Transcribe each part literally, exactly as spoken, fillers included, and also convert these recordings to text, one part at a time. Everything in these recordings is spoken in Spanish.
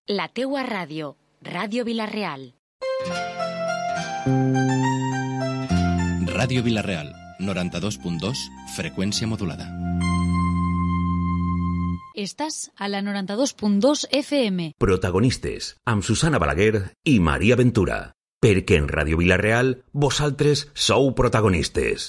La teua ràdio, Ràdio Vila-real. Ràdio Vila-real, noranta-dos punt dos, freqüència modulada. Estàs a la noranta-dos punt dos F M. Protagonistes, amb Susana Balaguer i Maria Ventura. Perquè en Ràdio Vila-real, vosaltres sou protagonistes.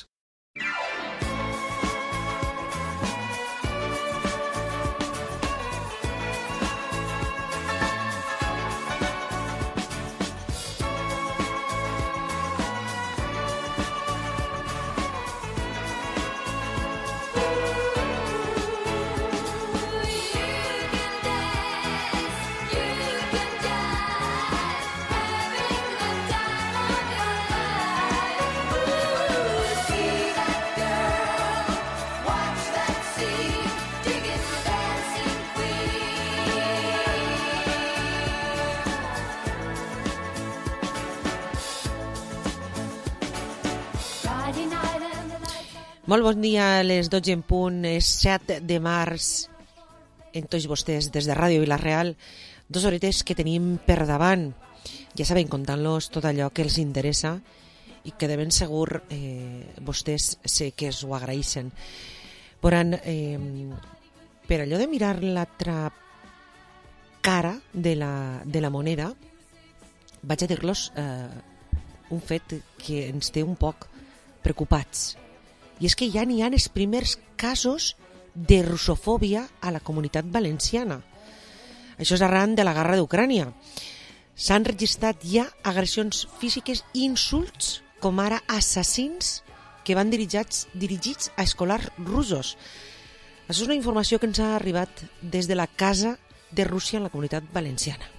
Molt bon dia, a les dotze en punt, és set de març, en tots vostès, des de Ràdio Vila-real, dos horetes que tenim per davant, ja saben, contant-los tot allò que els interessa i que de ben segur eh, vostès sé que us ho agraeixen. Veuran, eh, per allò de mirar l'altra cara de la, de la moneda, vaig a dir-los eh, un fet que ens té un poc preocupats. I és que ja n'hi ha els primers casos de russofòbia a la comunitat valenciana. Això és arran de la guerra d'Ucrània. S'han registrat ja agressions físiques i insults, com ara assassins, que van dirigits, dirigits a escolars russos. Això és una informació que ens ha arribat des de la Casa de Rússia en la comunitat valenciana.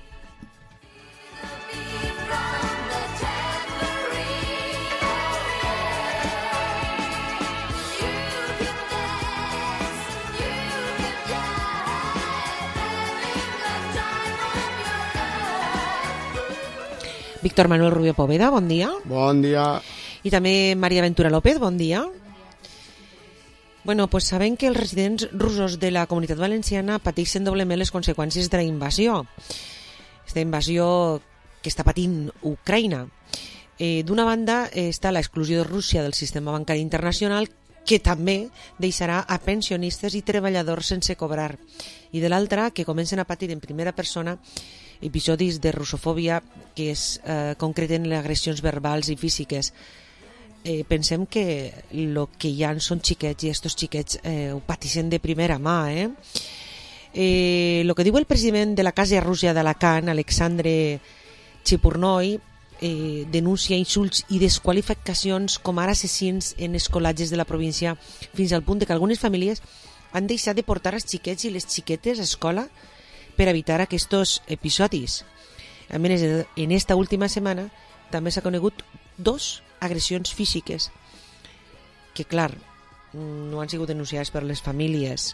Víctor Manuel Rubio Poveda, bon dia. Bon dia. I també Maria Ventura López, bon dia. Bueno, pues sabem que els residents russos de la comunitat valenciana pateixen doblement les conseqüències de la invasió. Aquesta invasió que està patint Ucraïna. Eh, D'una banda eh, està l'exclusió de Rússia del sistema bancari internacional, que també deixarà a pensionistes i treballadors sense cobrar. I de l'altra, que comencen a patir en primera persona episodis de russofòbia que es eh, concreten en agressions verbals i físiques. Eh, pensem que el que hi ha són xiquets i estos xiquets eh, ho pateixen de primera mà. Eh? Eh, lo que diu el president de la Casa Rússia d'Alacant, Alexandre Chipurnoi, eh, denuncia insults i desqualificacions com ara assassins en escolatges de la província, fins al punt de que algunes famílies han deixat de portar els xiquets i les xiquetes a escola per evitar aquests episodis. A més, en esta última setmana també s'ha conegut dos agressions físiques que, clar, no han sigut denunciades per les famílies.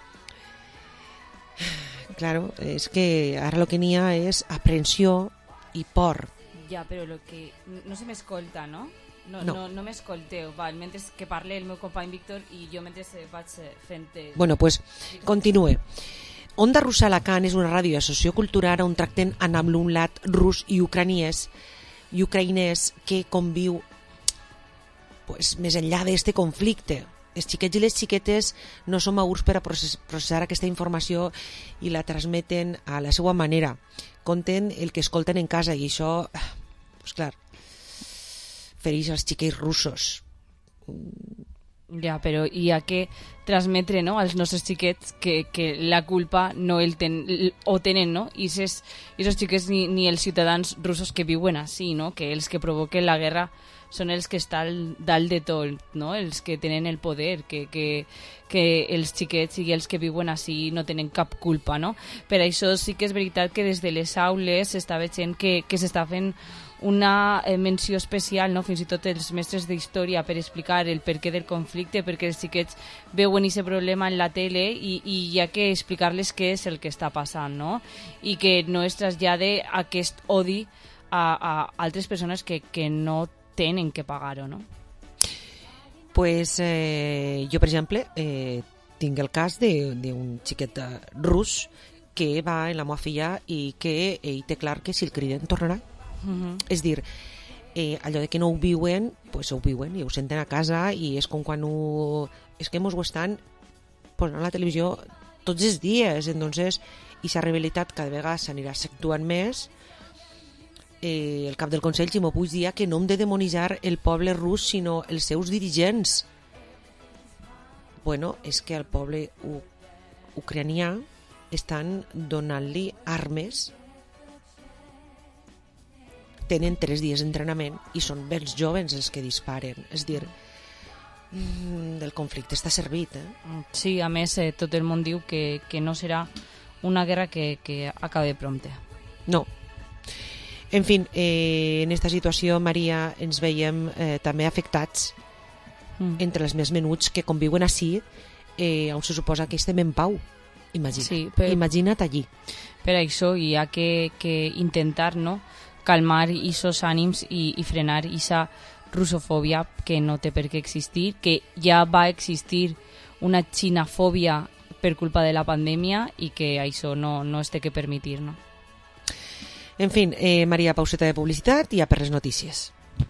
Claro, és que ara el que n'hi ha és aprensió i por. Ja, però lo que no se m'escolta, no? No, no. no, no m'escolteu, val, mentre que parle el meu company Víctor i jo mentre vaig fent... Bueno, pues, continue. Onda Russa Alacant és una ràdio sociocultural on tracten amb l'alumnat rus i ucraniès i ucraïnès que conviu pues, més enllà d'aquest conflicte. Els xiquets i les xiquetes no són madurs per a processar aquesta informació i la transmeten a la seva manera. Conten el que escolten en casa i això, pues, clar, fereix als xiquets russos. Ja, però hi ha que transmetre, no, als nostres xiquets que, que la culpa no el ten, o tenen, no? I aquests xiquets ni, ni els ciutadans russos que viuen així, no? Que els que provoquen la guerra són els que estan dalt de tot, no? Els que tenen el poder, que, que, que els xiquets i els que viuen així no tenen cap culpa, no? Per això sí que és veritat que des de les aules s'està veient que, que s'està fent una menció especial, no? Fins i tot els mestres d'història per explicar el perquè del conflicte, perquè els xiquets veuen aquest problema en la tele i, i hi ha que explicar-les què és el que està passant, no? I que no es trasllade aquest odi a, a altres persones que, que no tenen que pagar-ho, no? Pues eh, jo, per exemple, eh, tinc el cas d'un xiquet rus que va en la meva filla i que ell té clar que si el criden tornarà. Uh-huh. És dir, eh, allò de que no ho viuen, pues ho viuen i ho senten a casa i és com quan ho... És que mos ho estan posant a la televisió tots els dies, entonces, i sa rivalitat cada vegada s'anirà accentuant més. Eh, el cap del Consell, Ximo Puig, dia que no hem de demonitzar el poble rus, sinó els seus dirigents. Bueno, és que al poble u- ucranià estan donant-li armes, tenen tres dies d'entrenament i són els joves els que disparen. És dir, del conflicte està servit, eh? Sí, a més, eh, tot el món diu que, que no serà una guerra que, que acabe prompte. No. En fi, eh, en esta situació, Maria, ens veiem eh, també afectats mm. entre els més menuts que conviuen ací, eh, on se suposa que estem en pau. Imagina. Sí, per... Imagina't allí. Per això hi ha que, que intentar, no?, calmar aquests ànims i, i frenar aquesta russofòbia que no té per què existir, que ja va existir una xinafòbia per culpa de la pandèmia i que això no, no es té que permetir, no? En fi, eh, Maria, pauseta de publicitat i ja per les notícies.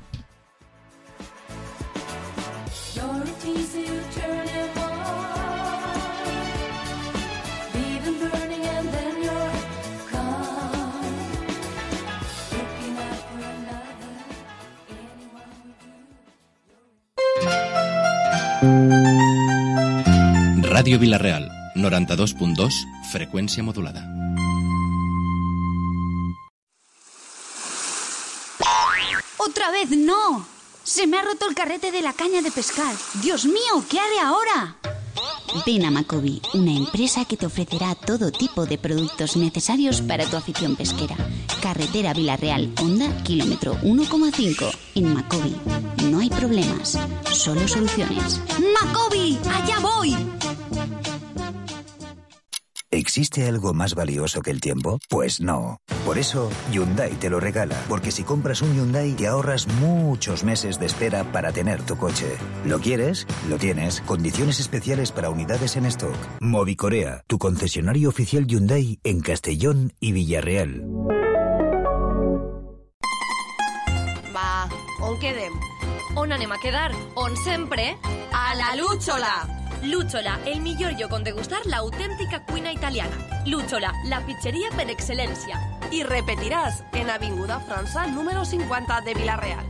Ràdio Vila-real, noranta-dos punt dos, freqüència modulada. ¡Otra vez no! ¡Se me ha roto el carrete de la caña de pescar! ¡Dios mío! ¿Qué haré ahora? Ven a Macobi, una empresa que te ofrecerá todo tipo de productos necesarios para tu afición pesquera. Carretera Vila-real, Honda, kilómetro uno coma cinco. En Macobi no hay problemas, solo soluciones. ¡Macobi! ¡Allá voy! ¿Existe algo más valioso que el tiempo? Pues no. Por eso, Hyundai te lo regala. Porque si compras un Hyundai, te ahorras muchos meses de espera para tener tu coche. ¿Lo quieres? Lo tienes. Condiciones especiales para unidades en stock. Movicorea, tu concesionario oficial Hyundai en Castellón y Villarreal. Va, on quedem? On anem a quedar? On sempre? A la Lúchola! Lúchola, el millor lloc on degustar l'autèntica cuina italiana. Lúchola, la pizzeria per excel·lència. I repetiràs en Avinguda França número cinquanta de Vila-real.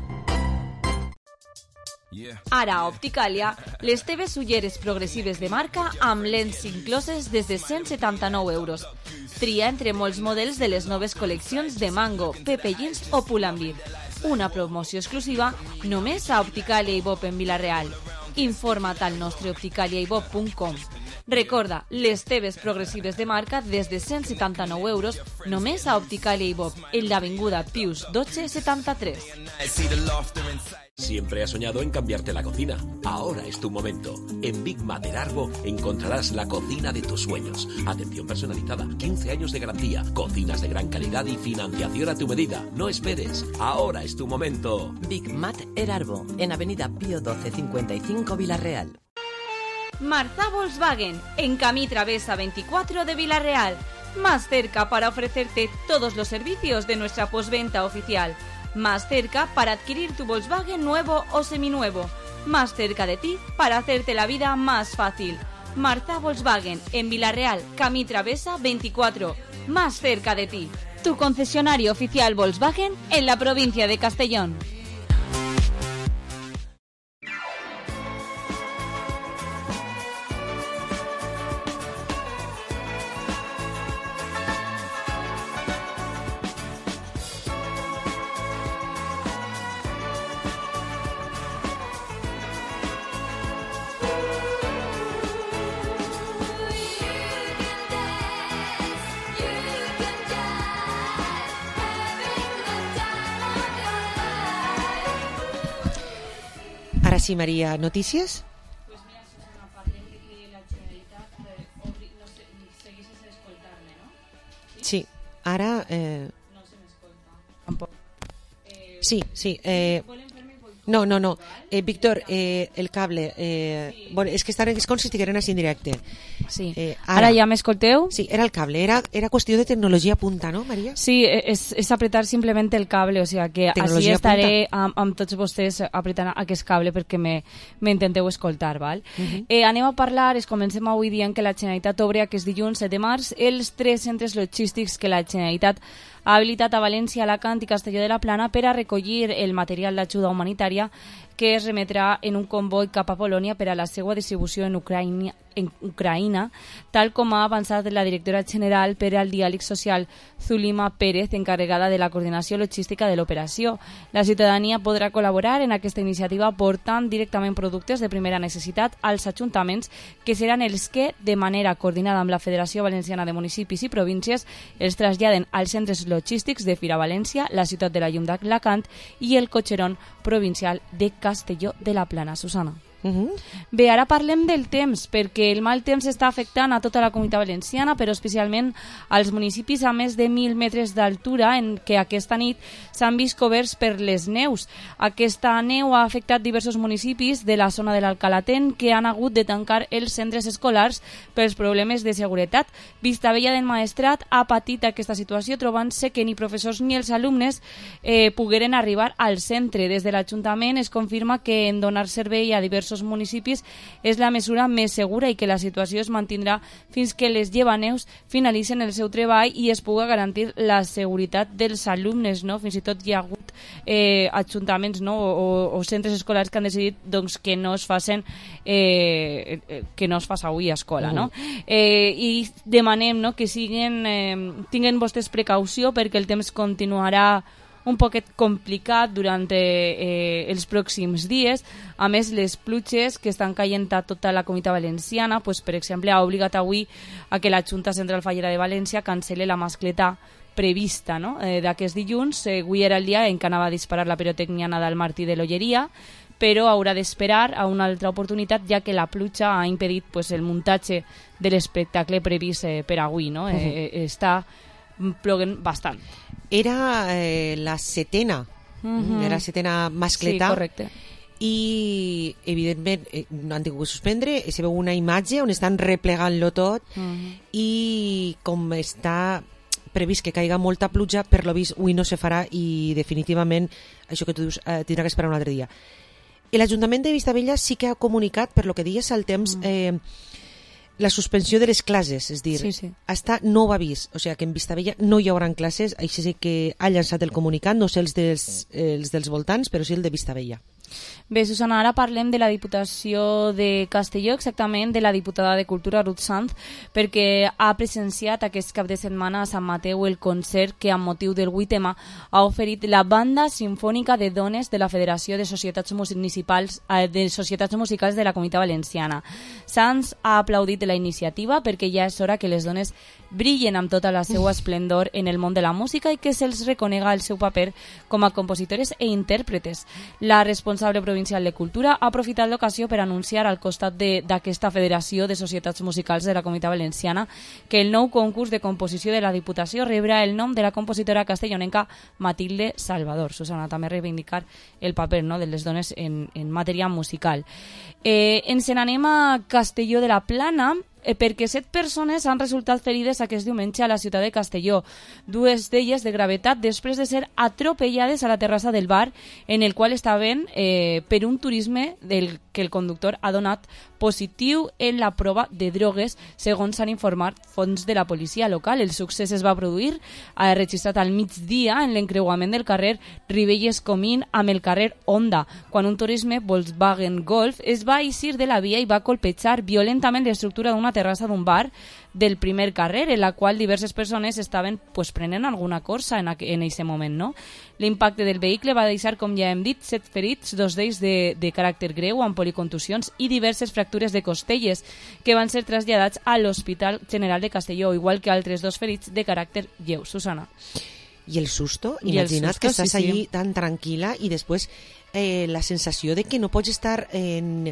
Ara a Opticalia, les teves ulleres progressives de marca amb lents incloses des de cent setanta-nou euros. Tria entre molts models de les noves col·leccions de Mango, Pepe Jeans o Pull&Bear. Una promoció exclusiva només a Opticalia i Bob en Vila-real. Informa't al nostre opticalia i bob punt com. Recorda, les teves progressives de marca des de cent setanta-nou euros només a Opticalia i Bob, en l'avinguda Pius dotze setanta-tres. Siempre has soñado en cambiarte la cocina. Ahora es tu momento. En Big Mater Arbo encontrarás la cocina de tus sueños. Atención personalizada, quince años de garantía, cocinas de gran calidad y financiación a tu medida. No esperes. Ahora es tu momento. Big Mater Arbo, en Avenida Pío doce cincuenta y cinco Vila-real. Marza Volkswagen, en Camí Travesa veinticuatro de Vila-real. Más cerca para ofrecerte todos los servicios de nuestra postventa oficial. Más cerca para adquirir tu Volkswagen nuevo o seminuevo. Más cerca de ti para hacerte la vida más fácil. Marza Volkswagen, en Vila-real, Camí Travesa veinticuatro. Más cerca de ti. Tu concesionario oficial Volkswagen en la provincia de Castellón. Ara sí, Maria, notícies? Pues mira, una patente que la Generalitat eh, obri, no sé, seguisses escoltar-me, no? Sí, sí ara... Eh... No se m'escolta. Tampoc. Eh, sí, sí. Eh... No, no, no. Eh, Víctor, eh, el cable... Eh... Sí. Bueno, és que estan, és com si estigueren així en directe. Sí. Eh, ara, ara ja m'escolteu? Sí, era el cable. Era, era qüestió de tecnologia punta, no, Maria? Sí, és, és apretar simplement el cable, o sigui que tecnologia així estaré amb, amb tots vostès apretant aquest cable perquè m'intenteu escoltar, val? Uh -huh. eh, anem a parlar, es comencem avui dient que la Generalitat obre aquest dilluns set de març els tres centres logístics que la Generalitat ha habilitat a València, Alacant i Castelló de la Plana per a recollir el material d'ajuda humanitària que es remetrà en un comboi cap a Polònia per a la seva distribució en Ucraïna, en Ucraïna, tal com ha avançat la directora general per al diàleg social Zulima Pérez, encarregada de la coordinació logística de l'operació. La ciutadania podrà col·laborar en aquesta iniciativa portant directament productes de primera necessitat als ajuntaments, que seran els que, de manera coordinada amb la Federació Valenciana de Municipis i Províncies, els traslladen als centres logístics de Fira València, la ciutat de la Llum d'Alacant i el Cotxerón provincial de Castelló de la Plana. Susana. Uh -huh. Bé, ara parlem del temps, perquè el mal temps està afectant a tota la Comunitat Valenciana, però especialment als municipis a més de mil metres d'altura, en què aquesta nit s'han vist coberts per les neus. Aquesta neu ha afectat diversos municipis de la zona de l'Alcalatén, que han hagut de tancar els centres escolars pels problemes de seguretat. Vistabella del Maestrat ha patit aquesta situació, trobant-se que ni professors ni els alumnes eh, pogueren arribar al centre. Des de l'Ajuntament es confirma que en donar servei a diversos municipis és la mesura més segura i que la situació es mantindrà fins que les llevaneus finalitzen el seu treball i es pugui garantir la seguretat dels alumnes, no? Fins i tot hi ha hagut eh, ajuntaments, no? o, o centres escolars que han decidit doncs, que no es facin eh, que no es faci avui a escola, no? Eh, i demanem, no? que siguin, eh, tinguen vostès precaució perquè el temps continuarà un poquet complicat durant eh, els pròxims dies. A més, les pluges que estan caient a tota la Comunitat Valenciana, pues, per exemple, ha obligat avui a que la Junta Central Fallera de València cancel·le la mascleta prevista, no? eh, d'aquest dilluns. Eh, avui era el dia en què anava a disparar la pirotècnia Nadal Martí de l'Olleria, però haurà d'esperar a una altra oportunitat, ja que la pluja ha impedit pues, el muntatge de l'espectacle previst eh, per avui. No? Eh, eh, està ploguent bastant. Era eh, la setena, uh-huh. era la setena mascleta. Sí, correcte. I, evidentment, eh, no han tingut que suspendre. Se veu una imatge on estan replegant-lo tot uh-huh. i com està previst que caiga molta pluja, per lo vist avui no se farà i definitivament, això que tu dius, eh, tindrà que esperar un altre dia. L'Ajuntament de Vistabella sí que ha comunicat, per lo que dies al temps, uh-huh. eh, la suspensió de les classes, és dir, sí, sí. hasta nou avís, o sigui que en Vistabella no hi haurà classes, així sí que ha llançat el comunicat, no sé els dels, els dels voltants, però sí el de Vistabella. Bé, Susana, ara parlem de la Diputació de Castelló, exactament de la diputada de Cultura, Ruth Sanz, perquè ha presenciat aquest cap de setmana a Sant Mateu el concert que, amb motiu del vuit ema, ha oferit la Banda Simfònica de Dones de la Federació de Societats Municipals de Societats Musicals de la Comunitat Valenciana. Sanz ha aplaudit la iniciativa perquè ja és hora que les dones brillen amb tota la seva esplendor en el món de la música i que se'ls reconega el seu paper com a compositores e intèrpretes. La responsable provincial de Cultura ha aprofitat l'ocasió per anunciar al costat d'aquesta Federació de Societats Musicals de la Comunitat Valenciana que el nou concurs de composició de la Diputació rebrà el nom de la compositora castellonenca Matilde Salvador. Susana, també reivindicar el paper, no?, de les dones en, en matèria musical. Eh, ens n'anem a Castelló de la Plana, eh, perquè set persones han resultat ferides aquest diumenge a la ciutat de Castelló, dues d'elles de gravetat després de ser atropellades a la terrassa del bar en el qual estaven eh, per un turisme del que el conductor ha donat positiu en la prova de drogues, segons s'han informat fonts de la policia local. El succés es va produir, ha registrat al migdia en l'encreuament del carrer Ribelles Comín amb el carrer Honda, quan un turisme Volkswagen Golf es va eixir de la via i va colpejar violentament l'estructura d'una terrassa d'un bar del primer carrer, en la qual diverses persones estaven pues, prenent alguna cosa en aquest moment. No? L'impacte del vehicle va deixar, com ja hem dit, set ferits, dos d'ells de, de caràcter greu, amb policontusions i diverses fractures de costelles, que van ser traslladats a l'Hospital General de Castelló, igual que altres dos ferits de caràcter lleu. Susana. I el susto? I Imagina't el susto, que estàs sí, sí. allí tan tranquil·la i després eh, la sensació de que no pots estar en,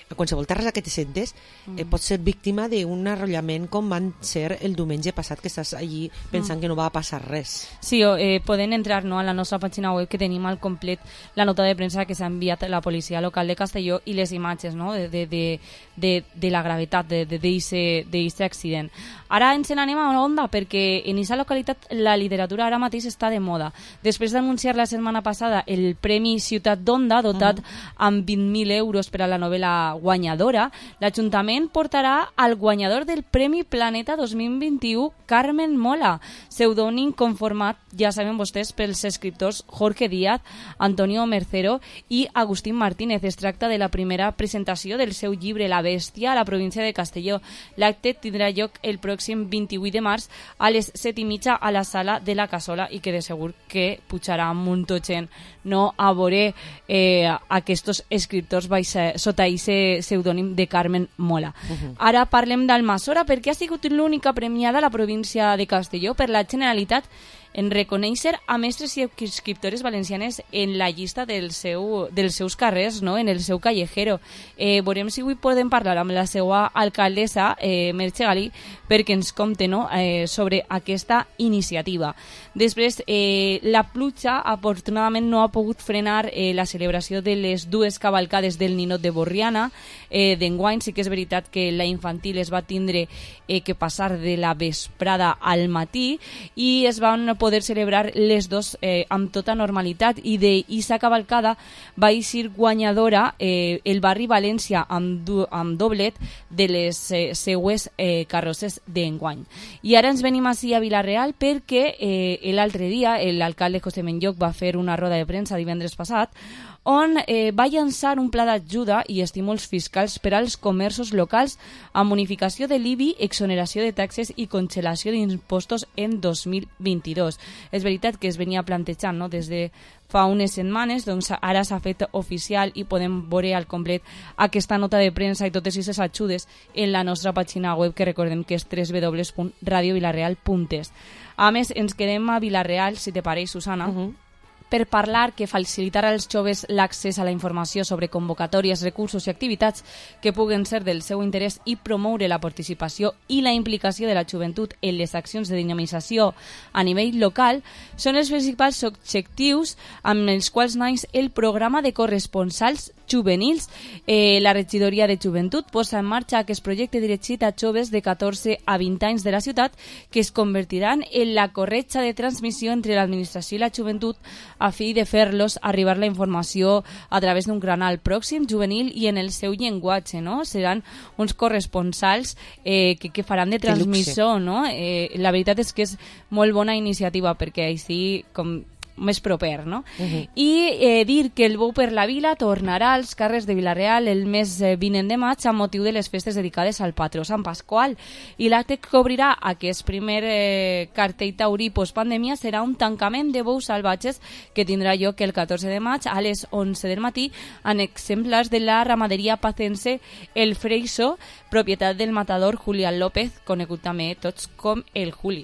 a qualsevol terra que te sentes, eh, pots ser víctima d'un arrollament com van ser el diumenge passat, que estàs allí pensant mm. que no va passar res. Sí, eh, poden entrar, no, a la nostra pàgina web, que tenim al complet la nota de premsa que s'ha enviat a la policia local de Castelló i les imatges, no, de, de, de, de, de la gravetat d'aquest accident. Ara ens n'anem a Onda, perquè en aquesta localitat la literatura ara mateix està de moda. Després d'anunciar la setmana passada el Premi Ciutat d'Onda, dotat uh-huh. amb vint mil euros per a la novel·la guanyadora, l'Ajuntament portarà al guanyador del Premi Planeta dos mil vint-i-u, Carmen Mola, pseudònim conformat, ja saben vostès, pels escriptors Jorge Díaz, Antonio Mercero i Agustín Martínez. Es tracta de la primera presentació del seu llibre La Bèstia a la província de Castelló. L'acte tindrà lloc el pròxim vint-i-vuit de març a les set i mitja a la sala de la Cassola i que de segur que pujarà un munt de gent, no, a veure eh, aquests escriptors baixa, sota aquest pseudònim de Carmen Mola. Uh-huh. Ara parlem d'Almassora, perquè ha sigut l'única premiada a la província de Castelló per la Generalitat en reconèixer a mestres i escriptores valencianes en la llista del seu, dels seus carrers, no? En el seu callejero. Eh, veurem si avui podem parlar amb la seva alcaldessa, eh, Merche Galí, perquè ens compte, no? eh, sobre aquesta iniciativa. Després, eh, la pluja afortunadament no ha pogut frenar eh, la celebració de les dues cavalcades del Ninot de Borriana. Eh, D'enguany sí que és veritat que la infantil es va tindre eh, que passar de la vesprada al matí i es van poder celebrar les dos eh, amb tota normalitat, i d'Issa cavalcada va eixir guanyadora eh, el barri València amb, du, amb doblet de les eh, seues eh, carrosses d'enguany. I ara ens venim així a Vila-real perquè eh, l'altre dia l'alcalde José Menlloc va fer una roda de premsa divendres passat on eh, va llançar un pla d'ajuda i estímuls fiscals per als comerços locals amb bonificació de l'I B I, exoneració de taxes i congelació d'impostos en dos mil vint-i-dos. És veritat que es venia plantejant, no, des de fa unes setmanes, doncs ara s'ha fet oficial i podem veure al complet aquesta nota de premsa i totes aquestes ajudes en la nostra pàgina web, que recordem que és w w w punt radio vilareal punt es. A més, ens quedem a Vila-real, si te pareix, Susana, uh-huh. per parlar que facilitar als joves l'accés a la informació sobre convocatòries, recursos i activitats que puguen ser del seu interès i promoure la participació i la implicació de la joventut en les accions de dinamització a nivell local són els principals objectius amb els quals naix el programa de corresponsals juvenils. Eh, la regidoria de joventut posa en marxa aquest projecte dirigit a joves de catorze a vint anys de la ciutat que es convertiran en la corretja de transmissió entre l'administració i la joventut a fi de fer-los arribar la informació a través d'un canal pròxim, juvenil i en el seu llenguatge, no? Seran uns corresponsals eh, que, que faran de transmissor, no? Eh, la veritat és que és molt bona iniciativa perquè així com més proper, no? Uh-huh. I eh, dir que el Bou per la Vila tornarà als carrers de Vila-real el mes eh, vinent de maig amb motiu de les festes dedicades al patró Sant Pasqual, i l'acte que obrirà aquest primer eh, cartell taurí postpandèmia serà un tancament de bous salvatges que tindrà lloc el catorze de maig a les onze del matí en exemplars de la ramaderia pacense El Freixo, propietat del matador Julián López, conegut també tots com el Juli.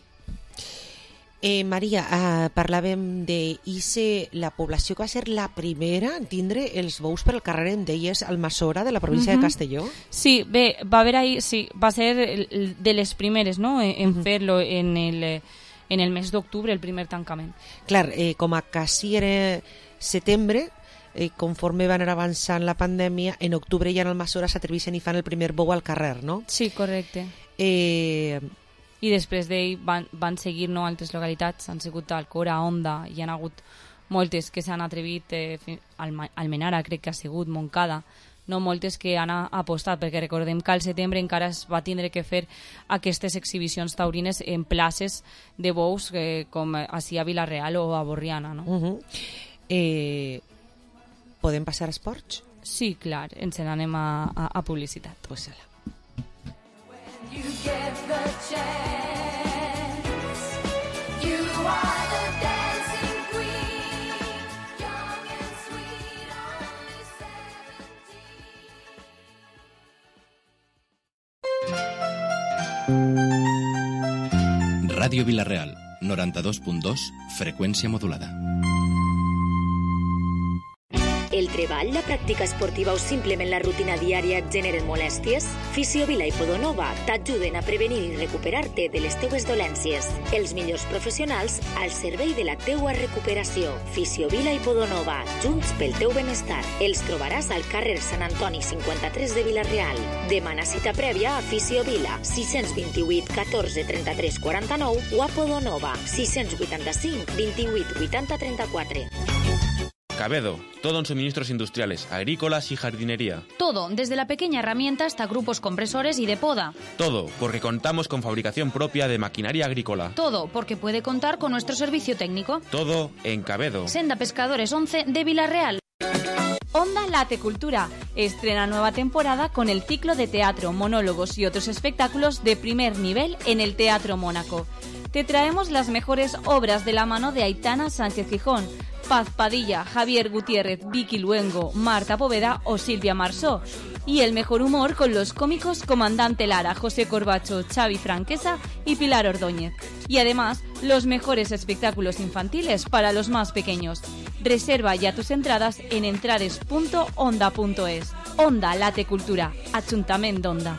Eh, Maria, eh, parlàvem d'Ice, la població que va ser la primera en tindre els bous per al carrer, em deies, Almassora, de la província uh-huh. de Castelló. Sí, bé, va haver ahí, sí, va ser de les primeres, no?, en uh-huh. fer-lo en el, en el mes d'octubre, el primer tancament. Clar, eh, com a quasi era setembre, eh, conforme van anar avançant la pandèmia, en octubre ja en Almassora s'atreveixen i fan el primer bou al carrer, no? Sí, correcte. Eh... I després d'ell van, van seguir, no, altres localitats, han sigut Alcora, Onda, hi han hagut moltes que s'han atrevit, eh, Almenara crec que ha sigut, Montcada, no, moltes que han apostat, perquè recordem que al setembre encara es va tindre que fer aquestes exhibicions taurines en places de bous eh, com així a Vila-real o a Borriana, no? Uh-huh. eh, Podem passar a esports? Sí, clar, ens n'anem a, a, a publicitat. Pues ala. You get the chance. You are the dancing queen, young and sweet, only seventeen. Ràdio Vila-real, noranta-dos punt dos, freqüència modulada. El treball, la pràctica esportiva o simplement la rutina diària et generen molèsties? Fisiovila i Podonova t'ajuden a prevenir i recuperar-te de les teues dolències. Els millors professionals al servei de la teua recuperació. Fisiovila i Podonova, junts pel teu benestar. Els trobaràs al carrer Sant Antoni cinquanta-tres de Vila-real. Demana cita prèvia a Fisiovila, sis dos vuit, catorze, trenta-tres, quaranta-nou o a Podonova, sis vuitanta-cinc, vint-i-vuit, vuitanta, trenta-quatre. Cabedo, todo en suministros industriales, agrícolas y jardinería. Todo, desde la pequeña herramienta hasta grupos compresores y de poda. Todo, porque contamos con fabricación propia de maquinaria agrícola. Todo, porque puede contar con nuestro servicio técnico. Todo en Cabedo. Senda Pescadores once de Vila-real. Onda Latecultura estrena nueva temporada con el ciclo de teatro, monólogos y otros espectáculos de primer nivel en el Teatro Mónaco. Te traemos las mejores obras de la mano de Aitana Sánchez Gijón, Paz Padilla, Javier Gutiérrez, Vicky Luengo, Marta Poveda o Silvia Marsó. Y el mejor humor con los cómicos Comandante Lara, José Corbacho, Xavi Franquesa y Pilar Ordóñez. Y además, los mejores espectáculos infantiles para los más pequeños. Reserva ya tus entradas en entrades punto onda punto es. Onda Latecultura, Ajuntament d'Onda.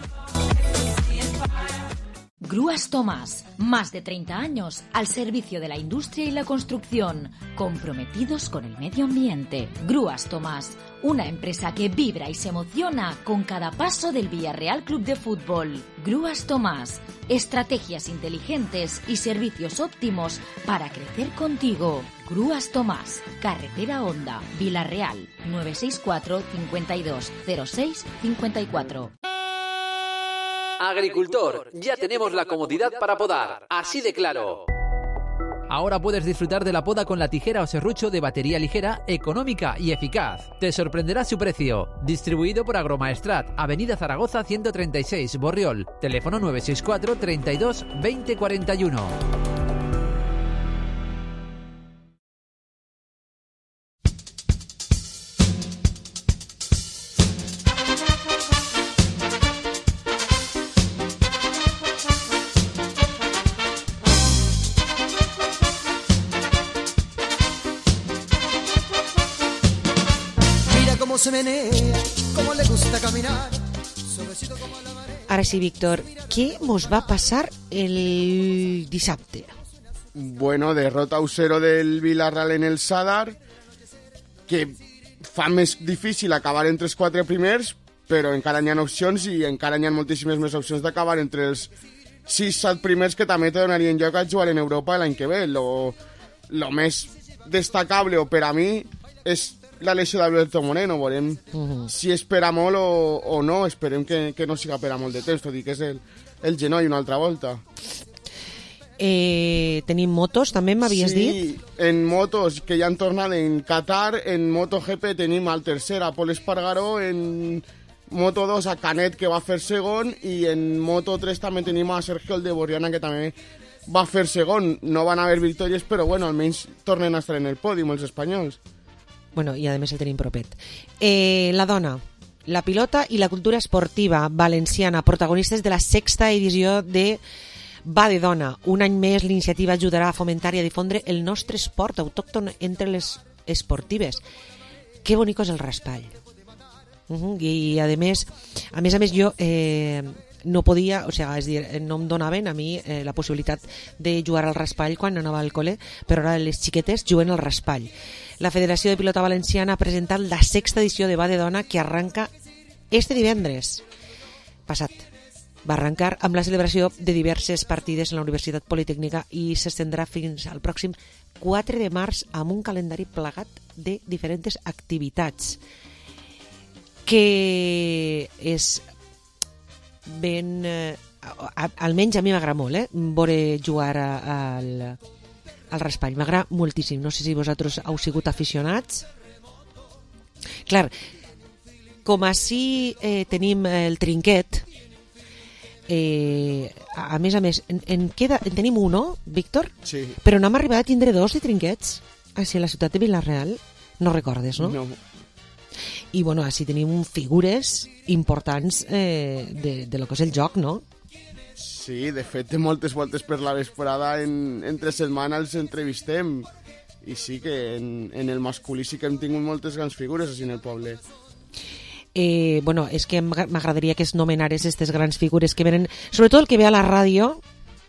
Grúas Tomás, más de treinta años al servicio de la industria y la construcción, comprometidos con el medio ambiente. Grúas Tomás, una empresa que vibra y se emociona con cada paso del Villarreal Club de Fútbol. Grúas Tomás, estrategias inteligentes y servicios óptimos para crecer contigo. Grúas Tomás, Carretera Honda, Vila-real, nueve seis cuatro, cincuenta y dos, cero seis, cincuenta y cuatro. Agricultor, ya tenemos la comodidad para podar, así de claro. Ahora puedes disfrutar de la poda con la tijera o serrucho de batería ligera, económica y eficaz. Te sorprenderá su precio. Distribuido por Agromaestrat, Avenida Zaragoza ciento treinta y seis, Borriol. Teléfono nueve seis cuatro, treinta y dos, veinte cuarenta y uno. Se menea, como le gusta caminar, suavecito como la marea. Ara sí, Víctor, què mos va passar el dissabte? Bueno, derrota u cero del Villarreal en el Sadar, que fa més difícil acabar entre els quatre primers, però encara n'hi ha opcions i encara n'hi ha moltíssimes més opcions d'acabar entre els sis set primers que també te donarien lloc a jugar en Europa l'any que ve. Lo, lo més destacable, o per a mi, és la lesió d'Alberto Moreno. Veurem uh-huh. si és per a molt o, o no. Esperem que, que no siga per a molt de temps, tot i que és el, el genoll una altra volta. Eh, tenim motos, també m'havies sí, dit? Sí, en motos, que ja han tornat en Qatar. En MotoGP tenim al tercer a Pol Espargaró, en Moto dos a Canet, que va fer segon, i en Moto tres també tenim a Sergio Aldeborriana, que també va fer segon. No van haver victòries, però bueno, almenys tornen a estar en el pòdium els espanyols. Bueno, i a més el tenim propet. Eh, la dona, la pilota i la cultura esportiva valenciana, protagonistes de la sexta edició de Va de Dona. Un any més l'iniciativa ajudarà a fomentar i a difondre el nostre esport autòcton entre les esportives. Que bonico és el raspall. Uh-huh. I a més, a més a més jo eh, no podia, o sigui, és dir, no em donaven a mi eh, la possibilitat de jugar al raspall quan anava al col·le, però ara les xiquetes juguen al raspall. La Federació de Pilota Valenciana ha presentat la sexta edició de Va de Dona, que arranca este divendres passat. Va arrencar amb la celebració de diverses partides en la Universitat Politècnica i s'estendrà fins al pròxim quatre de març amb un calendari plagat de diferents activitats, que és ben... Eh, almenys a mi m'agrada molt, eh? Veure jugar a, al... al raspall, m'agrada moltíssim. No sé si vosaltres heu sigut aficionats. Clar, com així eh, tenim el trinquet, eh, a, a més a més en, en, queda, en tenim un, no, Víctor? Sí. Però no hem arribat a tindre dos de trinquets així a la ciutat de Vila-real. No recordes, no? No. I bueno, així tenim figures importants eh, de, de lo que és el joc, no? Sí, de fet, de moltes voltes per la vesprada, en, entre setmana els entrevistem i sí que en, en el masculí sí que hem tingut moltes grans figures així en el poble. Eh, bueno, és que m'agradaria que es nomenares aquestes grans figures que venen, sobretot el que ve a la ràdio,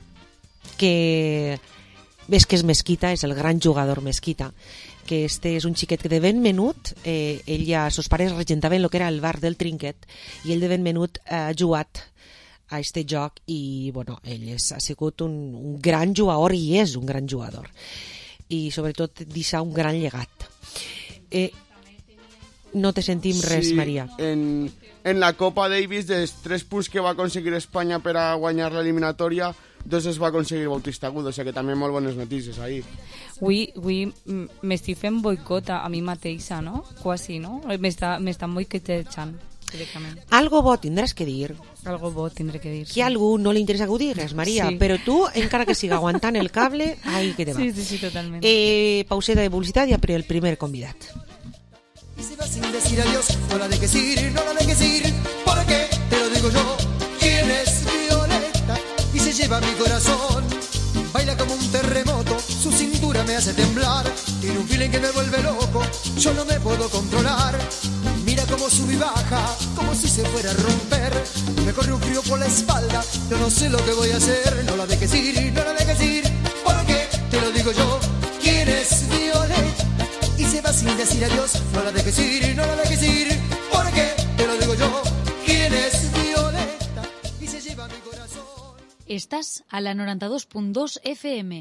que ves que és Mesquita, és el gran jugador Mesquita, que este és un xiquet que de ben menut, eh, ell ja, sos pares regentaven el que era el bar del Trinquet, i ell de ben menut ha jugat a este joc i, bueno, ell és, ha sigut un, un gran jugador i és un gran jugador. I sobretot deixar un gran llegat. Eh, no te sentim res, sí, Maria. En, en la Copa Davis, dels tres punts que va aconseguir Espanya per a guanyar l'eliminatòria, dos es va aconseguir Bautista Agudo, o sigui que també molt bones notícies ahí. Avui, avui m'estic fent boicot a mi mateixa, no? Quasi, no? M'estan boicotejant directament. Algo bo tindràs que dir. Algo bo tindré que dir. Que a algú no li interessa que ho digues, Maria, Sí. però tu, encara que siga aguantant el cable, ahí que te va. Sí, sí, sí, totalment. Eh, pauseta de publicitat i après el primer convidat. Y se va sin decir adiós, no la dejes ir, no la dejes ir, porque te lo digo yo, ¿quién es Violeta? Y se lleva mi corazón, baila como un terremoto, su cintura me hace temblar, tiene un feeling que me vuelve loco, yo no me puedo controlar, mira cómo sube y baja, como si se fuera a romper, me corre un frío por la espalda, yo no sé lo que voy a hacer, no la dejes ir, no la dejes ir, porque te lo digo yo, ¿quién es Violeta? Y se va sin decir adiós, no la dejes ir, no la dejes ir, porque te lo digo yo, ¿quién es Violeta? Y se lleva mi corazón. Estás a la noranta-dos punt dos F M.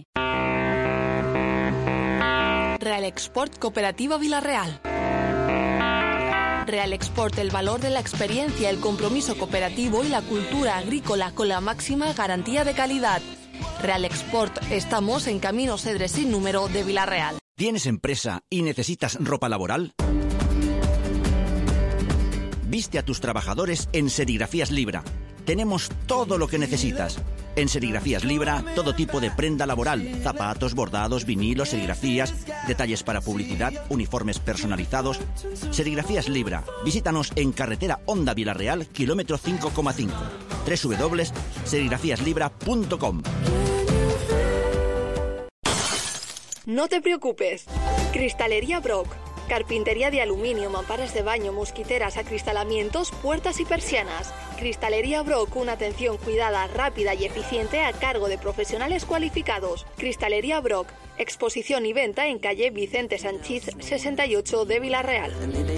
Real Export Cooperativa Villarreal. Real Export, el valor de la experiencia, el compromiso cooperativo y la cultura agrícola con la máxima garantía de calidad. Real Export, estamos en Camino Cedres sin número de Villarreal. ¿Tienes empresa y necesitas ropa laboral? Viste a tus trabajadores en Serigrafías Libra. Tenemos todo lo que necesitas. En Serigrafías Libra, todo tipo de prenda laboral, zapatos, bordados, vinilos, serigrafías, detalles para publicidad, uniformes personalizados. Serigrafías Libra. Visítanos en carretera Honda Villarreal, kilómetro cinco coma cinco. doble u doble u doble u punto serigrafías libra punto com. No te preocupes. Cristalería Brock. Carpintería de aluminio, mamparas de baño, mosquiteras, acristalamientos, puertas y persianas. Cristalería Brock, una atención cuidada, rápida y eficiente a cargo de profesionales cualificados. Cristalería Brock, exposición y venta en calle Vicente Sanchís sesenta y ocho de Villarreal.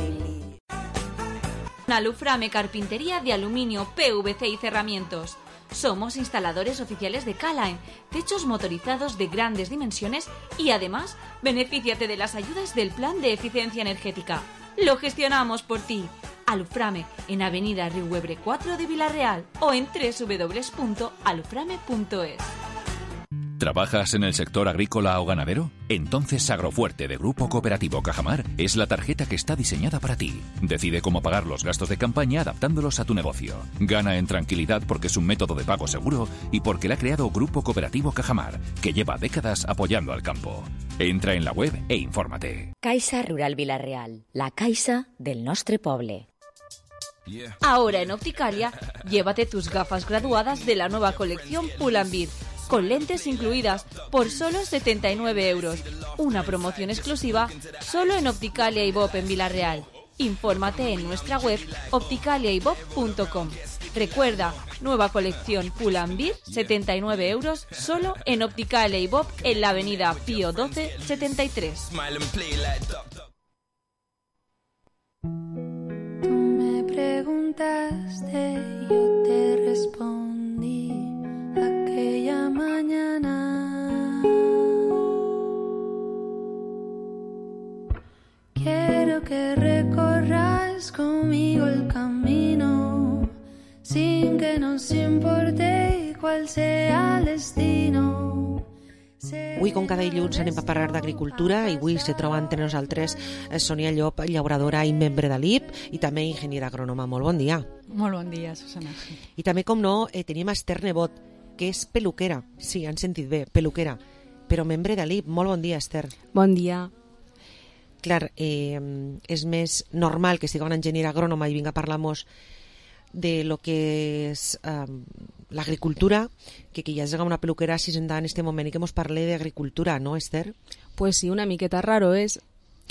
Aluframe Carpintería de aluminio, P V C y cerramientos. Somos instaladores oficiales de Calaen, techos motorizados de grandes dimensiones y además benefíciate de las ayudas del Plan de Eficiencia Energética. Lo gestionamos por ti. Aluframe en Avenida Riuebre cuatro de Villarreal o en doble u doble u doble u punto aluframe punto es. ¿Trabajas en el sector agrícola o ganadero? Entonces Agrofuerte de Grupo Cooperativo Cajamar es la tarjeta que está diseñada para ti. Decide cómo pagar los gastos de campaña adaptándolos a tu negocio. Gana en tranquilidad porque es un método de pago seguro y porque la ha creado Grupo Cooperativo Cajamar, que lleva décadas apoyando al campo. Entra en la web e infórmate. Caixa Rural Villarreal, la caixa del nostre poble. Ahora en Opticalia, llévate tus gafas graduadas de la nueva colección Pull&Bear, con lentes incluidas por solo setenta y nueve euros. Una promoción exclusiva solo en Opticalia y Bob en Villarreal. Infórmate en nuestra web opticalia y bob punto com. Recuerda, nueva colección Pull&Bear, setenta y nueve euros solo en Opticalia y Bob en la avenida Pío doce setenta y tres. Tú me preguntaste, yo te respondí aquella mañana. Quiero que recorras conmigo el camino, sin que nos importe cuál sea el destino. Avui, com cada dilluns, anem a parlar d'agricultura i avui se troba entre nosaltres Sonia Llop, llauradora i membre de l'I P i també ingeniera agrònoma. Molt bon dia. Molt bon dia, Susana. I també, com no, eh, tenim a Esther Nebot, que és peluquera. Sí, han sentit bé, peluquera, però membre de l'I P. Molt bon dia, Esther. Bon dia. Clar, eh, és més normal que siga una enginyera agrònoma i vinga a parlar-nos de lo que és eh, l'agricultura, que que ja es una peluquera si se'n da en este moment i que mos parle d'agricultura, no, Esther? Pues sí, una miqueta raro és.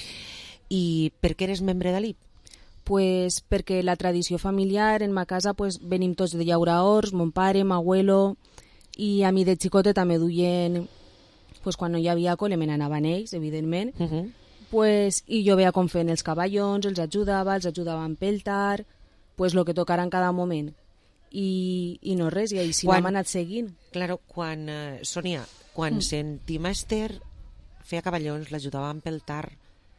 I per què eres membre de l'I P? Pues perquè la tradició familiar en ma casa pues, venim tots de llauraors, mon pare, m'abuelo, i a mi de xicota també duien, pues, quan no hi havia cole me n'anaven ells, evidentment, uh -huh. pues, i jo veia com feien els cavallons, els ajudava, els ajudava a empeltar, pues lo que tocara en cada moment. I, i no res, i així quan, m'hem anat seguint. Claro, quan, uh, Sònia, quan mm. sentim a Esther feia cavallons, l'ajudava a empeltar,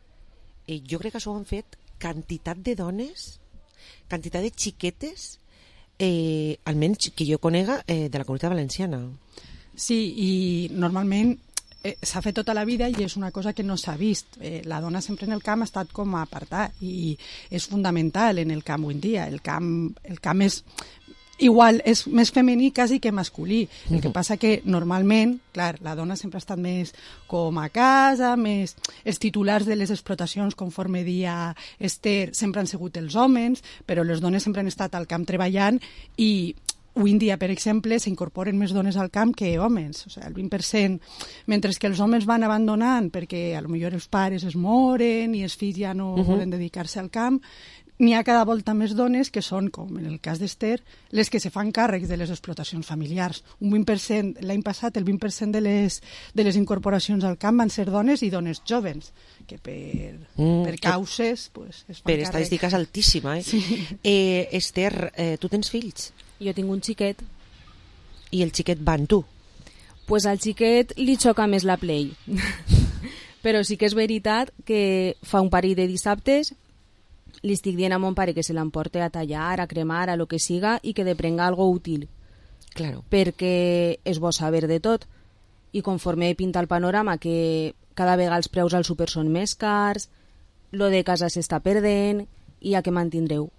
eh, jo crec que això ho han fet quantitat de dones, quantitat de xiquetes, eh, almenys que jo conega, eh, de la Comunitat Valenciana. Sí, i normalment eh, s'ha fet tota la vida i és una cosa que no s'ha vist. Eh, la dona sempre en el camp ha estat com a apartar i és fundamental en el camp avui en dia. El camp, el camp és... Igual, és més femení quasi que masculí. El uh-huh. que passa que normalment, clar, la dona sempre ha estat més com a casa, més... Els titulars de les explotacions, conforme dia Esther, sempre han sigut els homes, però les dones sempre han estat al camp treballant i avui en dia, per exemple, s'incorporen més dones al camp que homes, o sigui, el vint per cent, mentre que els homes van abandonant perquè a lo millor els pares es moren i els fills ja no uh-huh. volen dedicar-se al camp, n'hi ha cada volta més dones que són, com en el cas d'Esther, les que se fan càrrecs de les explotacions familiars. Un vint per cent, l'any passat, el vint per cent de les, de les incorporacions al camp van ser dones i dones joves, que per, mm, per causes pues, es fan per càrrec. estadística és altíssima. Eh? Sí. Eh, Esther, eh, tu tens fills? Jo tinc un xiquet. I el xiquet va amb tu? Pues al xiquet li xoca més la play. Però sí que és veritat que fa un parell de dissabtes li estic dient a mon pare que se l'emporte a tallar, a cremar, a lo que siga, i que deprenga algo útil. Claro. Perquè és bo saber de tot. I conforme pinta el panorama que cada vegada els preus al súper són més cars, lo de casa s'està perdent, i a què mantindreu?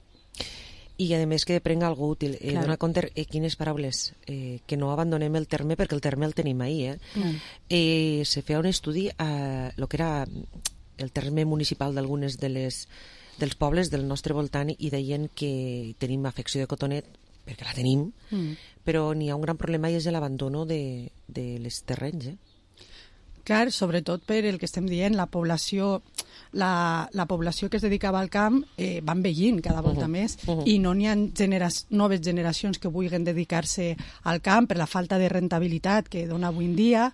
I a més que deprenga algo útil. Eh, claro. Dona compte, eh, quines paraules, eh, que no abandonem el terme, perquè el terme el tenim ahir. Eh? Mm. Eh, se feia un estudi a lo que era el terme municipal d'algunes de les dels pobles del nostre voltant i deien que tenim afecció de cotonet, perquè la tenim, mm. però n'hi ha un gran problema i és l'abandono de, de les terrenys. Eh? Clar, sobretot per el que estem dient, la població, la, la població que es dedicava al camp eh, va envellint cada volta uh-huh. més uh-huh. i no n'hi ha genera noves generacions que vulguin dedicar-se al camp per la falta de rentabilitat que dona avui en dia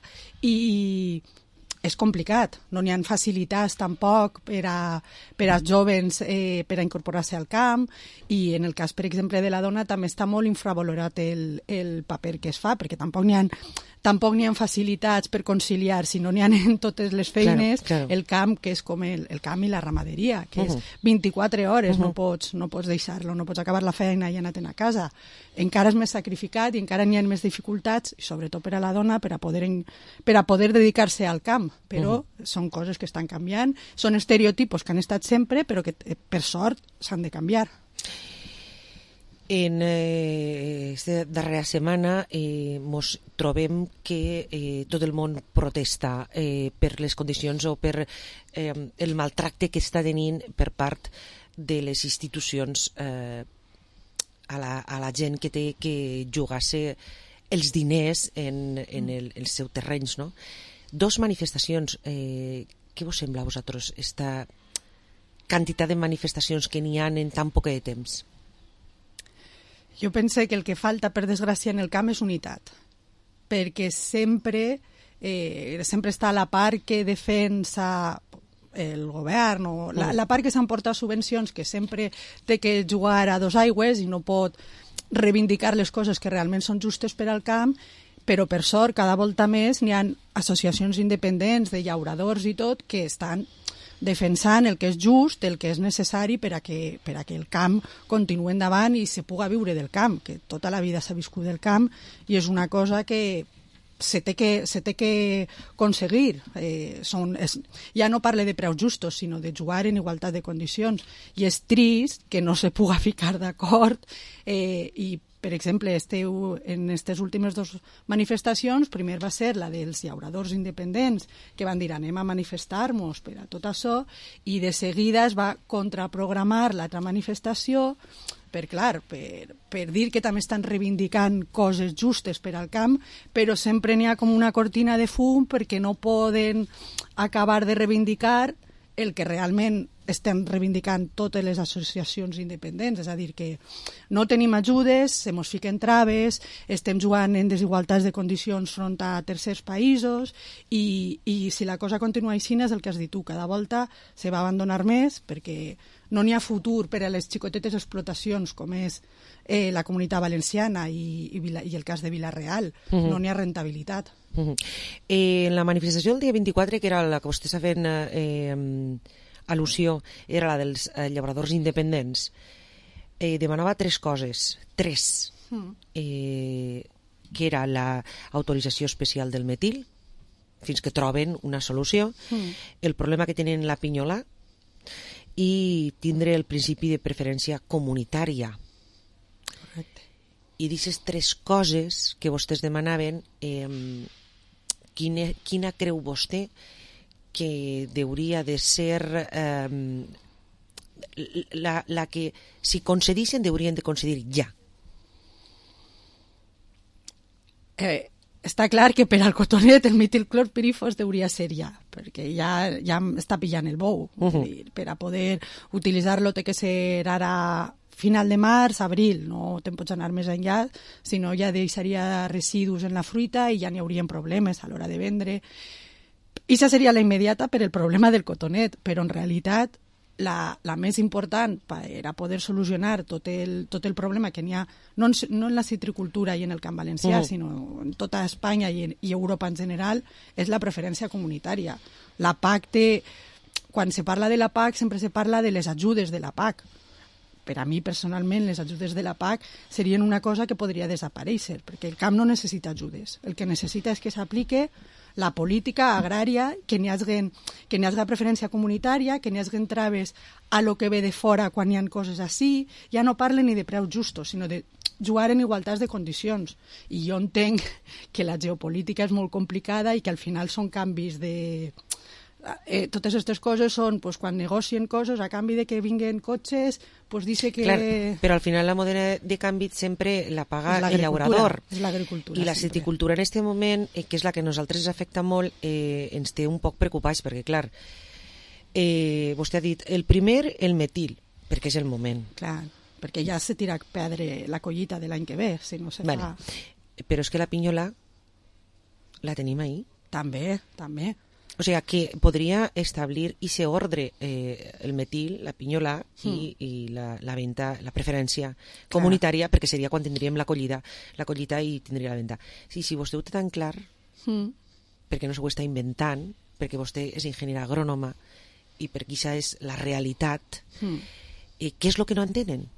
i és complicat, no n'hi ha facilitats tampoc per a, per als joves eh, per a incorporar-se al camp i en el cas, per exemple, de la dona també està molt infravalorat el, el paper que es fa, perquè tampoc n'hi ha tampoc n'hi ha facilitats per conciliar, si no n'hi ha en totes les feines, claro, claro. el camp, que és com el, el camp i la ramaderia, que uh-huh. és vint-i-quatre hores, uh-huh. no pots, no pots deixar-lo, no pots acabar la feina i anar-te'n a casa. Encara és més sacrificat i encara n'hi ha més dificultats, i sobretot per a la dona, per a poder, en, per a poder dedicar-se al camp, però uh-huh. són coses que estan canviant, són estereotipos que han estat sempre, però que per sort s'han de canviar. En eh, esta darrera setmana eh, mos trobem que eh, tot el món protesta eh, per les condicions o per eh, el maltracte que està tenint per part de les institucions eh, a, la, a la gent que té que jugar-se els diners en, en el, els seus terrenys, no? Dos manifestacions, eh, què vos sembla a vosaltres esta quantitat de manifestacions que n'hi ha en tan poc de temps? Jo pense que el que falta, per desgràcia, en el camp és unitat, perquè sempre, eh, sempre està la part que defensa el govern o la, la part que s'emporta subvencions, que sempre té que jugar a dos aigües i no pot reivindicar les coses que realment són justes per al camp, però per sort cada volta més n'hi ha associacions independents de llauradors i tot que estan defensant el que és just, el que és necessari per a que, per a que el camp continuï endavant i se puga viure del camp, que tota la vida s'ha viscut del camp i és una cosa que se té que, se té que aconseguir. Eh, són, és, ja no parle de preus justos, sinó de jugar en igualtat de condicions. I és trist que no se puga ficar d'acord eh, i per exemple, esteu en aquestes últimes dues manifestacions, primer va ser la dels llauradors independents, que van dir anem a manifestar-nos per a tot això, i de seguida es va contraprogramar l'altra manifestació per, clar, per, per dir que també estan reivindicant coses justes per al camp, però sempre n'hi ha com una cortina de fum perquè no poden acabar de reivindicar el que realment estem reivindicant totes les associacions independents, és a dir, que no tenim ajudes, se mos fiquen traves, estem jugant en desigualtats de condicions front a tercers països i, i si la cosa continua així és el que has dit tu, cada volta se va abandonar més perquè no n'hi ha futur per a les xicotetes explotacions com és eh, la Comunitat Valenciana i, i, Vila, i el cas de Vila-real, uh-huh. no n'hi ha rentabilitat. Uh-huh. eh, la manifestació del dia vint-i-quatre, que era la que vostè està fent eh, al·lusió, era la dels eh, llauradors independents, eh, demanava tres coses, tres, uh-huh. eh, que era l'autorització especial del metil, fins que troben una solució, uh-huh. el problema que tenen la pinyolà, i tindre el principi de preferència comunitària. Correcte. I d'aquestes tres coses que vostès demanaven, eh, quina, quina creu vostè que hauria de ser eh, la, la que, si concedissin, haurien de concedir ja? Eh... Està clar que per al cotonet el metilclorpirifos hauria ser ja, perquè ja, ja està pillant el bou. Uh-huh. Dir, per a poder utilitzar-lo té que ser ara final de març, abril, no te'n pots anar més enllà, sinó ja deixaria residus en la fruita i ja n'hi haurien problemes a l'hora de vendre. I això seria la immediata per el problema del cotonet, però en realitat la, la més important per a poder solucionar tot el, tot el problema que n'hi ha, no en, no en la citricultura i en el camp valencià, uh-huh. sinó en tota Espanya i, en, i Europa en general, és la preferència comunitària. La P A C té... Quan se parla de la P A C sempre se parla de les ajudes de la P A C. Per a mi, personalment, les ajudes de la P A C serien una cosa que podria desaparèixer, perquè el camp no necessita ajudes. El que necessita és que s'aplique la política agrària, que n'hi hagi, que n'hi hagi preferència comunitària, que n'hi hagi traves a lo que ve de fora quan hi ha coses així. Ja no parlen ni de preus justos, sinó de jugar en igualtats de condicions. I jo entenc que la geopolítica és molt complicada i que al final són canvis de... Eh, totes aquestes coses són pues, quan negocien coses a canvi de que vinguen cotxes, pues dice que... Clar, però al final la moneda de canvi sempre la paga el llaurador. És l'agricultura. I la citricultura en aquest moment, eh, que és la que a nosaltres afecta molt, eh, ens té un poc preocupats, perquè clar, eh, vostè ha dit, el primer, el metil, perquè és el moment. Clar, perquè ja se tira a perdre la collita de l'any que ve, si no se vale. fa... Però és que la pinyola la tenim ahí. També, també. O sigui, que podria establir i se ordre eh, el metil, la pinyolà i, mm. i la, la venda, la preferència comunitària, clar. Perquè seria quan tindríem la collida, la collita i tindria la venda. Sí, si vostè ho té tan clar, mm. perquè no s'ho està inventant, perquè vostè és enginyera agrònoma i perquè això és la realitat, mm. eh, què és el que no entenen?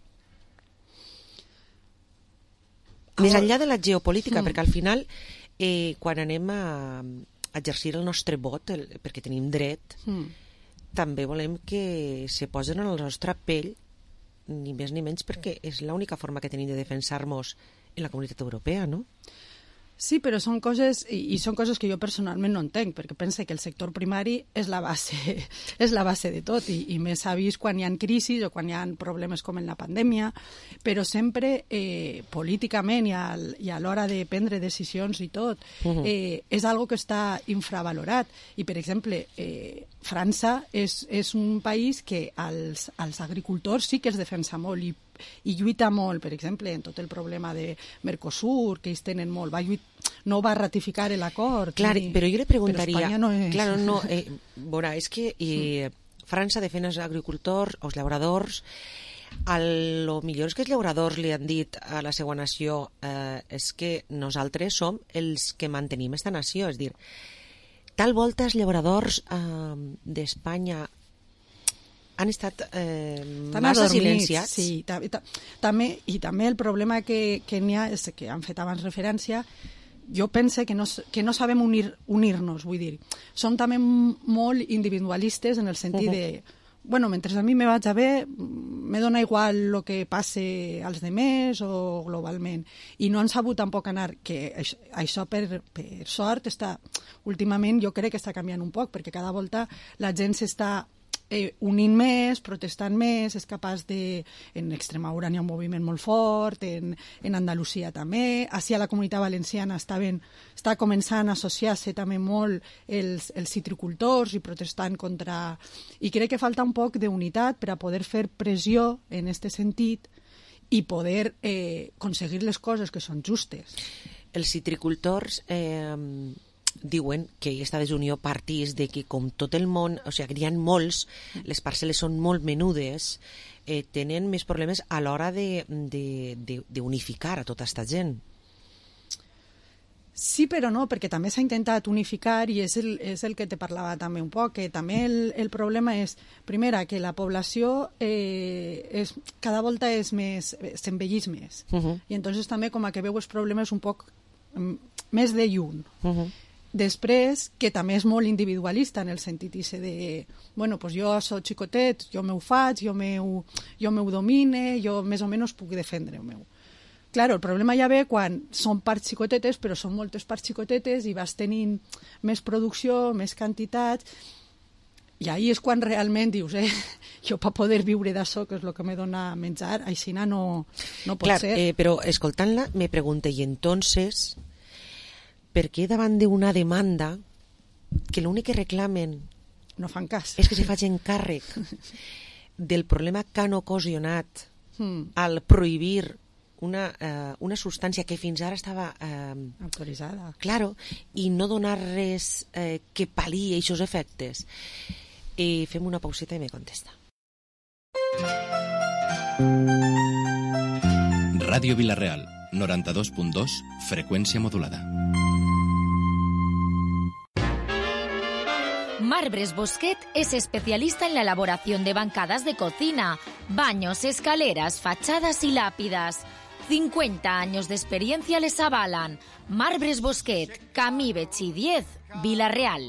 Oh. Més enllà de la geopolítica, mm. perquè al final, eh, quan anem a... exercir el nostre vot, el, perquè tenim dret, mm. també volem que se posen en la nostra pell, ni més ni menys, perquè és l'única forma que tenim de defensar-nos en la comunitat europea, no? Sí, però són coses, i, i són coses que jo personalment no entenc, perquè pense que el sector primari és la base, és la base de tot, i, i més s'ha vist quan hi ha crisis o quan hi ha problemes com en la pandèmia, però sempre eh, políticament i a, i a l'hora de prendre decisions i tot, uh-huh. eh, és algo que està infravalorat. I, per exemple, eh, França és, és un país que als, als agricultors sí que es defensa molt i i lluita molt, per exemple, en tot el problema de Mercosur, que ells tenen molt, va lluit... no va ratificar l'acord. Clar, ni... però jo li preguntaria... Però no és... Claro, no, eh, veurà, és que eh, França defèn els agricultors, els llauradors, a lo millor és que els llauradors li han dit a la seva nació eh, és que nosaltres som els que mantenim aquesta nació, és dir, tal volta els llauradors eh, d'Espanya han estat eh, massa adormits, silenciats. Sí, també, i també el problema que, que n'hi ha, és que han fet abans referència, jo penso que no, que no sabem unir, unir-nos, vull dir. Som també molt individualistes en el sentit uh-huh. de, bueno, mentre a mi me vaig a bé, me dona igual el que passe als demés o globalment. I no han sabut tampoc anar, que això per, per sort està, últimament jo crec que està canviant un poc, perquè cada volta la gent s'està eh, unint més, protestant més, és capaç de... En Extremadura n'hi ha un moviment molt fort, en, en Andalusia també, així a la Comunitat Valenciana està, ben, està començant a associar-se també molt els, els citricultors i protestant contra... I crec que falta un poc d'unitat per a poder fer pressió en aquest sentit i poder eh, aconseguir les coses que són justes. Els citricultors... Eh... diuen que aquesta desunió partís de que com tot el món, o sigui, n'hi ha molts, les parcel·les són molt menudes, eh, tenen més problemes a l'hora d'unificar a tota aquesta gent. Sí, però no, perquè també s'ha intentat unificar i és el, és el que te parlava també un poc, que també el, el problema és, primera, que la població eh, és, cada volta és més, s'envellís més. Uh-huh. I entonces també com a que veu els problemes un poc mm, més de lluny. Uh-huh. Després, que també és molt individualista en el sentit de, bueno, pues jo soc xicotet, jo m'ho faig, jo m'ho jo m'ho domine, jo més o menys puc defendre el meu. Claro, el problema ja ve quan són parts xicotetes, però són moltes parts xicotetes i vas tenint més producció, més quantitats, i ahí és quan realment dius, eh, jo per poder viure d'això, que és el que me dona menjar, així no, no pot Clar, ser. Eh, però escoltant-la me pregunto, i entonces... per què davant d'una demanda que l'únic que reclamen no fan cas és que se facin càrrec del problema que han ocasionat hmm. al prohibir una, eh, una substància que fins ara estava eh, autoritzada, claro, i no donar res eh, que pal·liï aquests efectes. I fem una pauseta i me contesta. Ràdio Vila-real, noranta-dos punt dos, freqüència modulada. Marbres Bosquet es especialista en la elaboración de bancadas de cocina, baños, escaleras, fachadas y lápidas. cincuenta años de experiencia les avalan. Marbres Bosquet, Camí Betxí diez, Vila-real.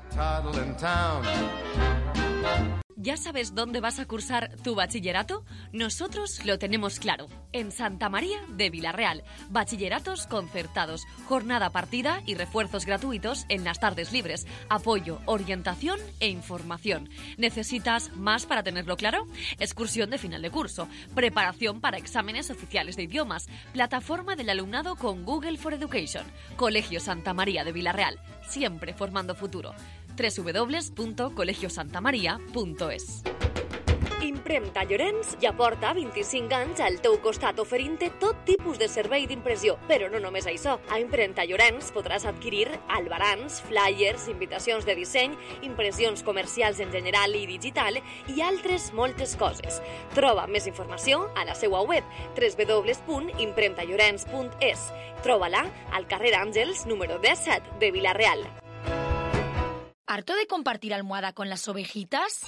¿Ya sabes dónde vas a cursar tu bachillerato? Nosotros lo tenemos claro. En Santa María de Vila-real. Bachilleratos concertados, jornada partida y refuerzos gratuitos en las tardes libres. Apoyo, orientación e información. ¿Necesitas más para tenerlo claro? Excursión de final de curso. Preparación para exámenes oficiales de idiomas. Plataforma del alumnado con Google for Education. Colegio Santa María de Vila-real. Siempre formando futuro. doble u doble u doble u punt colegio santa maria punt es. Impremta Llorenç ja porta vint-i-cinc anys al teu costat oferint-te tot tipus de servei d'impressió. Però no només això. A Impremta Llorenç podràs adquirir albarans, flyers, invitacions de disseny, impressions comercials en general i digital i altres moltes coses. Troba més informació a la seva web doble u doble u doble u punt impremta llorenç punt es. Troba-la al carrer Àngels número disset de Vila-real. ¿Harto de compartir almohada con las ovejitas?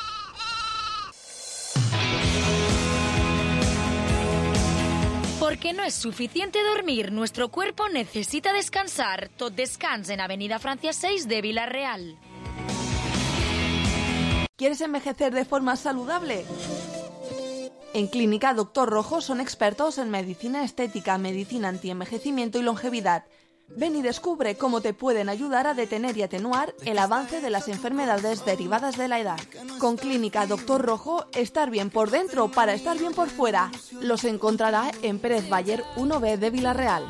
Porque no es suficiente dormir, nuestro cuerpo necesita descansar. Tot descans en Avenida Francia seis de Vila-real. ¿Quieres envejecer de forma saludable? En Clínica Doctor Rojo son expertos en medicina estética, medicina antienvejecimiento y longevidad. Ven y descubre cómo te pueden ayudar a detener y atenuar el avance de las enfermedades derivadas de la edad. Con Clínica Doctor Rojo, estar bien por dentro para estar bien por fuera. Los encontrará en Pérez Bayer uno B de Vila-real.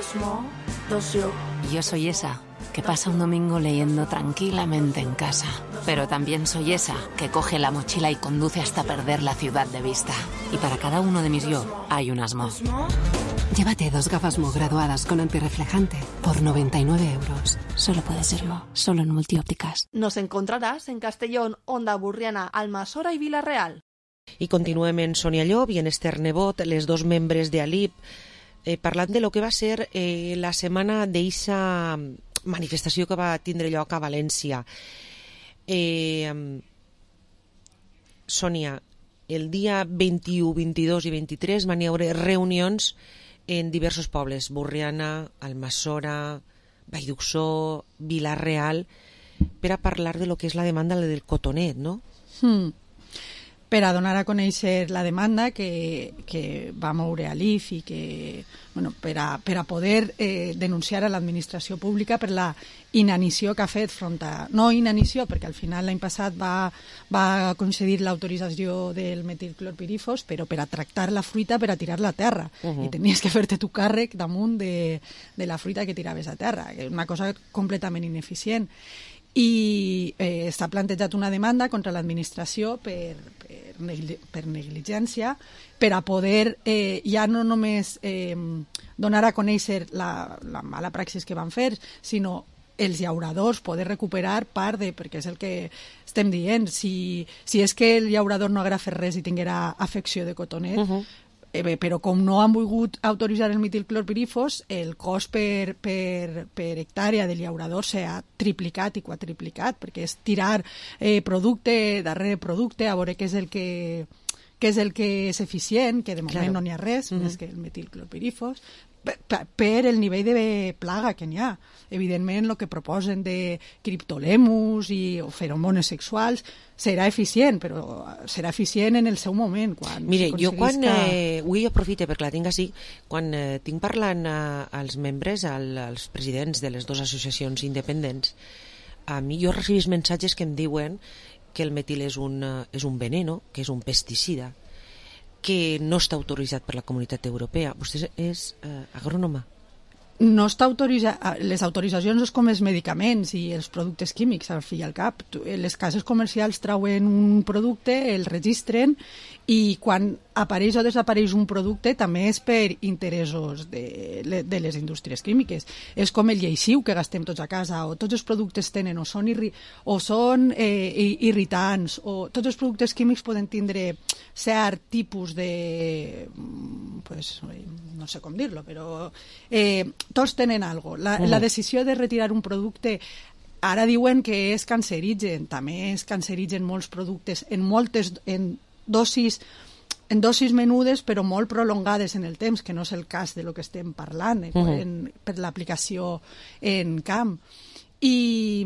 Yo soy esa que pasa un domingo leyendo tranquilamente en casa. Pero también soy esa que coge la mochila y conduce hasta perder la ciudad de vista. Y para cada uno de mis yo hay un asmo. Llévate dos gafas Mo graduadas con antirreflejante por noventa y nueve euros. Solo puede ser Mo, solo en Multiópticas. Nos encontrarás en Castellón, Onda Burriana, Almassora y Vila-real. I continuem en Sonia Llop i en Esther Nebot, les dos membres de Alip, eh, parlant de lo que va ser eh, la setmana d'eixa manifestació que va tindre lloc a València. Eh, Sònia, el dia vint-i-u, vint-i-dos i vint-i-tres van hi haure reunions en diversos pobles, Borriana, Almassora, Vallduxó, Vila-real, per a parlar de lo que és la demanda del cotonet, no? Hmm. per a donar a conèixer la demanda que, que va moure a l'I F i que, bueno, per, a, per a poder eh, denunciar a l'administració pública per la inanició que ha fet front a... No inanició, perquè al final l'any passat va, va concedir l'autorització del metilclorpirifos, però per a tractar la fruita, per a tirar-la a terra. Uh-huh. I tenies que fer-te tu càrrec damunt de, de la fruita que tiraves a terra. Una cosa completament ineficient. I eh, s'ha plantejat una demanda contra l'administració per, per, negli per negligència, per a poder eh, ja no només eh, donar a conèixer la, la mala praxis que van fer, sinó els llauradors poder recuperar part de... perquè és el que estem dient, si, si és que el llaurador no haguera fet res i tinguera afecció de cotonet, uh-huh. Eh, bé, però com no han volgut autoritzar el metilclorpirifos, el cost per, per, per hectàrea del llaurador s'ha triplicat i quadriplicat, perquè és tirar eh, producte darrere producte a veure què és el que, què és el que és eficient, que de moment claro. no n'hi ha res, uh-huh. més que el metilclorpirifos, per, per el nivell de plaga que n'hi ha. Evidentment, el que proposen de criptolemus i o feromones sexuals serà eficient, però serà eficient en el seu moment. Quan Mire, jo quan, que... eh, avui aprofite perquè la tinc així, quan eh, tinc parlant a, als membres, al, als presidents de les dues associacions independents, a mi jo recibís missatges que em diuen que el metil és un, és un veneno, que és un pesticida, que no està autoritzat per la Comunitat Europea. Vostè és eh, agrònoma? No està autoritzat. Les autoritzacions és com els medicaments i els productes químics, al fi i al cap. Les cases comercials trauen un producte, el registren, i quan apareix o desapareix un producte també és per interessos de, de les indústries químiques. És com el lleixiu que gastem tots a casa, o tots els productes tenen o són, irri, o són eh, irritants, o tots els productes químics poden tindre cert tipus de... pues, no sé com dir-lo, però eh, tots tenen algo. La, uh-huh. la decisió de retirar un producte ara diuen que és cancerigen, també és cancerigen molts productes en moltes en dosis en dosis menudes però molt prolongades en el temps, que no és el cas de lo que estem parlant eh, uh-huh. en, per l'aplicació en camp. I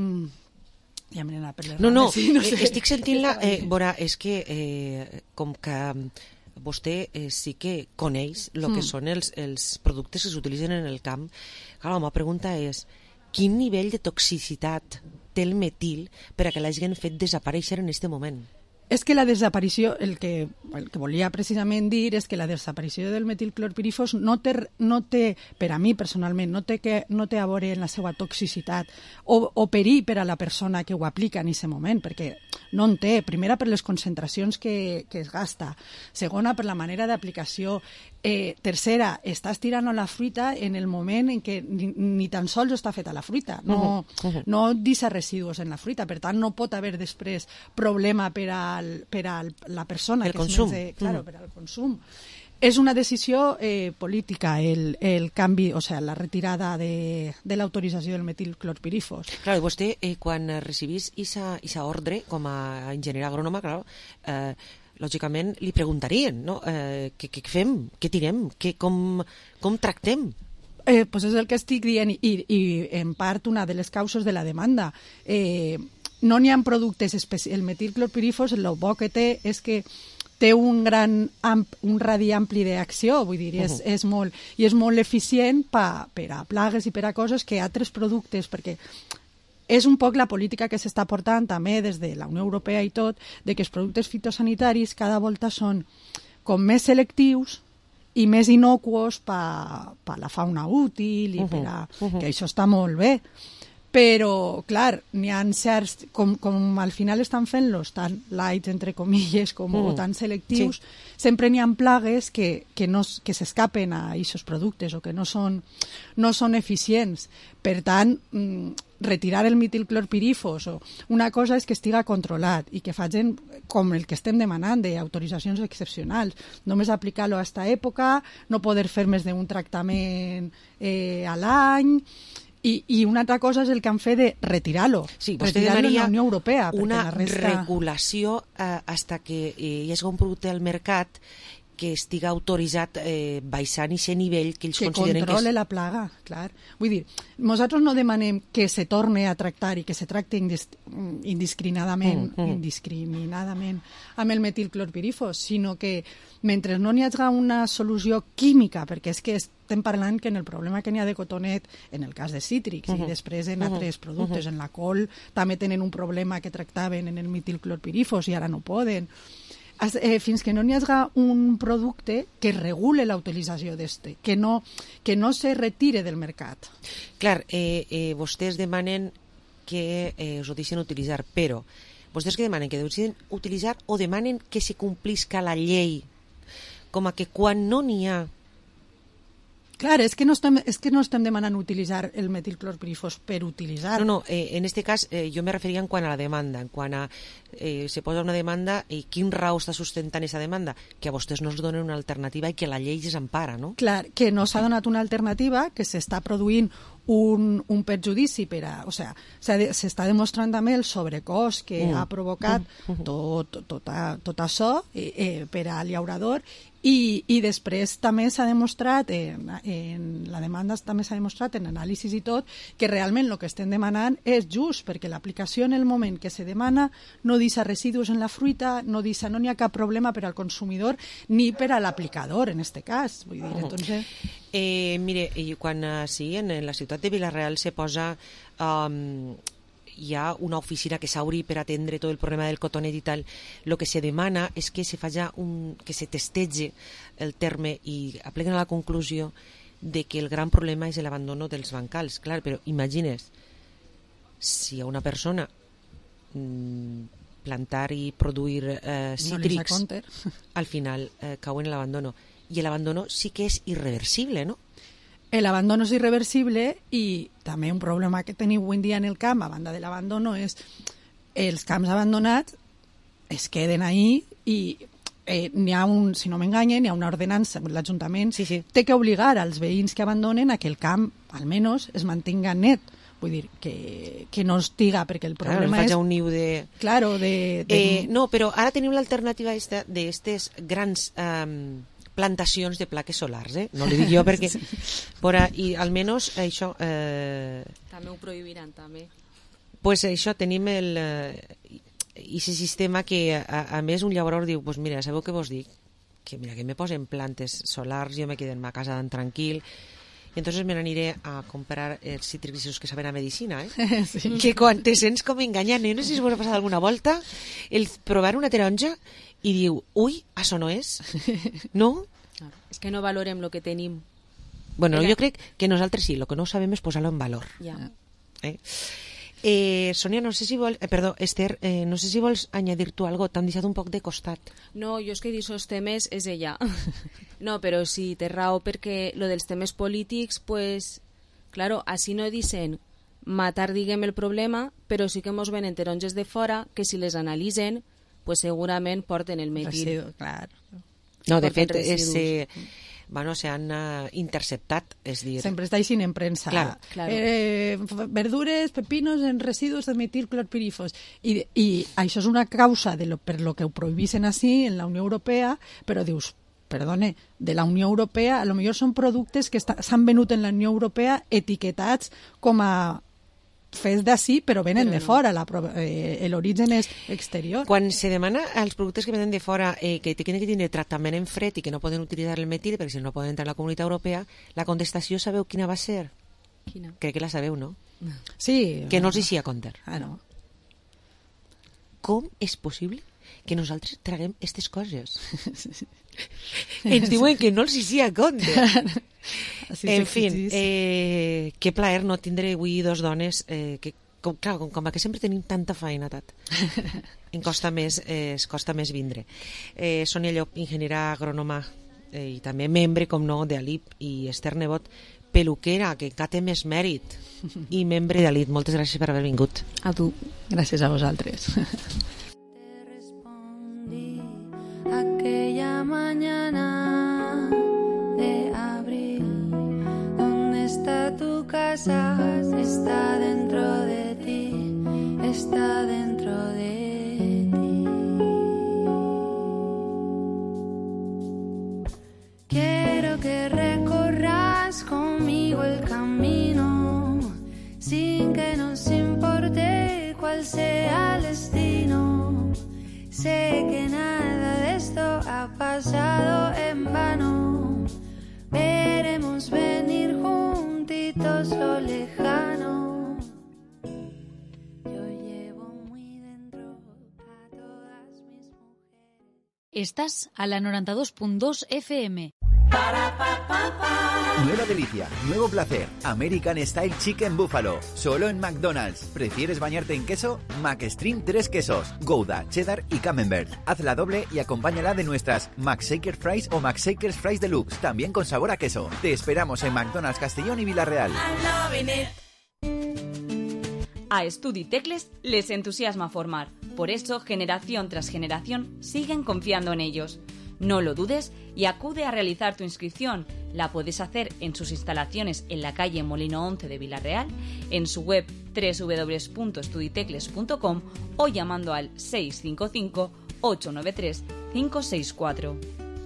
ja m'he anat per les no, no, sí, no sé. estic sentint-la eh, Bora, és que eh, com que vostè eh, sí que coneix el que mm. són els, els productes que s'utilitzen en el camp. Clar, la meva pregunta és quin nivell de toxicitat té el metil per a que l'hagin fet desaparèixer en aquest moment? És que la desaparició, el que, el que volia precisament dir és que la desaparició del metilclorpirifos no té, no té per a mi personalment, no té, que, no té a veure en la seva toxicitat o, o perill per a la persona que ho aplica en aquest moment, perquè no en té. Primera, per les concentracions que, que es gasta. Segona, per la manera d'aplicació. Eh, tercera, estàs tirant la fruita en el moment en què ni, ni tan sols està feta la fruita. No, uh-huh. Uh-huh. no deixa residus en la fruita, per tant no pot haver després problema per a, per a la persona el que consum. es menja, claro, uh-huh. per al consum. És una decisió eh, política el, el canvi, o sigui, la retirada de, de l'autorització del metilclorpirifos. Clar, vostè eh, quan recibís aquesta ordre com a enginyer agrònoma, clar, eh, lògicament li preguntarien, no? Eh, què, què fem? Què tirem? Què, com, com tractem? Eh, pues és el que estic dient i, i en part una de les causes de la demanda. Eh, no n'hi ha productes especials. El metilclorpirifos, el bo que té és que té un gran amp, un radi ampli d'acció, vull dir, és, uh-huh. és molt, i és molt eficient pa, per a plagues i per a coses que altres productes, perquè és un poc la política que s'està portant també des de la Unió Europea i tot, de que els productes fitosanitaris cada volta són com més selectius i més inocuos per pa la fauna útil i uh-huh. per a, uh-huh. que això està molt bé. Però, clar, n'hi ha certs, com, com al final estan fent-los tan light, entre comilles, com, mm. o tan selectius, sí. sempre n'hi ha plagues que, que, no, que s'escapen a aquests productes o que no són, no són eficients. Per tant, mm, retirar el metilclorpirifos, o una cosa és que estiga controlat i que facin com el que estem demanant, d'autoritzacions excepcionals. Només aplicar-lo a aquesta època, no poder fer més d'un tractament eh, a l'any... I, I una altra cosa és el que han fet de retirar-lo. Sí, vostè retirar-lo demanaria en la Unió Europea. una la resta... regulació eh, hasta que eh, hi hagi un producte al mercat que estiga autoritzat eh, baixant i ser nivell que ells que consideren que és... controle la plaga, clar. Vull dir, nosaltres no demanem que se torne a tractar i que se tracte indis indiscriminadament, mm, mm. indiscriminadament amb el metilclorpirifos, sinó que mentre no n'hi hagi una solució química, perquè és que estem parlant que en el problema que n'hi ha de cotonet, en el cas de cítrics, uh -huh. i després en uh -huh. altres productes, uh -huh. en la col també tenen un problema que tractaven en el metilclorpirifos i ara no poden. Eh, fins que no n'hi hagi un producte que regule la utilització d'este, que no, que no se retire del mercat. Clar, eh, eh, vostès demanen que eh, us ho deixen utilitzar, però vostès que demanen que ho deixen utilitzar o demanen que se complisca la llei, com a que quan no n'hi ha... Clar, és que no estem, és que no estem demanant utilitzar el metilclorpirifos per utilitzar. No, no, eh, en este cas eh, jo me referia en quant a la demanda, en quant a eh, se posa una demanda i quin raó està sustentant aquesta demanda? Que a vostès no es donen una alternativa i que la llei s'empara, no? Clar, que no s'ha donat una alternativa, que s'està produint un, un perjudici per a... O sigui, s'està demostrant també el sobrecost que mm. ha provocat mm. Mm. Tot, tot, a, tot això eh, eh, per al llaurador. I, i després també s'ha demostrat, en, en la demanda també s'ha demostrat en anàlisis i tot, que realment el que estem demanant és just, perquè l'aplicació en el moment que se demana no deixa residus en la fruita, no deixa, no n'hi ha cap problema per al consumidor ni per a l'aplicador, en este cas. Vull dir, entonces... Eh, mire, quan uh, sí, en, en la ciutat de Vila-real se posa... Um, hi ha una oficina que s'obri per atendre tot el problema del cotonet i tal. El que se demana és que se faja un, que se testege el terme i apleguen a la conclusió de que el gran problema és l'abandono dels bancals. Clar, però imagines, si a una persona mmm, plantar i produir eh, cítrics, no al final eh, cau en l'abandono. I l'abandono sí que és irreversible, no? L'abandono és irreversible i també un problema que tenim avui en dia en el camp, a banda de l'abandono, és els camps abandonats es queden ahí i eh, n'hi ha un, si no m'enganyen, n'hi ha una ordenança, l'Ajuntament sí, sí. té que obligar als veïns que abandonen a que el camp, almenys, es mantinga net. Vull dir, que, que no estiga, perquè el problema claro, és... un niu de... Claro, de... de... Eh, no, però ara tenim l'alternativa d'aquestes grans... Um... plantacions de plaques solars, eh? No li dic jo perquè... sí. Però, i almenys això... Eh... També ho prohibiran, també. Pues això, tenim el... Eh, aquest sistema que, a, a més, un llaurador diu, pues mira, sabeu què vos dic? Que mira, que me posen plantes solars, jo me quedo en ma casa tan tranquil, i entonces me n'aniré a comprar els cítrics que saben a medicina, eh? Sí. Que quan te sents com enganyant, eh? No sé si us ha passat alguna volta, el provar una taronja i diu, ui, això no és, no? Claro. És que no valorem el que tenim. Bueno, Era... jo crec que nosaltres sí, el que no sabem és posar-lo en valor. Ja. Eh? Eh, Sonia, no sé si vols... Eh, perdó, Esther, eh, no sé si vols añadir tu algo, t'han deixat un poc de costat. No, jo és que d'aixòs temes és ella. No, però sí, té raó, perquè lo dels temes polítics, pues, claro, així no dicen matar, diguem, el problema, però sí que mos venen taronges de fora que si les analitzen pues segurament porten el metil. Residu, clar. No, de fet, és, eh, bueno, s'han uh, interceptat, és dir... Sempre està així en premsa. Claro, claro. Eh, verdures, pepinos en residus de metilclorpirifos. I, I això és una causa de lo, per lo que ho prohibissin així en la Unió Europea, però dius, perdone, de la Unió Europea, a lo millor són productes que s'han venut en la Unió Europea etiquetats com a fets d'ací, però venen de fora, eh, l'origen és exterior. Quan se demana als productes que venen de fora eh, que tenen que tenir tractament en fred i que no poden utilitzar el metil perquè si no poden entrar a la Comunitat Europea, la contestació sabeu quina va ser? Quina? Crec que la sabeu, no? Sí. Que no els hi a compte. Ah, no. Com és possible que nosaltres traguem aquestes coses? Ens diuen que no els hi a compte. En fi, eh, que plaer no tindre avui dos dones eh, que, com, clar, com, com que sempre tenim tanta feina, tat. Em costa més, eh, es costa més vindre. Eh, Sònia Llop, ingeniera agrònoma eh, i també membre, com no, d'Alip, i Esther Nebot, peluquera, que encara té més mèrit, i membre d'Alip. Moltes gràcies per haver vingut. A tu. Gràcies a vosaltres. Aquella mañana de abril, ¿dónde está tu casa? Está dentro de ti, está dentro de ti. ha pasado en vano. Veremos venir juntitos lo lejano. Yo llevo muy dentro a todas mis mujeres. Estás a la noventa y dos punto dos F M. Nueva delicia, nuevo placer, American Style Chicken Buffalo, solo en McDonald's. ¿Prefieres bañarte en queso? McStream tres quesos, Gouda, Cheddar y Camembert. Hazla doble y acompáñala de nuestras McShaker Fries o McShakers Fries Deluxe, también con sabor a queso. Te esperamos en McDonald's Castellón y Villarreal. A Estudi Tecles les entusiasma formar. Por eso, generación tras generación, siguen confiando en ellos. No lo dudes y acude a realizar tu inscripción. La puedes hacer en sus instalaciones en la calle Molino once de Villarreal, en su web doble u doble u doble u punto estuditecles punto com o llamando al seis cinco cinco, ocho nueve tres, cinco seis cuatro.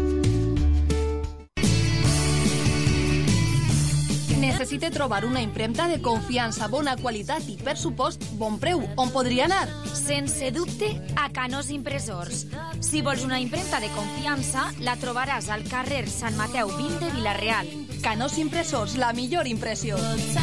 Necessite trobar una impremta de confiança, bona qualitat i, per supost, bon preu. On podria anar? Sense dubte, a Canós Impressors. Si vols una impremta de confiança, la trobaràs al carrer Sant Mateu vint de Vilareal. Canós Impressors, la millor impressió.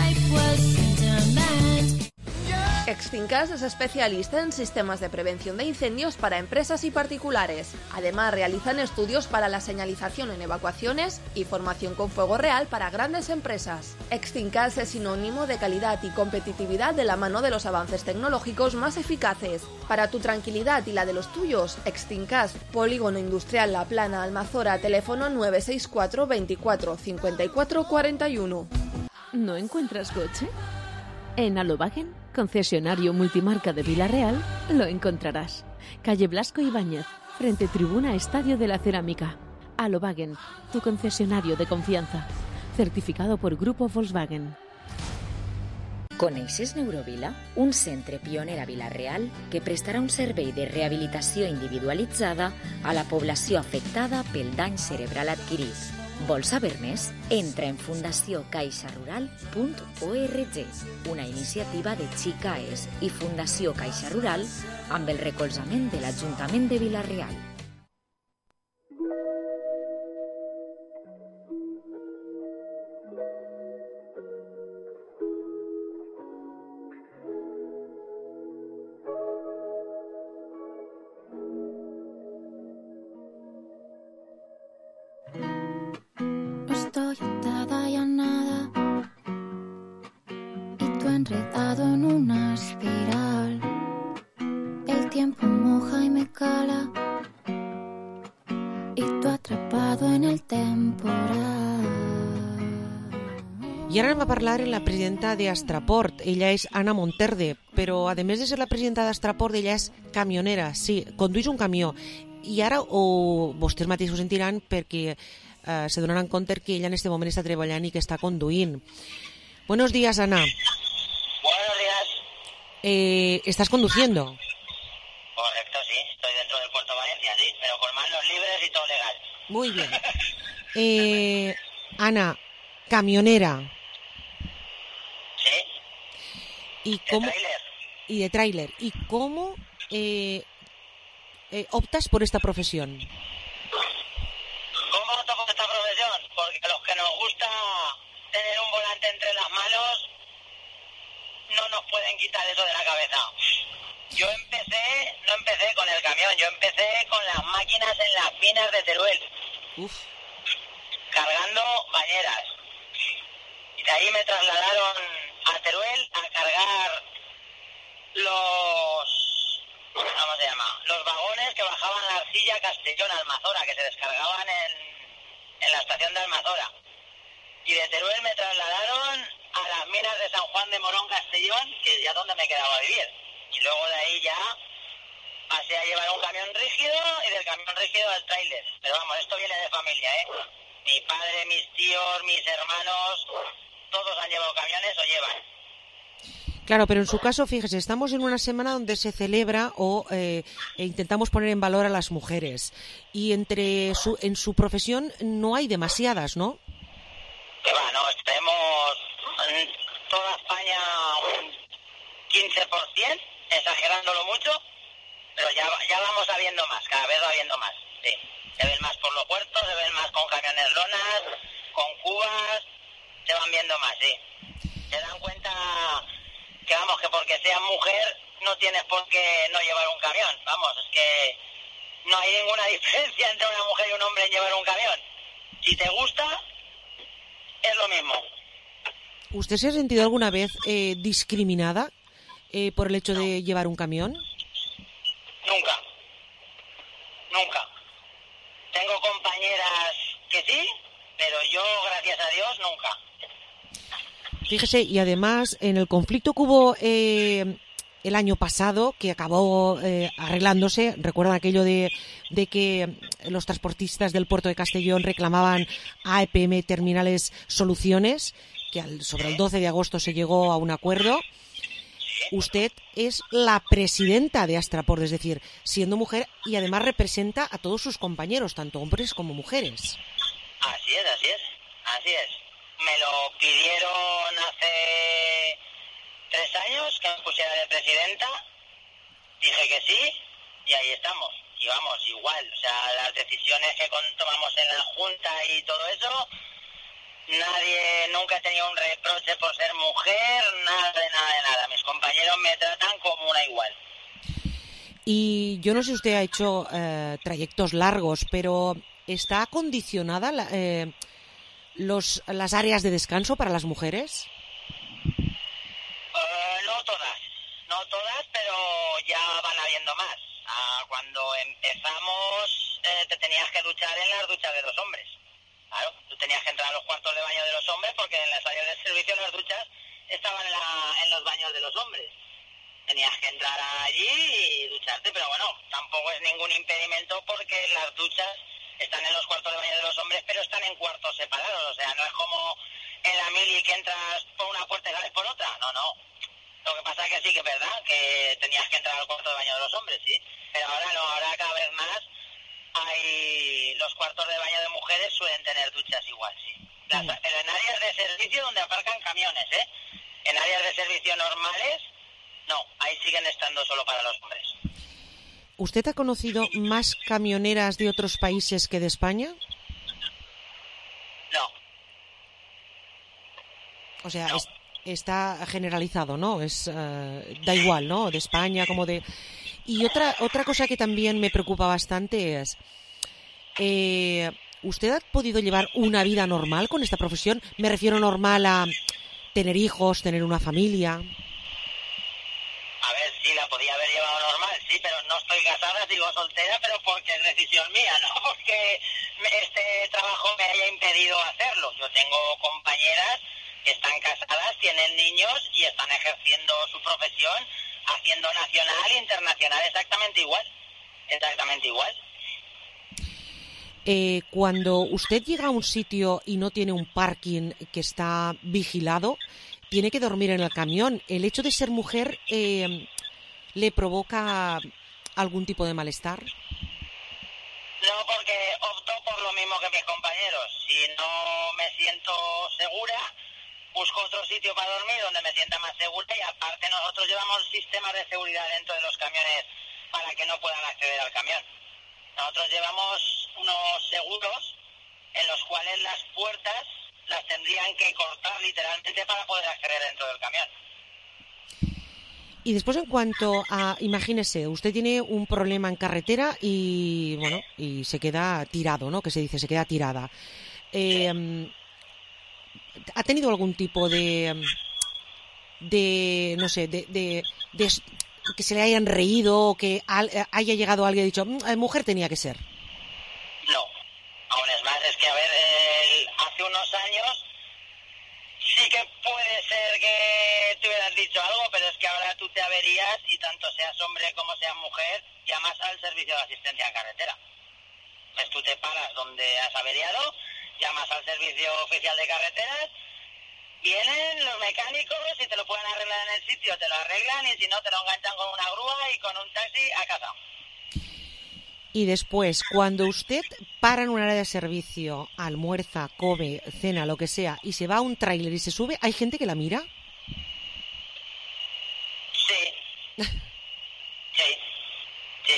Extincas es especialista en sistemas de prevención de incendios para empresas y particulares. Además, realizan estudios para la señalización en evacuaciones y formación con fuego real para grandes empresas. Extincas es sinónimo de calidad y competitividad de la mano de los avances tecnológicos más eficaces. Para tu tranquilidad y la de los tuyos, Extincas, Polígono Industrial La Plana, Almazora, teléfono nueve seis cuatro, veinticuatro, cincuenta y cuatro, cuarenta y uno. ¿No encuentras coche? En Alobagen, concesionario multimarca de Villarreal, lo encontrarás. Calle Blasco Ibáñez, frente Tribuna Estadio de la Cerámica. Alobagen, tu concesionario de confianza. Certificado por Grupo Volkswagen. Coneixes Neurovila? Un centre pioner a Vilareal que prestarà un servei de rehabilitació individualitzada a la població afectada pel dany cerebral adquirit. Vols saber més? Entra en fundació caixa rural punt org, una iniciativa de Xicaes i Fundació Caixa Rural amb el recolzament de l'Ajuntament de Vilareal. Estoy atada y a nada y tú enredado en una espiral. El tiempo moja y me cala y tú atrapado en el temporal. I ara anem a parlar amb la presidenta d'Astraport. Ella és Anna Monterde, però a més de ser la presidenta d'Astraport, ella és camionera, sí, condueix un camió. I ara o vostès mateixos ho sentiran perquè eh, se donaran compte que ella en este moment està treballant i que està conduint. Buenos días, Ana. Buenos días. Eh, ¿Estás conduciendo? Correcto, sí. Estoy dentro del Puerto Valencia, sí, pero con manos libres y todo legal. Muy bien. Eh, Ana, camionera. Sí. ¿Y cómo? De tráiler. Y de tráiler. ¿Y cómo eh, eh, optas por esta profesión? ¿Cómo opto por esta profesión? Porque a los que nos gusta tener un volante entre las manos no nos pueden quitar eso de la cabeza. Yo empecé, no empecé con el camión, yo empecé con las máquinas en las minas de Teruel. Uf. Cargando bañeras. Y de ahí me trasladaron a Teruel a cargar los... ¿Cómo se llama? Los vagones que bajaban la arcilla Castellón Almazora, que se descargaban en, en la estación de Almazora. Y de Teruel me trasladaron a las minas de San Juan de Morón Castellón, que ya donde me quedaba a vivir. Y luego de ahí ya pasé a llevar un camión rígido y del camión rígido al tráiler. Pero vamos, esto viene de familia, ¿eh? Mi padre, mis tíos, mis hermanos, todos han llevado camiones o llevan. Claro, pero en su caso, fíjese, estamos en una semana donde se celebra o eh, e intentamos poner en valor a las mujeres. Y entre su, en su profesión no hay demasiadas, ¿no? Que va, no, tenemos en toda España un quince por ciento, exagerándolo mucho, pero ya, ya vamos habiendo más, cada vez va habiendo más, sí. Se ven más por los puertos, se ven más con camiones lonas, con cubas, se van viendo más, sí. Se dan cuenta que, vamos, que porque seas mujer no tienes por qué no llevar un camión. Vamos, es que no hay ninguna diferencia entre una mujer y un hombre en llevar un camión. Si te gusta, es lo mismo. ¿Usted se ha sentido alguna vez eh, discriminada eh, por el hecho no. de llevar un camión? Nunca. Nunca. Tengo compañeras que sí, pero yo, gracias a Dios, nunca. Fíjese, y además, en el conflicto que hubo eh, el año pasado, que acabó eh, arreglándose, recuerdan aquello de, de que los transportistas del puerto de Castellón reclamaban a E P M Terminales Soluciones, que al, sobre el doce de agosto se llegó a un acuerdo. Usted es la presidenta de Astraport, es decir, siendo mujer, y además representa a todos sus compañeros, tanto hombres como mujeres. Así es, así es, así es. Me lo pidieron hace tres años que me pusiera de presidenta, dije que sí y ahí estamos. Y vamos, igual, o sea, las decisiones que tomamos en la Junta y todo eso, nadie, nunca he tenido un reproche por ser mujer, nada de nada de nada. Mis compañeros me tratan como una igual. Y yo no sé si usted ha hecho eh, trayectos largos, pero ¿está condicionada la, eh, los, las áreas de descanso para las mujeres? Uh, no todas, no todas, pero ya van habiendo más. Uh, cuando empezamos eh, te tenías que duchar en las duchas de los hombres. Claro, tú tenías que entrar a los cuartos de baño de los hombres porque en las áreas de servicio las duchas estaban en, la, en los baños de los hombres. Tenías que entrar allí y ducharte, pero bueno, tampoco es ningún impedimento porque las duchas están en los cuartos de baño de los hombres, pero están en cuartos separados. O sea, no es como en la mili que entras por una puerta y sales por otra. No, no. Lo que pasa es que sí que es verdad que tenías que entrar al cuarto de baño de los hombres, sí. Pero ahora no, ahora cada vez más hay los cuartos de baño de mujeres suelen tener duchas igual, sí. Las, pero en áreas de servicio donde aparcan camiones, ¿eh? En áreas de servicio normales, no, ahí siguen estando solo para los hombres. ¿Usted ha conocido más camioneras de otros países que de España? No. O sea, no. Es, está generalizado, ¿no? Es uh, da igual, ¿no? De España como de... Y otra otra cosa que también me preocupa bastante es, eh, ¿usted ha podido llevar una vida normal con esta profesión? Me refiero normal a tener hijos, tener una familia. A ver, sí, la podía haber llevado normal, sí, pero no estoy casada, sigo soltera, pero porque es decisión mía, no porque este trabajo me haya impedido hacerlo. Yo tengo compañeras que están casadas, tienen niños y están ejerciendo su profesión, haciendo nacional e internacional exactamente igual, exactamente igual. Eh, cuando usted llega a un sitio y no tiene un parking que está vigilado, tiene que dormir en el camión. ¿El hecho de ser mujer eh, le provoca algún tipo de malestar? No, porque opto por lo mismo que mis compañeros. Si no me siento segura, busco otro sitio para dormir donde me sienta más segura, y aparte nosotros llevamos sistemas de seguridad dentro de los camiones para que no puedan acceder al camión. Nosotros llevamos unos seguros en los cuales las puertas las tendrían que cortar literalmente para poder acceder dentro del camión. Y después, en cuanto a, imagínese, usted tiene un problema en carretera y, bueno, y se queda tirado, ¿no? Que se dice, se queda tirada. Eh, ¿Ha tenido algún tipo de, de no sé, de, de, de que se le hayan reído o que al, haya llegado alguien y dicho, mujer tenía que ser? No, aún es más, es que a ver, eh, hace unos años sí que puede ser que te hubieras dicho algo, pero es que ahora tú te averías y tanto seas hombre como seas mujer, llamas al servicio de asistencia en carretera. Pues tú te paras donde has averiado, llamas al servicio oficial de carreteras, vienen los mecánicos y te lo pueden arreglar en el sitio, te lo arreglan, y si no te lo enganchan con una grúa y con un taxi a casa. Y después, cuando usted para en un área de servicio, almuerza, come, cena, lo que sea, y se va a un tráiler y se sube, ¿hay gente que la mira? Sí. Sí. Sí.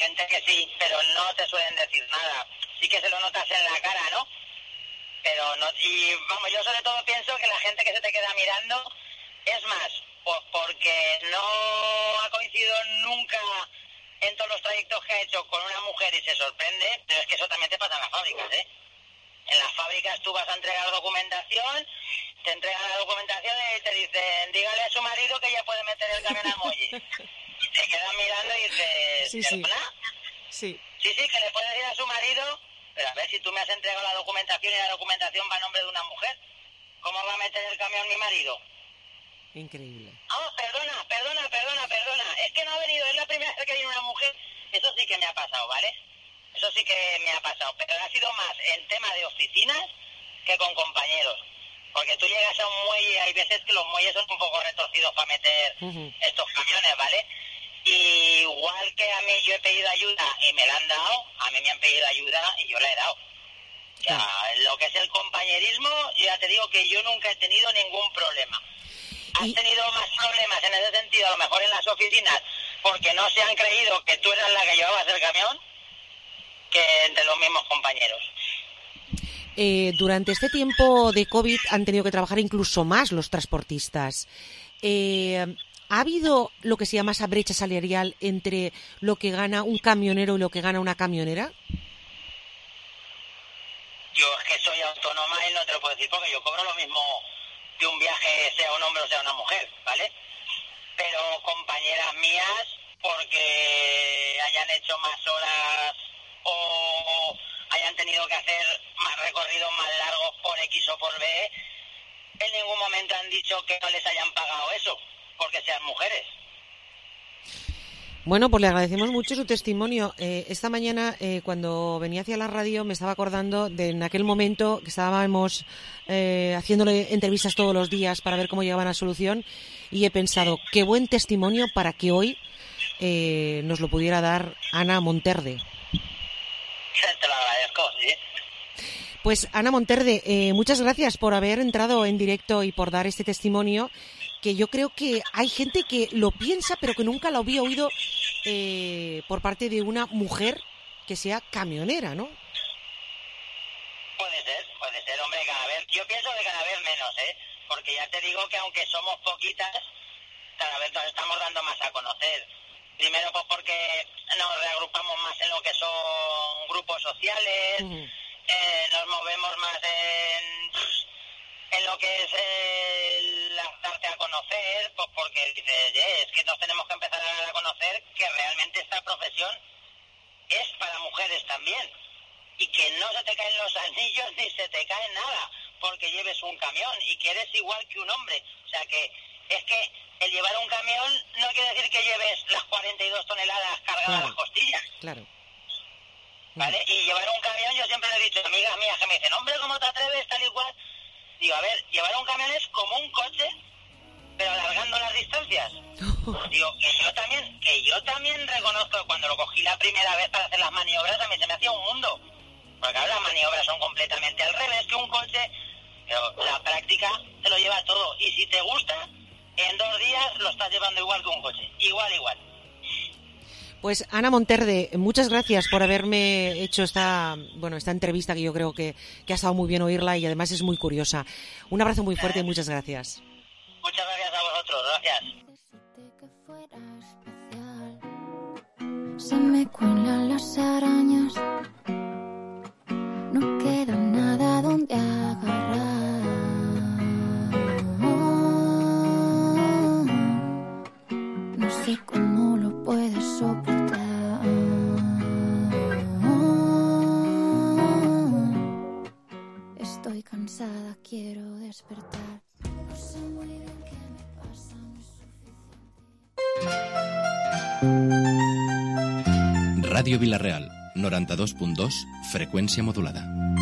gente que sí, pero no te suelen decir nada. Sí que se lo notas en la cara, ¿no? Pero no, y vamos, yo sobre todo pienso que la gente que se te queda mirando, es más, pues porque no ha coincidido nunca en todos los trayectos que ha hecho con una mujer y se sorprende, pero es que eso también te pasa en las fábricas, ¿eh? En las fábricas tú vas a entregar documentación, te entregan la documentación y te dicen, dígale a su marido que ya puede meter el camión al muelle. Y te quedan mirando y dices, Sí, sí. ¿perdona? Sí. Sí, sí, que le puede decir a su marido, pero a ver, si tú me has entregado la documentación y la documentación va a nombre de una mujer, ¿cómo va a meter el camión mi marido? Increíble. Ah, perdona, perdona, perdona, perdona. Es que no ha venido, es la primera vez que viene una mujer. Eso sí que me ha pasado, ¿vale? Eso sí que me ha pasado. Pero ha sido más en tema de oficinas que con compañeros. Porque tú llegas a un muelle, hay veces que los muelles son un poco retorcidos para meter Uh-huh. estos camiones, ¿vale? Y igual que a mí yo he pedido ayuda y me la han dado, a mí me han pedido ayuda y yo la he dado. O sea, lo que es el compañerismo, yo ya te digo que yo nunca he tenido ningún problema. Has tenido más problemas en ese sentido, a lo mejor en las oficinas, porque no se han creído que tú eras la que llevabas el camión, que entre los mismos compañeros. Eh, durante este tiempo de COVID han tenido que trabajar incluso más los transportistas. Eh, ¿Ha habido lo que se llama esa brecha salarial entre lo que gana un camionero y lo que gana una camionera? Yo es que soy autónoma y no te lo puedo decir porque yo cobro lo mismo de un viaje, sea un hombre o sea una mujer, ¿vale? Pero compañeras mías, porque hayan hecho más horas o hayan tenido que hacer más recorridos más largos por X o por B, en ningún momento han dicho que no les hayan pagado eso, porque sean mujeres. Bueno, pues le agradecemos mucho su testimonio. Eh, esta mañana, eh, cuando venía hacia la radio, me estaba acordando de en aquel momento que estábamos eh, haciéndole entrevistas todos los días para ver cómo llegaban a solución, y he pensado, qué buen testimonio para que hoy eh, nos lo pudiera dar Ana Monterde. Te lo agradezco, sí. Pues Ana Monterde, eh, muchas gracias por haber entrado en directo y por dar este testimonio, que yo creo que hay gente que lo piensa pero que nunca lo había oído eh, por parte de una mujer que sea camionera, ¿no? Puede ser, puede ser, hombre, cada vez, yo pienso que cada vez menos, ¿eh? Porque ya te digo que aunque somos poquitas, cada vez nos estamos dando más a conocer. Primero pues porque nos reagrupamos más en lo que son grupos sociales, uh-huh. eh, nos movemos más en, en lo que es el darte a conocer, pues porque dices, yeah, es que nos tenemos que empezar a dar a conocer que realmente esta profesión es para mujeres también. Y que no se te caen los anillos ni se te cae nada porque lleves un camión y que eres igual que un hombre. O sea que es que el llevar un camión no quiere decir que lleves las cuarenta y dos toneladas cargadas Claro. a las costillas. Claro. ¿Vale? Y llevar un camión, yo siempre le he dicho a amigas mías que me dicen, hombre, ¿cómo te atreves tal y cual? Digo, a ver, llevar un camión es como un coche, pero alargando las distancias. Digo, que yo también, que yo también reconozco que cuando lo cogí la primera vez para hacer las maniobras, a mí se me hacía un mundo. Porque ahora las maniobras son completamente al revés que un coche, pero la práctica te lo lleva todo. Y si te gusta, en dos días lo estás llevando igual que un coche. Igual, igual. Pues Ana Monterde, muchas gracias por haberme hecho esta, bueno, esta entrevista que yo creo que, que ha estado muy bien oírla y además es muy curiosa. Un abrazo muy fuerte y muchas gracias. Muchas gracias a vosotros, gracias. Se me cuelan las arañas, no queda nada donde agarrar. No sé cómo lo puedes soportar. Estoy cansada, quiero despertar. No sé muy bien qué me pasa, no es suficiente. Radio Vilareal, noventa y dos punto dos, frecuencia modulada.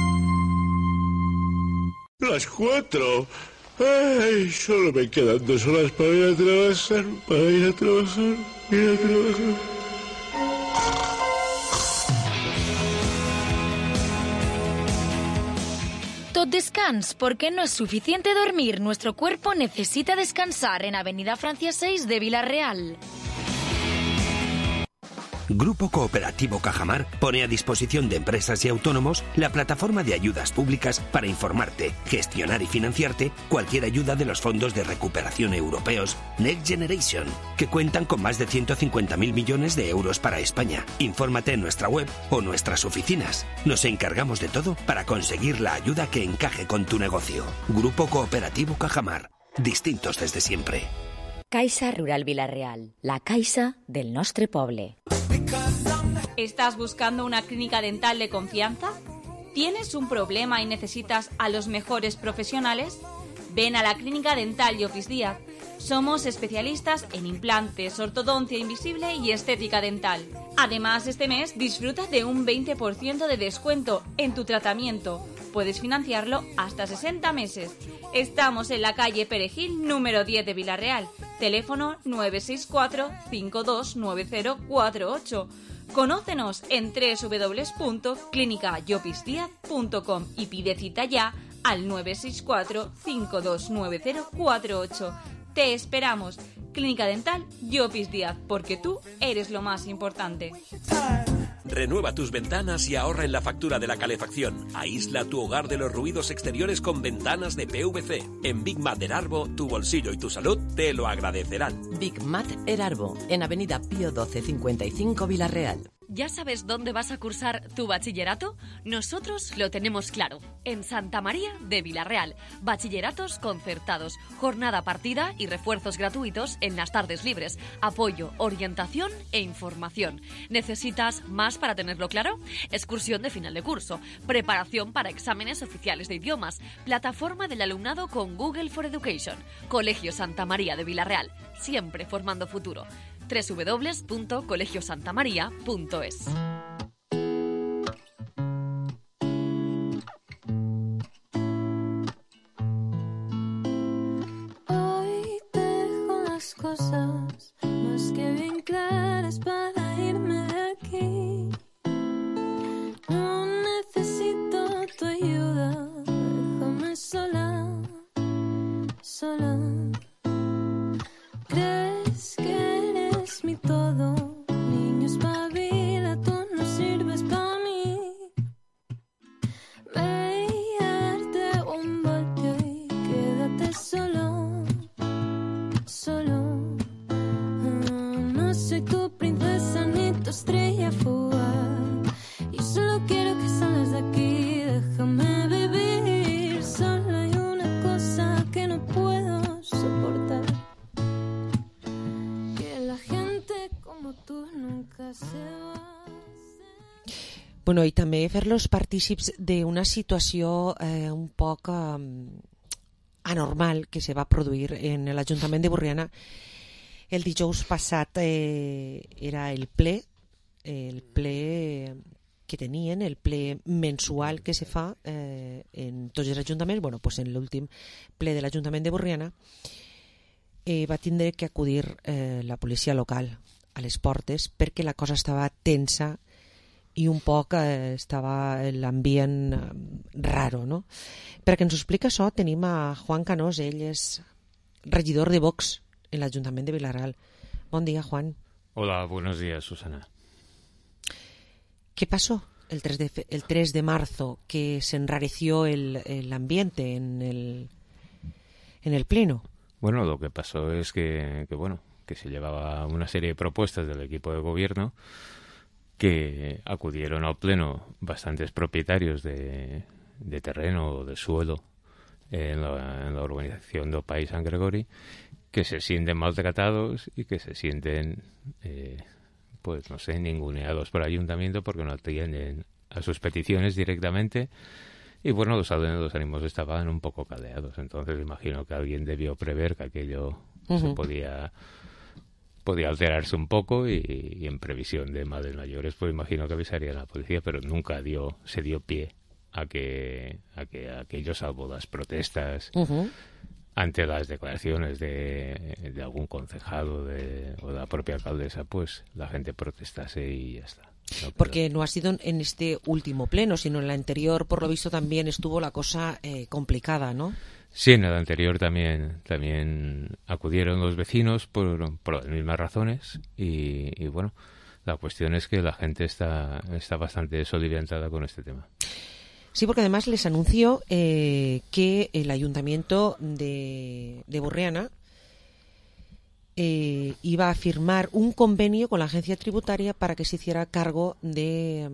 Las cuatro. Ay, solo me quedan dos horas para ir a trabajar, para ir a trabajar, ir a trabajar. Tot descans, porque no es suficiente dormir. Nuestro cuerpo necesita descansar en Avenida Francia seis de Vila Real. Grupo Cooperativo Cajamar pone a disposición de empresas y autónomos la plataforma de ayudas públicas para informarte, gestionar y financiarte cualquier ayuda de los fondos de recuperación europeos Next Generation, que cuentan con más de ciento cincuenta mil millones de euros para España. Infórmate en nuestra web o nuestras oficinas. Nos encargamos de todo para conseguir la ayuda que encaje con tu negocio. Grupo Cooperativo Cajamar. Distintos desde siempre. Caixa Rural Vila-real, la caixa del nostre poble. ¿Estás buscando una clínica dental de confianza? ¿Tienes un problema y necesitas a los mejores profesionales? Ven a la Clínica Dental Llopis Díaz. Somos especialistas en implantes, ortodoncia invisible y estética dental. Además, este mes disfruta de un veinte por ciento de descuento en tu tratamiento. Puedes financiarlo hasta sesenta meses. Estamos en la calle Perejil, número diez de Vila-real. Teléfono nueve seis cuatro, cinco dos nueve cero cuatro ocho. Conócenos en doble u doble u doble u punto clínica llopis díaz punto com y pide cita ya al nueve seis cuatro, cinco dos nueve cero cuatro ocho. Te esperamos. Clínica Dental Llopis Díaz, porque tú eres lo más importante. Renueva tus ventanas y ahorra en la factura de la calefacción. Aísla tu hogar de los ruidos exteriores con ventanas de P V C. En Big Mat Erarbo, tu bolsillo y tu salud te lo agradecerán. Big Mat Erarbo, en Avenida Pío doce cincuenta y cinco, Vila-real. ¿Ya sabes dónde vas a cursar tu bachillerato? Nosotros lo tenemos claro. En Santa María de Vila-real. Bachilleratos concertados, jornada partida y refuerzos gratuitos en las tardes libres. Apoyo, orientación e información. ¿Necesitas más para tenerlo claro? Excursión de final de curso, preparación para exámenes oficiales de idiomas, plataforma del alumnado con Google for Education. Colegio Santa María de Vila-real. Siempre formando futuro. doble u doble u doble u punto colegio santa maría punto es. Hoy dejo las cosas más que bien claras para irme de aquí. No necesito tu ayuda, déjame sola, sola. ¿Crees que eres mi todo? Niño, espabila, tú no sirves para mí. Ve y darte un voltio y quédate solo, solo. Oh, no soy tu princesa ni tu estrella fugaz. Yo solo quiero que salgas de aquí, déjame vivir. Solo hay una cosa que no puedo soportar. Bueno, i també fer-los partícips d'una situació eh, un poc eh, anormal que se va produir en l'Ajuntament de Borriana el dijous passat. Eh, era el ple, el ple que tenien, el ple mensual que se fa eh, en tots els ajuntaments. Bueno, pues en l'últim ple de l'Ajuntament de Borriana eh, va tindre que acudir eh, la policia local a les portes perquè la cosa estava tensa i un poc eh, estava l'ambient eh, raro, no? Perquè ens ho explica això tenim a Juan Canós, ell és regidor de Vox en l'Ajuntament de Vila-real. Bon dia, Juan. Hola, buenos días, Susana. ¿Qué pasó el tres de, el tres de marzo que se enrareció el, el ambiente en el, en el pleno? Bueno, lo que pasó es que, que bueno, que se llevaba una serie de propuestas del equipo de gobierno que acudieron al pleno bastantes propietarios de, de terreno o de suelo en la, en la urbanización del País San Gregori, que se sienten maltratados y que se sienten, eh, pues no sé, ninguneados por el ayuntamiento porque no atienden a sus peticiones directamente. Y bueno, los, los ánimos estaban un poco caldeados. Entonces imagino que alguien debió prever que aquello uh-huh. se podía... podía alterarse un poco y, y en previsión de males mayores pues imagino que avisaría a la policía, pero nunca dio se dio pie a que a que aquello, salvo las protestas uh-huh. ante las declaraciones de, de algún concejado de, o de la propia alcaldesa, pues la gente protestase y ya está. No, porque no ha sido en este último pleno, sino en el anterior, por lo visto también estuvo la cosa eh, complicada, ¿no? Sí, en el anterior también también acudieron los vecinos por, por las mismas razones y, y bueno, La cuestión es que la gente está, está bastante soliviantada con este tema. Sí, porque además les anunció eh, que el ayuntamiento de, de Borriana eh, iba a firmar un convenio con la agencia tributaria para que se hiciera cargo de,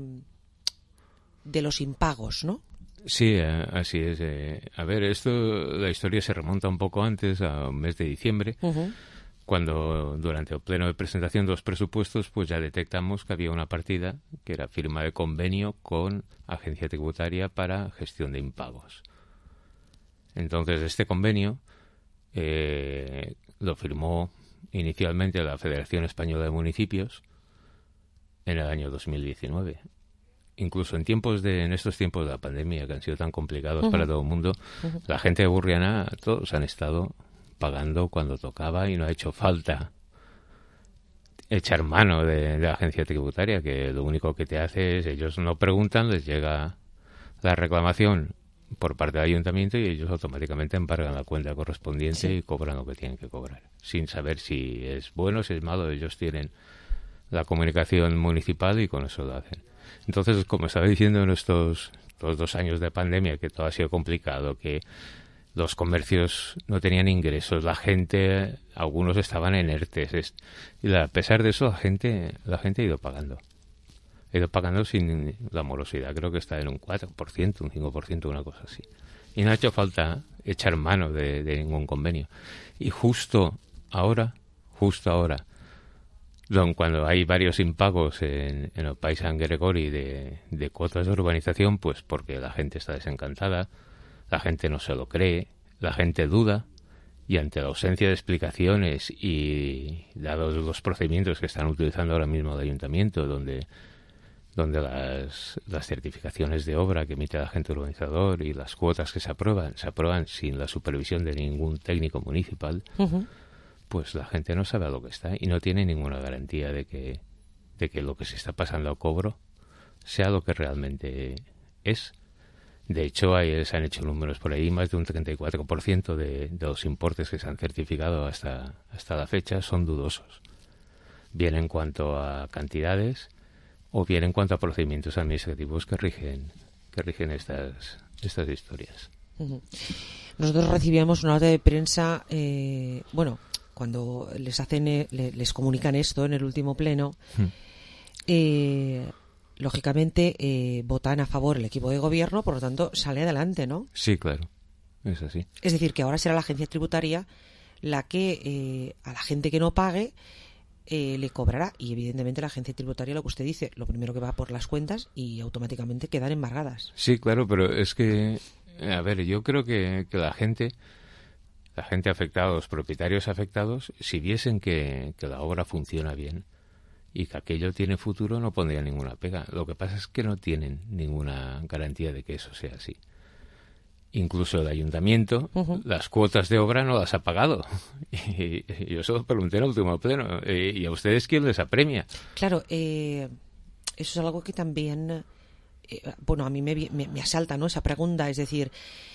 de los impagos, ¿no? Sí, así es. A ver, esto, la historia se remonta un poco antes, a un mes de diciembre, uh-huh. cuando durante el pleno de presentación de los presupuestos, pues ya detectamos que había una partida que era firma de convenio con agencia tributaria para gestión de impagos. Entonces, este convenio eh, lo firmó inicialmente la Federación Española de Municipios en el año dos mil diecinueve. Incluso en tiempos de en estos tiempos de la pandemia, que han sido tan complicados uh-huh. para todo el mundo, uh-huh. la gente de Burriana, todos han estado pagando cuando tocaba y no ha hecho falta echar mano de, de la agencia tributaria, que lo único que te hace es, ellos no preguntan, les llega la reclamación por parte del ayuntamiento y ellos automáticamente embargan la cuenta correspondiente sí. y cobran lo que tienen que cobrar, sin saber si es bueno, si es malo. Ellos tienen la comunicación municipal y con eso lo hacen. Entonces, como estaba diciendo, en estos, estos dos años de pandemia, que todo ha sido complicado, que los comercios no tenían ingresos, la gente, algunos estaban en ERTES, y a pesar de eso la gente, la gente ha ido pagando. Ha ido pagando sin la morosidad, creo que está en un cuatro por ciento, un cinco por ciento, una cosa así. Y no ha hecho falta echar mano de, de ningún convenio. Y justo ahora, justo ahora, cuando hay varios impagos en, en el país San Gregori de, de cuotas de urbanización, pues porque la gente está desencantada, la gente no se lo cree, la gente duda, y ante la ausencia de explicaciones y dados los procedimientos que están utilizando ahora mismo el ayuntamiento, donde donde las, las certificaciones de obra que emite el agente urbanizador y las cuotas que se aprueban, se aprueban sin la supervisión de ningún técnico municipal, uh-huh. pues la gente no sabe a lo que está y no tiene ninguna garantía de que, de que lo que se está pasando a cobro sea lo que realmente es. De hecho, hay, se han hecho números por ahí, más de un treinta y cuatro por ciento de, de los importes que se han certificado hasta, hasta la fecha son dudosos. Bien en cuanto a cantidades o bien en cuanto a procedimientos administrativos que rigen, que rigen estas, estas historias. Uh-huh. Nosotros recibíamos una nota de prensa, eh, bueno, cuando les hacen, eh, les comunican esto en el último pleno, hmm. eh, lógicamente eh, votan a favor el equipo de gobierno, por lo tanto sale adelante, ¿no? Sí, claro, es así. Es decir, que ahora será la agencia tributaria la que eh, a la gente que no pague eh, le cobrará, y evidentemente la agencia tributaria, lo que usted dice, lo primero que va por las cuentas y automáticamente quedan embargadas. Sí, claro, pero es que, a ver, yo creo que, que la gente... La gente afectada, los propietarios afectados, si viesen que, que la obra funciona bien y que aquello tiene futuro, no pondrían ninguna pega. Lo que pasa es que no tienen ninguna garantía de que eso sea así. Incluso el ayuntamiento, uh-huh. las cuotas de obra no las ha pagado. Y, y yo se lo pregunté en el último pleno. Eh, ¿Y a ustedes quién les apremia? Claro, eh, eso es algo que también, eh, bueno, a mí me, me, me asalta, ¿no?, esa pregunta. Es decir,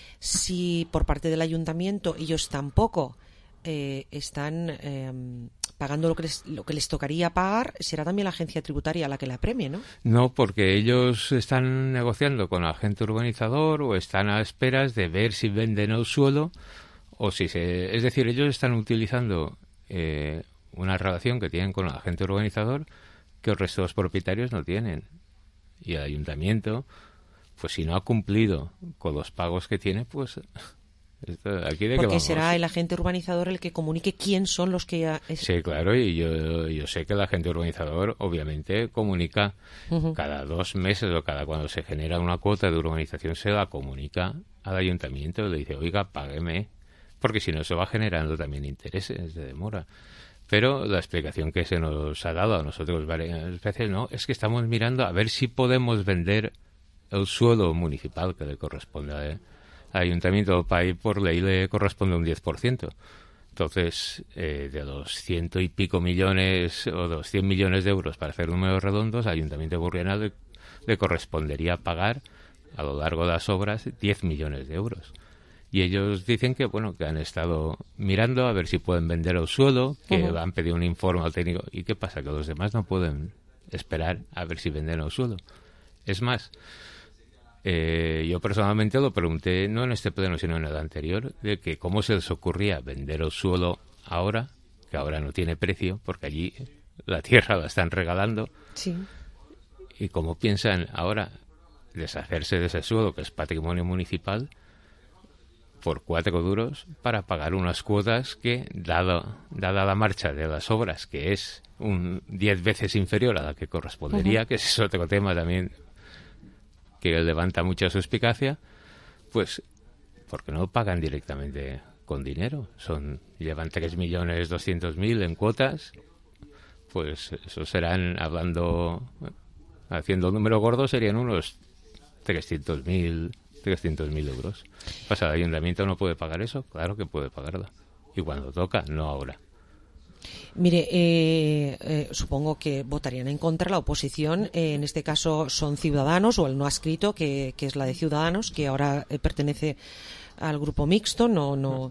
si por parte del ayuntamiento ellos tampoco eh, están eh, pagando lo que, les, lo que les tocaría pagar, será también la agencia tributaria la que la apremie, ¿no? No, porque ellos están negociando con el agente urbanizador o están a esperas de ver si venden el suelo o si se... Es decir, ellos están utilizando eh, una relación que tienen con el agente urbanizador que el resto de los propietarios no tienen. Y el ayuntamiento, pues si no ha cumplido con los pagos que tiene, pues esto, aquí de porque que vamos. Será el agente urbanizador el que comunique quién son los que ya es... Sí, claro, y yo, yo sé que el agente urbanizador obviamente comunica uh-huh. cada dos meses o cada cuando se genera una cuota de urbanización, se la comunica al ayuntamiento y le dice, oiga, págueme, porque si no se va generando también intereses de demora. Pero la explicación que se nos ha dado a nosotros varias veces, no, es que estamos mirando a ver si podemos vender el suelo municipal que le corresponde al ayuntamiento del país. Por ley le corresponde un diez por ciento. Entonces, eh, de los ciento y pico millones o de los cien millones de euros para hacer números redondos, al ayuntamiento de Burriana le, le correspondería pagar a lo largo de las obras diez millones de euros. Y ellos dicen que, bueno, que han estado mirando a ver si pueden vender el suelo, que uh-huh. han pedido un informe al técnico. ¿Y qué pasa? Que los demás no pueden esperar a ver si venden el suelo. Es más, eh, yo personalmente lo pregunté, no en este pleno, sino en el anterior, de que cómo se les ocurría vender el suelo ahora, que ahora no tiene precio, porque allí la tierra la están regalando. Sí. Y cómo piensan ahora deshacerse de ese suelo, que es patrimonio municipal, por cuatro duros para pagar unas cuotas que, dado, dada la marcha de las obras, que es un diez veces inferior a la que correspondería, uh-huh. que es otro tema también que levanta mucha suspicacia, pues, ¿por qué no pagan directamente con dinero? Son, llevan tres millones doscientos mil en cuotas, pues eso serán, hablando, haciendo un número gordo, serían unos trescientos mil euros. ¿Pasa, el ayuntamiento no puede pagar eso? Claro que puede pagarlo. Y cuando toca, no ahora. Mire, eh, eh, supongo que votarían en contra la oposición. Eh, en este caso son Ciudadanos, o el no adscrito, que, que es la de Ciudadanos, que ahora eh, pertenece al grupo mixto, no, no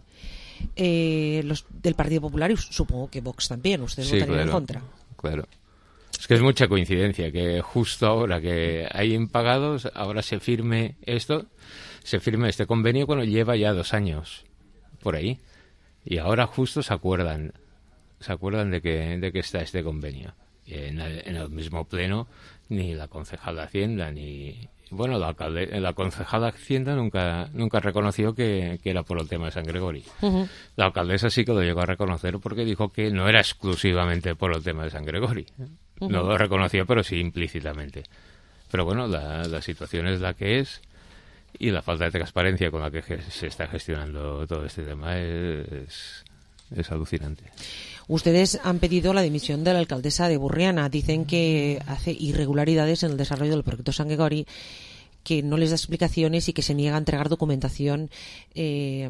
eh, los del Partido Popular, y supongo que Vox también. ¿Ustedes sí, votarían claro, en contra? Claro. Es que es mucha coincidencia que justo ahora que hay impagados, ahora se firme esto, se firme este convenio cuando lleva ya dos años por ahí. Y ahora justo se acuerdan, se acuerdan de que, de que está este convenio. Y en, el, en el mismo pleno, ni la concejal de Hacienda, ni... Bueno, la, alcalde, la concejal de Hacienda nunca nunca reconoció que, que era por el tema de San Gregorio. Uh-huh. La alcaldesa sí que lo llegó a reconocer porque dijo que no era exclusivamente por el tema de San Gregorio. Uh-huh. No lo reconoció, pero sí implícitamente. Pero bueno, la, la situación es la que es, y la falta de transparencia con la que se está gestionando todo este tema es, es alucinante. Ustedes han pedido la dimisión de la alcaldesa de Burriana. Dicen que hace irregularidades en el desarrollo del proyecto San Gregori, que no les da explicaciones y que se niega a entregar documentación eh,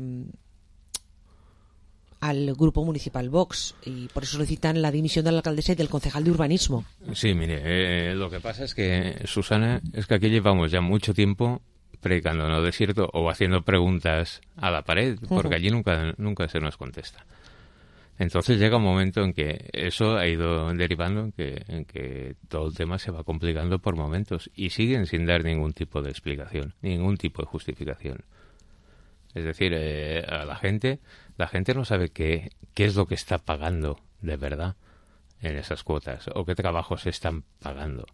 al grupo municipal Vox, y por eso solicitan la dimisión de la alcaldesa y del concejal de urbanismo. Sí, mire, eh, lo que pasa es que, Susana, es que aquí llevamos ya mucho tiempo predicando en el desierto o haciendo preguntas a la pared, porque uh-huh. allí nunca, nunca se nos contesta. Entonces llega un momento en que eso ha ido derivando en que, en que todo el tema se va complicando por momentos, y siguen sin dar ningún tipo de explicación, ningún tipo de justificación. Es decir, eh, a la gente, la gente no sabe qué, qué es lo que está pagando de verdad en esas cuotas, o qué trabajos se están pagando.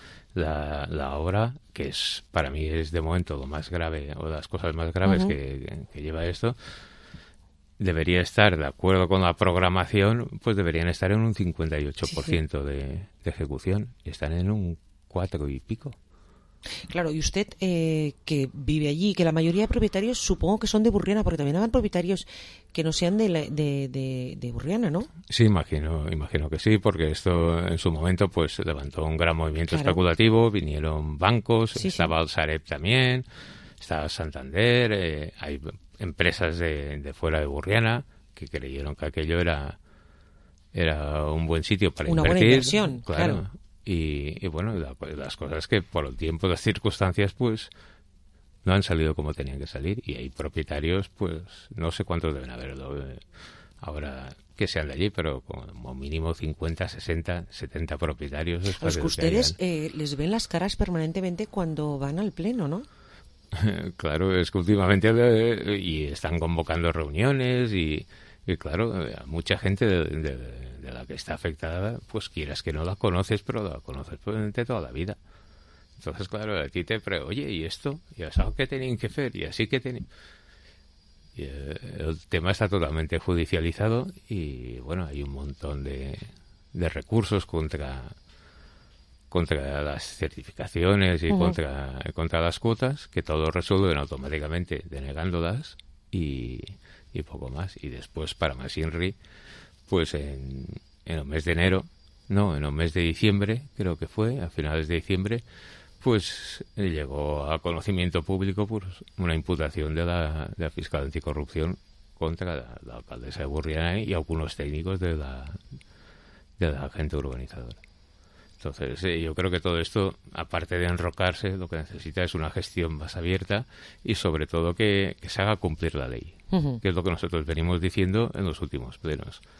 La, la obra, que es para mí es de momento lo más grave, o las cosas más graves uh-huh. que, que lleva esto, debería estar, de acuerdo con la programación, pues deberían estar en un cincuenta y ocho por ciento sí, sí. de, de ejecución, y están en un cuatro y pico. Claro, y usted eh, que vive allí, que la mayoría de propietarios supongo que son de Burriana, porque también habrán propietarios que no sean de, la, de, de, de Burriana, ¿no? Sí, imagino, imagino que sí, porque esto en su momento pues levantó un gran movimiento claro. especulativo, vinieron bancos, sí, estaba sí. el Sareb también, estaba Santander, eh, hay empresas de, de fuera de Burriana que creyeron que aquello era era un buen sitio para una invertir. Buena inversión, claro. claro. Y, y bueno, la, las cosas que por el tiempo, las circunstancias, pues no han salido como tenían que salir, y hay propietarios, pues no sé cuántos deben haberlo eh, ahora que sean de allí, pero como mínimo cincuenta, sesenta, setenta propietarios. A los que ustedes eh, les ven las caras permanentemente cuando van al pleno, ¿no? Claro, es que últimamente eh, y están convocando reuniones y, y claro, a mucha gente de, de, de la que está afectada, pues quieras que no la conoces, pero la conoces de toda la vida. Entonces, claro, a ti te pre, oye, ¿y esto? ¿Y eso qué tenían que hacer? Y así que tenían... Y, eh, el tema está totalmente judicializado y, bueno, hay un montón de, de recursos contra... contra las certificaciones y uh-huh. contra, contra las cuotas, que todos resuelven automáticamente denegándolas y, y poco más. Y después, para más Inri, pues en, en el mes de enero, no, en el mes de diciembre, creo que fue, a finales de diciembre, pues llegó a conocimiento público pues, una imputación de la, de la fiscal anticorrupción contra la, la alcaldesa de Burriana y algunos técnicos de la, de la agente urbanizadora. Entonces, eh, yo creo que todo esto, aparte de enrocarse, lo que necesita es una gestión más abierta y, sobre todo, que, que se haga cumplir la ley, uh-huh. que es lo que nosotros venimos diciendo en los últimos plenos.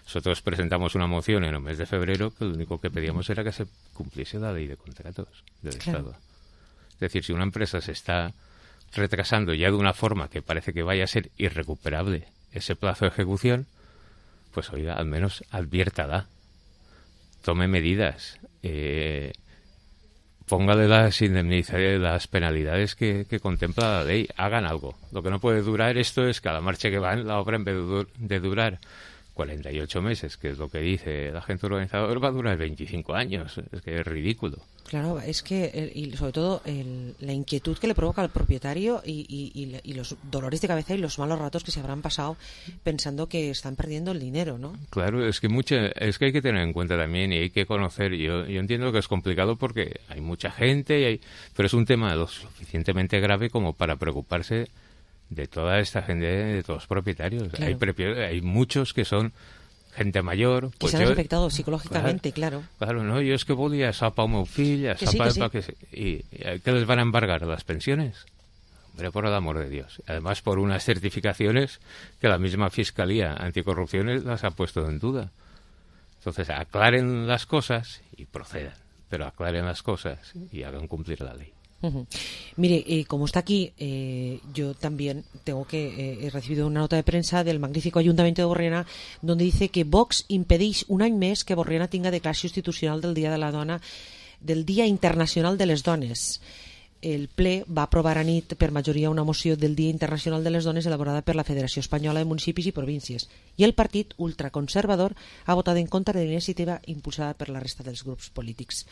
Nosotros presentamos una moción en el mes de febrero que lo único que pedíamos era que se cumpliese la ley de contratos del claro. Estado. Es decir, si una empresa se está retrasando ya de una forma que parece que vaya a ser irrecuperable ese plazo de ejecución, pues oiga, al menos adviértala, tome medidas, eh, póngale las indemnizaciones, las penalidades que, que contempla la ley, hagan algo. Lo que no puede durar esto es que a la marcha que va la obra, en vez de, dur- de durar cuarenta y ocho meses, que es lo que dice el agente organizador, va a durar veinticinco años. Es que es ridículo. Claro, es que, el, y sobre todo, el, la inquietud que le provoca al propietario y, y, y, y los dolores de cabeza y los malos ratos que se habrán pasado pensando que están perdiendo el dinero, ¿no? Claro, es que mucha, es que hay que tener en cuenta también y hay que conocer. Yo, yo entiendo que es complicado porque hay mucha gente, y hay, pero es un tema lo suficientemente grave como para preocuparse de toda esta gente, de todos los propietarios. Claro. Hay, prepi- hay muchos que son gente mayor. Que pues se han yo, afectado psicológicamente, claro. Claro, no, yo es que volia sapa al meu fill, a que sapa sí, que que sí. y, y ¿qué les van a embargar? ¿Las pensiones? Hombre, por el amor de Dios. Además, por unas certificaciones que la misma Fiscalía Anticorrupción las ha puesto en duda. Entonces, aclaren las cosas y procedan. Pero aclaren las cosas y hagan cumplir la ley. Uh-huh. Mire, eh, como está aquí, eh, yo también tengo que eh, he recibido una nota de prensa del magnífico Ayuntamiento de Borriana donde dice que Vox impedeix un any més que Borriana tinga declaració institucional del Dia de la Dona, del Dia Internacional de les Dones. El ple va aprovar anit per majoria una moció del Dia Internacional de les Dones elaborada per la Federació Espanyola de Municipis i Províncies i el partit ultraconservador ha votat en contra de la iniciativa impulsada per la resta dels grups polítics.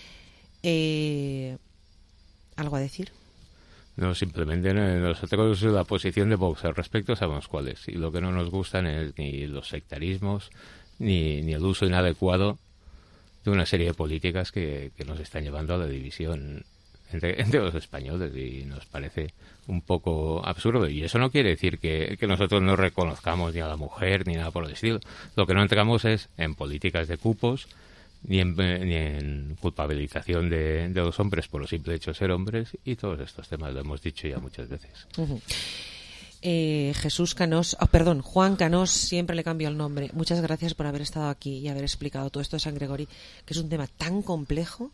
Eh... ¿Algo a decir? No, simplemente nosotros la posición de Vox al respecto sabemos cuál es. Y lo que no nos gustan es ni los sectarismos, ni, ni el uso inadecuado de una serie de políticas que, que nos están llevando a la división entre, entre los españoles. Y nos parece un poco absurdo. Y eso no quiere decir que, que nosotros no reconozcamos ni a la mujer ni nada por el estilo. Lo que no entramos es en políticas de cupos, Ni en, ni en culpabilización de, de los hombres por el simple hecho de ser hombres, y todos estos temas lo hemos dicho ya muchas veces. Uh-huh. eh, Jesús Canós, oh, perdón, Juan Canós, siempre le cambio el nombre. Muchas gracias por haber estado aquí y haber explicado todo esto de San Gregori, que es un tema tan complejo.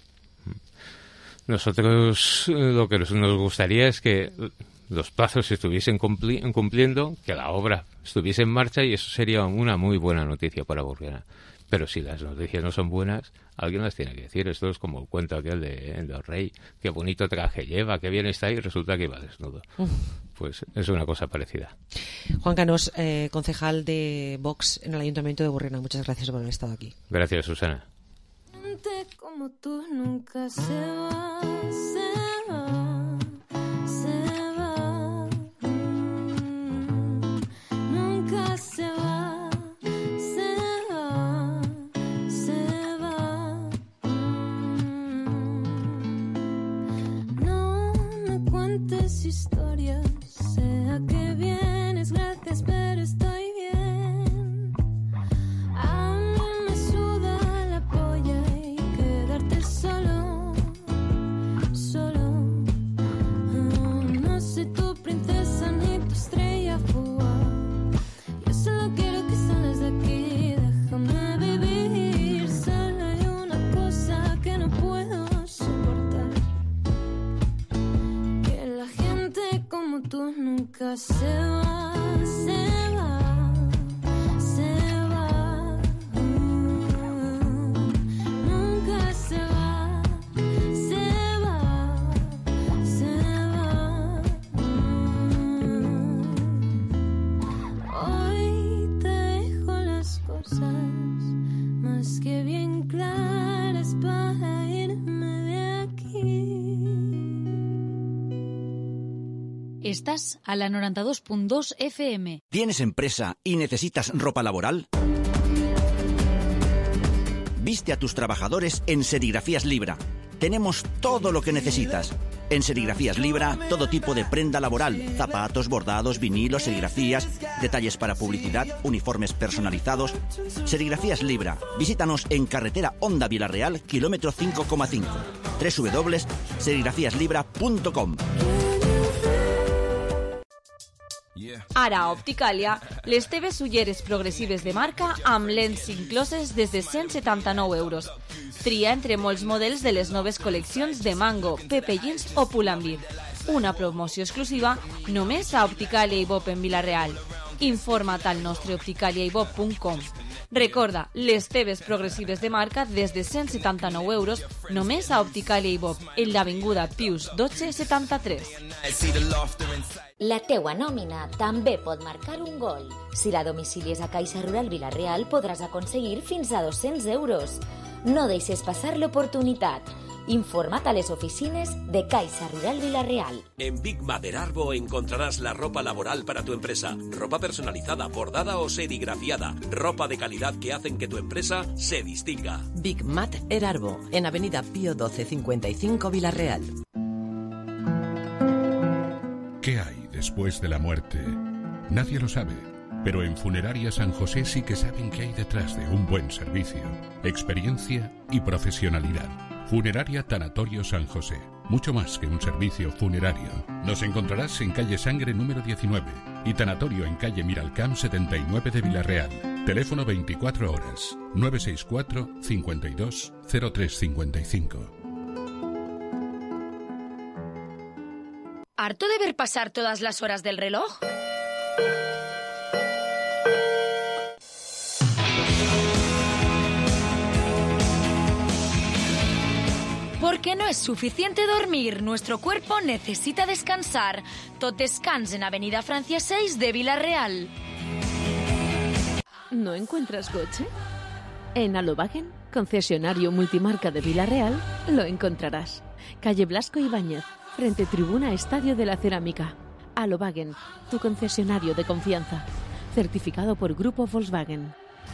Nosotros lo que nos gustaría es que los plazos se estuviesen cumpli- cumpliendo, que la obra estuviese en marcha, y eso sería una muy buena noticia para Borriana. Pero si las noticias no son buenas, alguien las tiene que decir. Esto es como el cuento aquel de, de Rey. Qué bonito traje lleva, qué bien está, y resulta que iba desnudo. Uh. Pues es una cosa parecida. Juan Canós, eh, concejal de Vox en el Ayuntamiento de Borriana. Muchas gracias por haber estado aquí. Gracias, Susana. Gente como tú nunca se va, se va, se va. Mm, nunca se va. Historias, sea que vienes, gracias, pero estoy bien. A mí me suda la polla y quedarte solo, solo. Oh, no soy tu princesa ni tu estrella fugaz. Yo solo quiero que salgas de aquí, déjame vivir. Solo hay una cosa que no puedo soportar. Como tú nunca se va, se va, se va. Uh, nunca se va, se va, se va. Uh, hoy te dejo las cosas más que bien claras para irme de aquí. Estás a la noventa y dos punto dos F M. ¿Tienes empresa y necesitas ropa laboral? Viste a tus trabajadores en Serigrafías Libra. Tenemos todo lo que necesitas. En Serigrafías Libra, todo tipo de prenda laboral, zapatos, bordados, vinilos, serigrafías, detalles para publicidad, uniformes personalizados. Serigrafías Libra. Visítanos en carretera Honda Vilarreal, kilómetro cinco coma cinco. doble u doble u doble u punto serigrafías libra punto com. Ara a Opticàlia, les teves ulleres progressives de marca amb lents incloses des de cent setanta-nou euros. Tria entre molts models de les noves col·leccions de Mango, Pepe Jeans o Pull&Bear. Una promoció exclusiva només a Opticàlia i Bob en Vila-real. Informa't al nostre opticàlia i bob punt com. Recorda, les teves progressives de marca des de cent setanta-nou euros només a Opticàlia i Bob, en l'avinguda Pius dotze setanta-tres. La teua nòmina també pot marcar un gol. Si la domicilies a Caixa Rural Vila-real podràs aconseguir fins a dos-cents euros. No deixes passar l'oportunitat. Informa't a les oficines de Caixa Rural Vila-real. En Big Matter Arbo encontrarás la ropa laboral para tu empresa. Ropa personalizada, bordada o serigrafiada. Ropa de calidad que hacen que tu empresa se distinga. Big Mat Erarbo, en Avenida Pío doce cincuenta y cinco Vila-real. ¿Qué hay después de la muerte? Nadie lo sabe, pero en Funeraria San José sí que saben qué hay detrás de un buen servicio, experiencia y profesionalidad. Funeraria Tanatorio San José. Mucho más que un servicio funerario. Nos encontrarás en calle Sangre número diecinueve y Tanatorio en calle Miralcamp setenta y nueve de Vila-real. Teléfono veinticuatro horas, nueve seis cuatro, cincuenta y dos, cero tres cincuenta y cinco. ¿Harto de ver pasar todas las horas del reloj? Porque no es suficiente dormir, nuestro cuerpo necesita descansar. Tot descans en Avenida Francia seis de Vila-real. ¿No encuentras coche? En Alobagen, concesionario multimarca de Vila-real, lo encontrarás. Calle Blasco Ibáñez, frente Tribuna Estadio de la Cerámica. Alobagen, tu concesionario de confianza. Certificado por Grupo Volkswagen.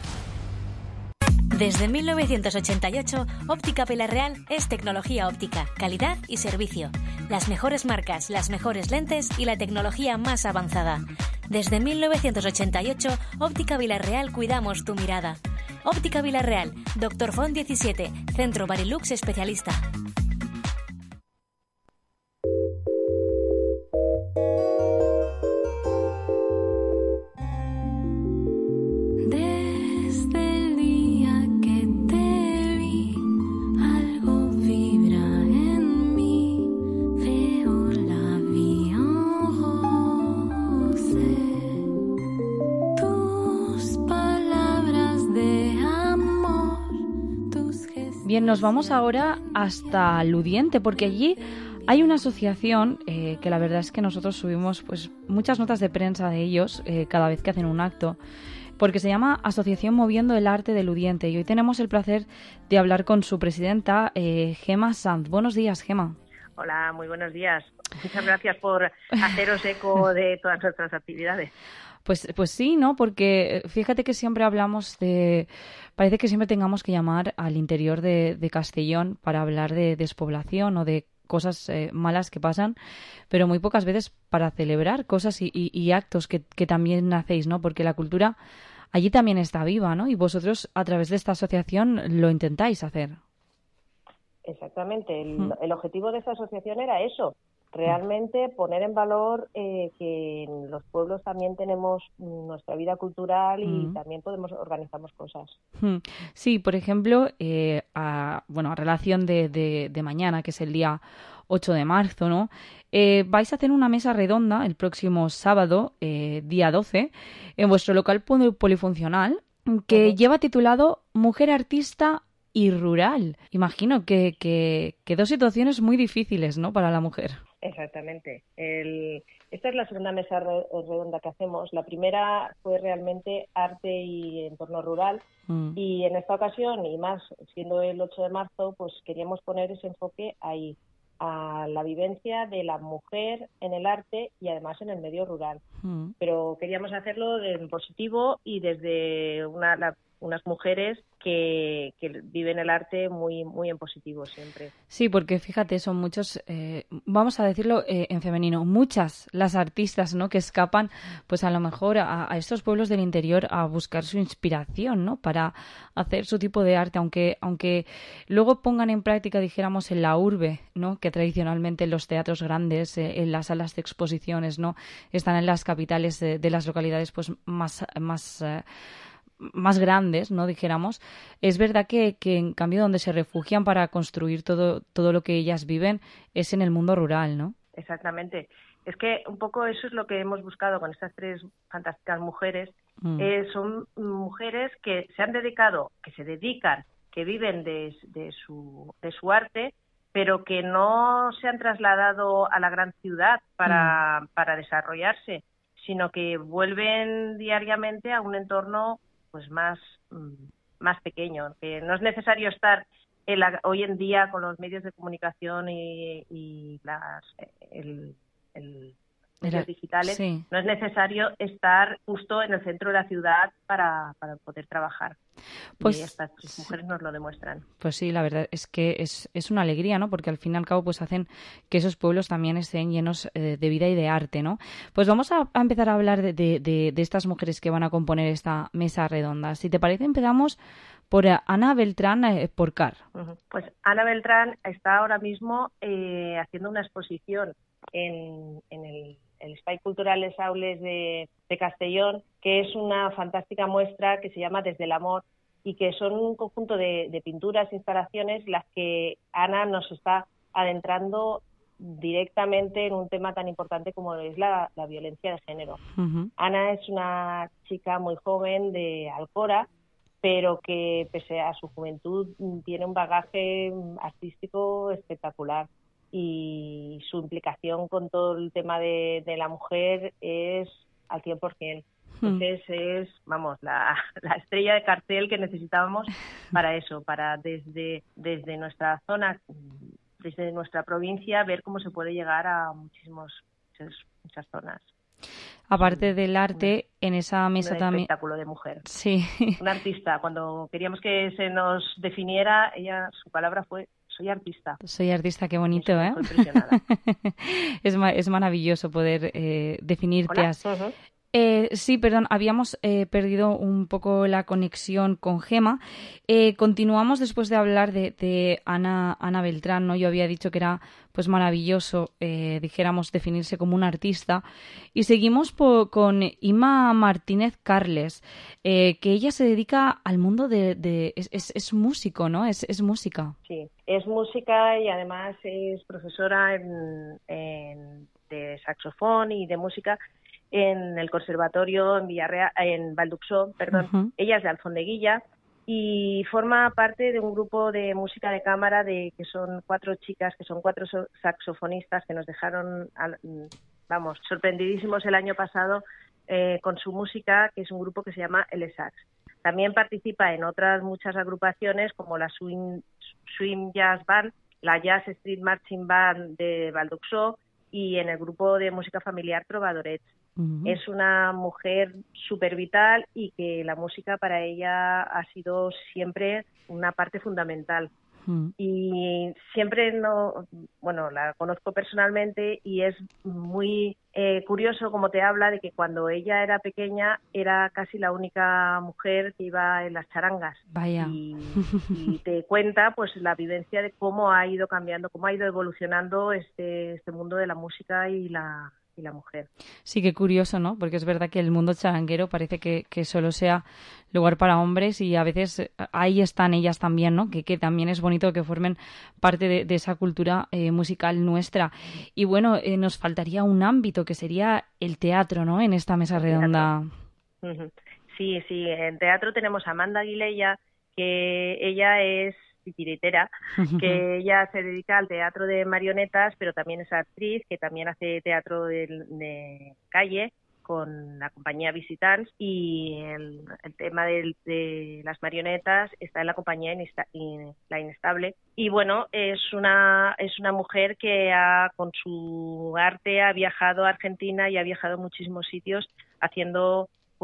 Desde mil novecientos ochenta y ocho, Óptica Vila-real es tecnología óptica, calidad y servicio. Las mejores marcas, las mejores lentes y la tecnología más avanzada. Desde mil novecientos ochenta y ocho, Óptica Vila-real cuidamos tu mirada. Óptica Vila-real, Doctor Font diecisiete, Centro Barilux especialista. Bien, nos vamos ahora hasta Ludiente, porque allí hay una asociación eh, que la verdad es que nosotros subimos pues muchas notas de prensa de ellos eh, cada vez que hacen un acto, porque se llama Asociación Moviendo el Arte de Ludiente, y hoy tenemos el placer de hablar con su presidenta, eh, Gemma Sanz. Buenos días, Gemma. Hola, muy buenos días. Muchas gracias por haceros eco de todas nuestras actividades. Pues, pues sí, ¿no? Porque fíjate que siempre hablamos de... Parece que siempre tengamos que llamar al interior de, de Castellón para hablar de despoblación o de cosas eh, malas que pasan, pero muy pocas veces para celebrar cosas y, y, y actos que, que también hacéis, ¿no? Porque la cultura allí también está viva, ¿no? Y vosotros a través de esta asociación lo intentáis hacer. Exactamente. El, mm. el objetivo de esta asociación era eso. Realmente poner en valor eh, que en los pueblos también tenemos nuestra vida cultural y mm. también podemos organizamos cosas. Sí, por ejemplo, eh, a, bueno, a relación de, de, de mañana, que es el día ocho de marzo, ¿no? Eh, vais a hacer una mesa redonda el próximo sábado, eh, día doce, en vuestro local polifuncional, que uh-huh. lleva titulado Mujer Artista y Rural. Imagino que, que, que dos situaciones muy difíciles, ¿no?, para la mujer. Exactamente. El, esta es la segunda mesa re, redonda que hacemos. La primera fue realmente arte y entorno rural mm. y en esta ocasión, y más siendo el ocho de marzo, pues queríamos poner ese enfoque ahí, a la vivencia de la mujer en el arte y además en el medio rural. Mm. Pero queríamos hacerlo en positivo y desde una, la, unas mujeres que, que viven el arte muy muy en positivo siempre. Sí, porque fíjate, son muchos, eh, vamos a decirlo eh, en femenino, muchas las artistas, ¿no?, que escapan, pues a lo mejor a, a estos pueblos del interior a buscar su inspiración, ¿no?, para hacer su tipo de arte, aunque aunque luego pongan en práctica, dijéramos, en la urbe, ¿no?, que tradicionalmente en los teatros grandes, eh, en las salas de exposiciones, ¿no?, están en las capitales de, de las localidades pues más más eh, más grandes, no dijéramos. Es verdad que, que en cambio donde se refugian para construir todo todo lo que ellas viven es en el mundo rural, ¿no? Exactamente. Es que un poco eso es lo que hemos buscado con estas tres fantásticas mujeres. Mm. Eh, son mujeres que se han dedicado, que se dedican, que viven de, de su de su arte, pero que no se han trasladado a la gran ciudad para, mm. para desarrollarse, sino que vuelven diariamente a un entorno pues más, más pequeño, que no es necesario estar en la, hoy en día con los medios de comunicación y, y las el, el medios Era, digitales, sí. no es necesario estar justo en el centro de la ciudad para, para poder trabajar. Pues, y estas mujeres nos lo demuestran. Pues sí, la verdad es que es, es una alegría, ¿no? Porque al fin y al cabo pues hacen que esos pueblos también estén llenos eh, de vida y de arte, ¿no? Pues vamos a, a empezar a hablar de, de, de, de estas mujeres que van a componer esta mesa redonda. Si te parece, empezamos por Ana Beltrán eh, Porcar. Uh-huh. Pues Ana Beltrán está ahora mismo eh, haciendo una exposición en, en el el Espai Cultural Les Aules de, de Castellón, que es una fantástica muestra que se llama Desde el Amor y que son un conjunto de, de pinturas, instalaciones, las que Ana nos está adentrando directamente en un tema tan importante como es la, la violencia de género. Uh-huh. Ana es una chica muy joven de Alcora, pero que pese a su juventud tiene un bagaje artístico espectacular. Y su implicación con todo el tema de, de la mujer es al cien por ciento. Entonces es, vamos, la, la estrella de cartel que necesitábamos para eso, para desde, desde nuestra zona, desde nuestra provincia, ver cómo se puede llegar a muchísimos, muchas, muchas zonas. Aparte del arte, un, en esa mesa un también... Un espectáculo de mujer. Sí. Una artista. Cuando queríamos que se nos definiera, ella, su palabra fue soy artista. Soy artista, qué bonito, ¿eh? es, es maravilloso poder eh, definirte ¿Hola? así. Uh-huh. Eh, sí, perdón, habíamos eh, perdido un poco la conexión con Gema. Eh, continuamos después de hablar de, de Ana, Ana Beltrán, ¿no? Yo había dicho que era pues maravilloso, eh, dijéramos, definirse como una artista. Y seguimos po- con Ima Martínez Carles, eh, que ella se dedica al mundo de... de es, es, es músico, ¿no? Es, es música. Sí, es música y además es profesora en, en, de saxofón y de música en el conservatorio en Villarreal, en Valduxó, perdón. Uh-huh. Ella es de Alfondeguilla y forma parte de un grupo de música de cámara de que son cuatro chicas, que son cuatro saxofonistas que nos dejaron, vamos, sorprendidísimos el año pasado eh, con su música, que es un grupo que se llama El Sax. También participa en otras muchas agrupaciones como la Swing, Swing Jazz Band, la Jazz Street Marching Band de Valduxó y en el grupo de música familiar Trovadorets. Uh-huh. Es una mujer súper vital y que la música para ella ha sido siempre una parte fundamental. Uh-huh. Y siempre no, bueno, la conozco personalmente y es muy eh, curioso como te habla de que cuando ella era pequeña era casi la única mujer que iba en las charangas. Vaya. Y, y te cuenta pues la vivencia de cómo ha ido cambiando, cómo ha ido evolucionando este, este mundo de la música y la y la mujer. Sí, qué curioso, ¿no? Porque es verdad que el mundo charanguero parece que, que solo sea lugar para hombres y a veces ahí están ellas también, ¿no? Que, que también es bonito que formen parte de, de esa cultura eh, musical nuestra. Y bueno, eh, nos faltaría un ámbito que sería el teatro, ¿no? En esta mesa redonda. Sí, sí, en teatro tenemos a Amanda Aguilella, que ella es titiritera, que ella se dedica al teatro de marionetas, pero también es actriz, que también hace teatro de, de calle con la compañía Visitants y el, el tema de, de las marionetas está en la compañía Inesta, in, La Inestable. Y bueno, es una es una mujer que ha, con su arte ha viajado a Argentina y ha viajado a muchísimos sitios haciendo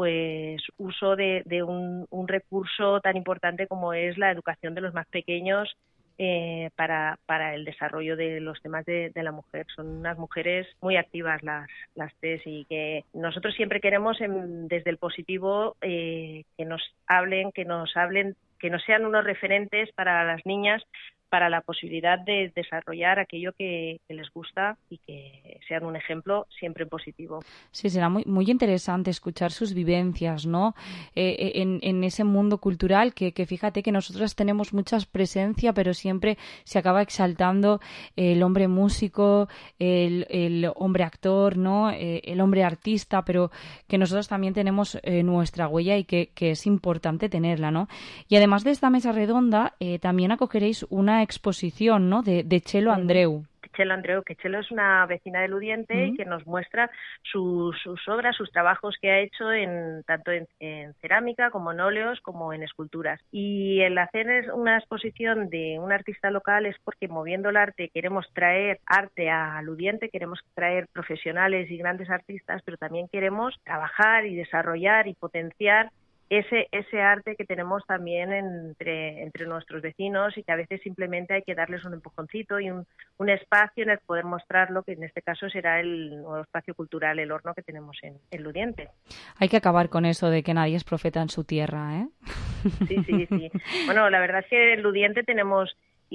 pues uso de, de un, un recurso tan importante como es la educación de los más pequeños eh, para, para el desarrollo de los temas de, de la mujer. Son unas mujeres muy activas las, las tres y que nosotros siempre queremos en, desde el positivo eh, que nos hablen, que nos hablen, que nos sean unos referentes para las niñas, para la posibilidad de desarrollar aquello que, que les gusta y que sean un ejemplo siempre positivo. Sí, será muy muy interesante escuchar sus vivencias, ¿no? Eh, en, en ese mundo cultural que, que fíjate que nosotros tenemos mucha presencia, pero siempre se acaba exaltando el hombre músico, el, el hombre actor, ¿no? Eh, el hombre artista, pero que nosotros también tenemos eh, nuestra huella y que, que es importante tenerla, ¿no? Y además de esta mesa redonda, eh, también acogeréis una exposición, ¿no? De, de Chelo Andreu. Chelo Andreu, que Chelo es una vecina de Ludiente uh-huh. y que nos muestra sus, sus obras, sus trabajos que ha hecho en tanto en, en cerámica como en óleos como en esculturas. Y el hacer una exposición de un artista local es porque moviendo el arte queremos traer arte a Ludiente, queremos traer profesionales y grandes artistas, pero también queremos trabajar y desarrollar y potenciar ese ese arte que tenemos también entre entre nuestros vecinos y que a veces simplemente hay que darles un empujoncito y un, un espacio en el poder mostrarlo, que en este caso será el nuevo espacio cultural, el horno que tenemos en, en Ludiente. Hay que acabar con eso de que nadie es profeta en su tierra, ¿eh? Sí, sí, sí. Bueno, la verdad es que en Ludiente tenemos,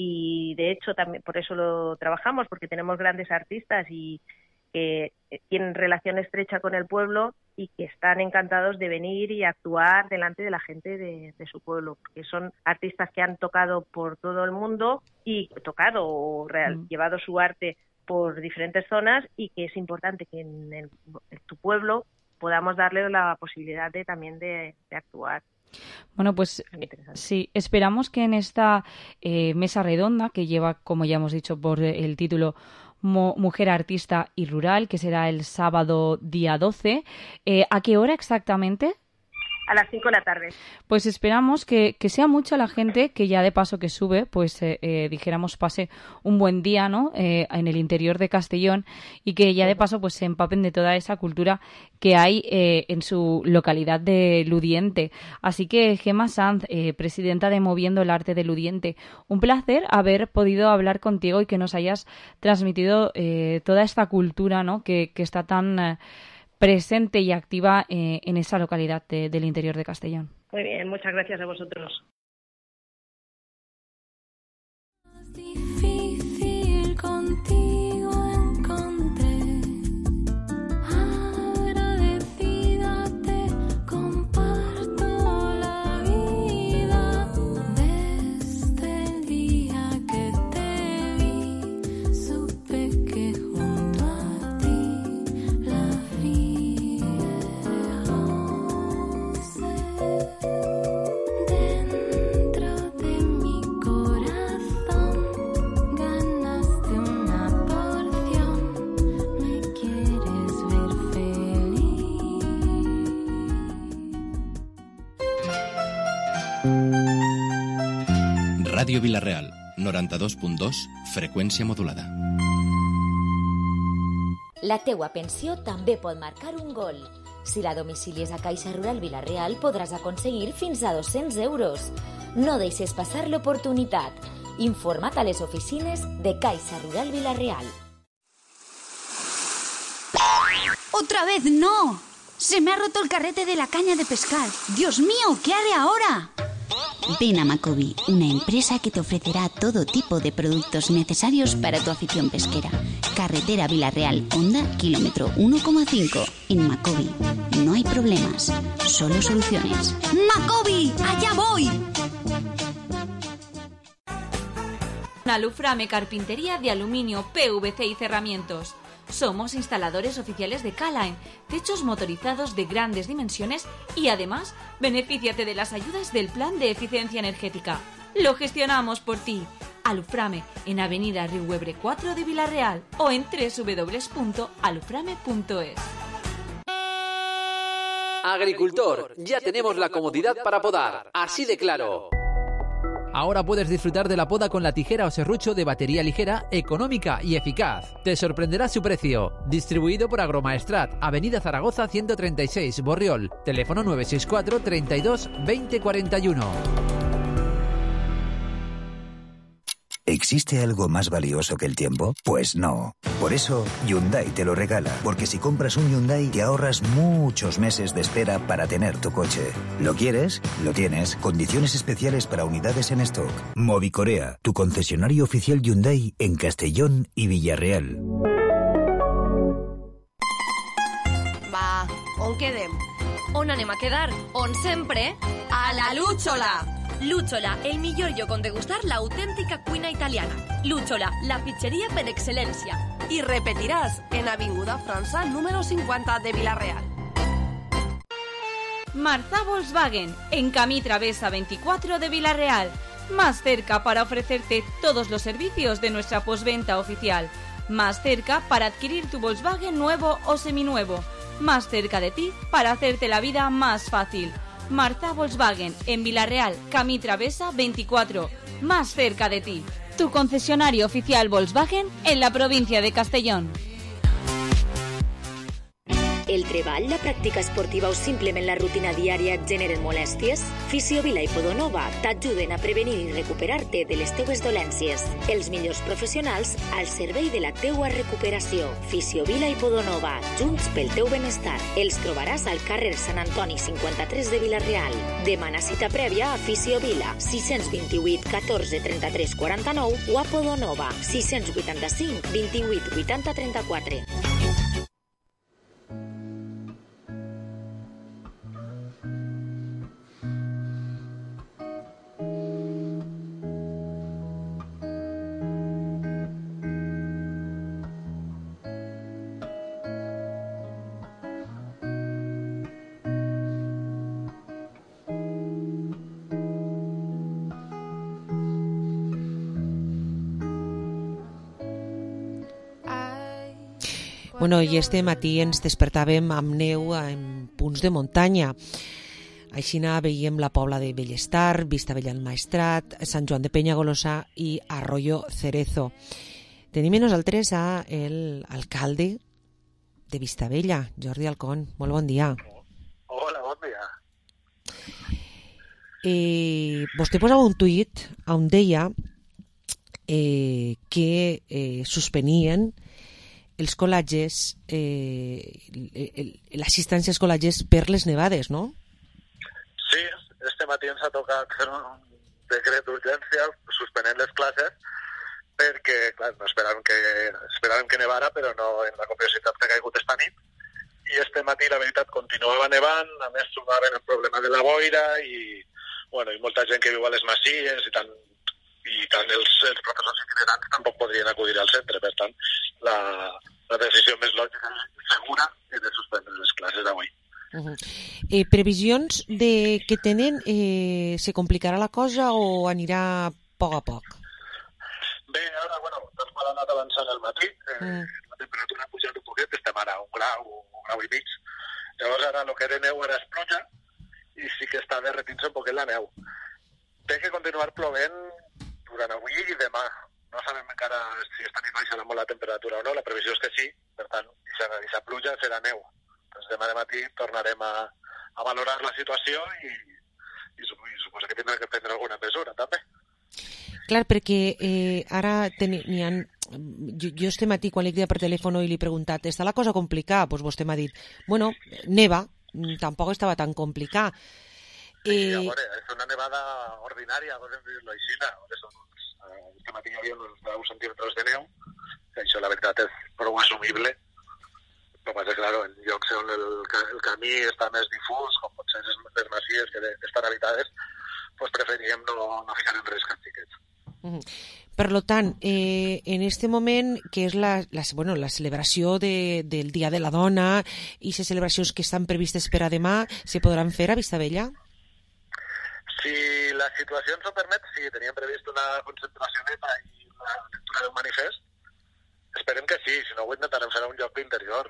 y de hecho también por eso lo trabajamos, porque tenemos grandes artistas y que tienen relación estrecha con el pueblo y que están encantados de venir y actuar delante de la gente de, de su pueblo, porque son artistas que han tocado por todo el mundo y tocado o real, mm. llevado su arte por diferentes zonas y que es importante que en, el, en tu pueblo podamos darle la posibilidad de también de, de actuar. Bueno, pues sí, esperamos que en esta eh, mesa redonda, que lleva, como ya hemos dicho por el título, Mo- Mujer Artista y Rural, que será el sábado día doce, eh, ¿a qué hora exactamente? A las cinco de la tarde. Pues esperamos que, que sea mucha la gente que ya de paso que sube, pues eh, eh, dijéramos pase un buen día, ¿no? Eh, en el interior de Castellón y que ya de paso pues se empapen de toda esa cultura que hay eh, en su localidad de Ludiente. Así que Gemma Sanz, eh, presidenta de Moviendo el Arte de Ludiente, un placer haber podido hablar contigo y que nos hayas transmitido eh, toda esta cultura, ¿no? Que, que está tan eh, presente y activa eh, en esa localidad de, del interior de Castellón. Muy bien, muchas gracias a vosotros. Difícil contigo encontré, agradecida te comparto la vida. Desde el día que te vi, supe que junto a ti la vida dentro de mi corazón ganaste una porción, me quieres ver feliz. Ràdio Vila-real, noranta-dos punt dos, freqüència modulada. La teua pensió també pot marcar un gol. Si la domicilies a Caixa Rural Vila-real podràs aconseguir fins a dos-cents euros. No deixes passar l'oportunitat. Informa't a les oficines de Caixa Rural Vila-real. ¡Otra vez no! Se me ha roto el carrete de la caña de pescar. ¡Dios mío! ¿Qué haré ahora? Ven a Macobi, una empresa que te ofrecerá todo tipo de productos necesarios para tu afición pesquera. Carretera Vila-real, Honda, kilómetro uno coma cinco. En Macobi no hay problemas, solo soluciones. ¡Macobi! ¡Allá voy! Aluframe Carpintería de Aluminio, P V C y Cerramientos. Somos instaladores oficiales de K-Line, techos motorizados de grandes dimensiones y además benefíciate de las ayudas del Plan de Eficiencia Energética. Lo gestionamos por ti. Aluframe en Avenida Riuebre cuatro de Vila-real o en doble u doble u doble u punto aluframe punto es. Agricultor, ya tenemos la comodidad para podar, así de claro. Ahora puedes disfrutar de la poda con la tijera o serrucho de batería ligera, económica y eficaz. Te sorprenderá su precio. Distribuido por Agromaestrat, Avenida Zaragoza ciento treinta y seis, Borriol. Teléfono nueve seis cuatro, treinta y dos, veinte cuarenta y uno. ¿Existe algo más valioso que el tiempo? Pues no. Por eso, Hyundai te lo regala. Porque si compras un Hyundai, te ahorras muchos meses de espera para tener tu coche. ¿Lo quieres? Lo tienes. Condiciones especiales para unidades en stock. Movicorea, tu concesionario oficial Hyundai en Castellón y Villarreal. Va, on quedem? On anem a quedar? On sempre? A la Lúchola! Lúchola, el millor lloc on degustar l'autèntica cuina italiana. Lúchola, la pizzeria per excel·lència. I repetiràs en Avinguda França número cincuenta de Villarreal. Marza Volkswagen, en Camí Travesa veinticuatro de Villarreal. Más cerca para ofrecerte todos los servicios de nuestra postventa oficial. Más cerca para adquirir tu Volkswagen nuevo o seminuevo. Más cerca de ti para hacerte la vida más fácil. Marza Volkswagen, en Villarreal, Camí Travesa veinticuatro, más cerca de ti. Tu concesionario oficial Volkswagen en la provincia de Castellón. El treball, la pràctica esportiva o simplement la rutina diària et generen molèsties? Fisiovila i Podonova t'ajuden a prevenir i recuperar-te de les teues dolències. Els millors professionals al servei de la teua recuperació. Fisiovila i Podonova, junts pel teu benestar. Els trobaràs al carrer Sant Antoni cinquanta-tres de Vila-real. Demana cita prèvia a Fisiovila, sis dos vuit, catorze, trenta-tres, quaranta-nou o a Podonova, sis vuitanta-cinc, vint-i-vuit, vuitanta, trenta-quatre. Bueno, i este matí ens despertàvem amb neu en punts de muntanya. Així veiem la Pobla de Bellestar, Vistabella al Maestrat, Sant Joan de Penyagolosa i Arroyo Cerezo. Tenim amb nosaltres a el alcalde de Vistabella, Jordi Alcón. Molt bon dia. Hola, bon dia. Eh, vostè posava un tuit on deia eh, que eh, suspenien els col·lages, eh, l'assistència als col·lages per les nevades, no? Sí, este matí ens ha tocat fer un decret d'urgència suspenent les classes perquè, clar, no esperàvem que, esperàvem que nevara, però no en la copiositat que ha caigut esta nit. I este matí, la veritat, continuava nevant, a més trobaven el problema de la boira i, bueno, i molta gent que viu a les masies i tant, i tant els, els professors itinerants tampoc podrien acudir al centre. Per tant, la, la decisió més lògica i segura és de suspendre les classes d'avui. Uh-huh. eh, previsions de que tenen, eh, se complicarà la cosa o anirà a poc a poc? Bé, ara, bueno, tal qual ha anat avançant el matí, eh, mm. la temperatura ha pujat un poquet, estem ara a un grau, un grau i mig. Llavors ara el que era neu ara és pluja i sí que està derretint-se un poquet la neu. Té que continuar plovent durant avui i demà. No sabem encara si esta nit baixarà molt la temperatura o no, la previsió és que sí, per tant, aquesta pluja serà neu. Doncs demà de matí tornarem a, a valorar la situació i, i, i suposo que tindrem que prendre alguna mesura, també. Clar, perquè eh, ara n'hi ha... Jo, jo este matí, quan li he dit per telèfon i li he preguntat, està la cosa complicada? Doncs vostè m'ha dit, bueno, neva, tampoc estava tan complicada. Sí, a veure, és una nevada ordinària, podem dir-lo així, este matí hi havia uns deu centímetres de neu, que això la veritat és prou assumible. El que passa és que, claro, en llocs on el, el camí està més difús, com pot ser les masies que estan habitades, pues preferíem no, no ficar en risc als xiquets. Uh-huh. Per lo tant, eh, en este moment, que és la, la, bueno, la celebració de, del Dia de la Dona i les celebracions que estan previstes per a demà, se podran fer a Vistabella? Si la situació ens ho permet, sí, teníem previst una concentració neta i una lectura d'un manifest. Esperem que sí, si no ho intentarem fer a un lloc d'interior,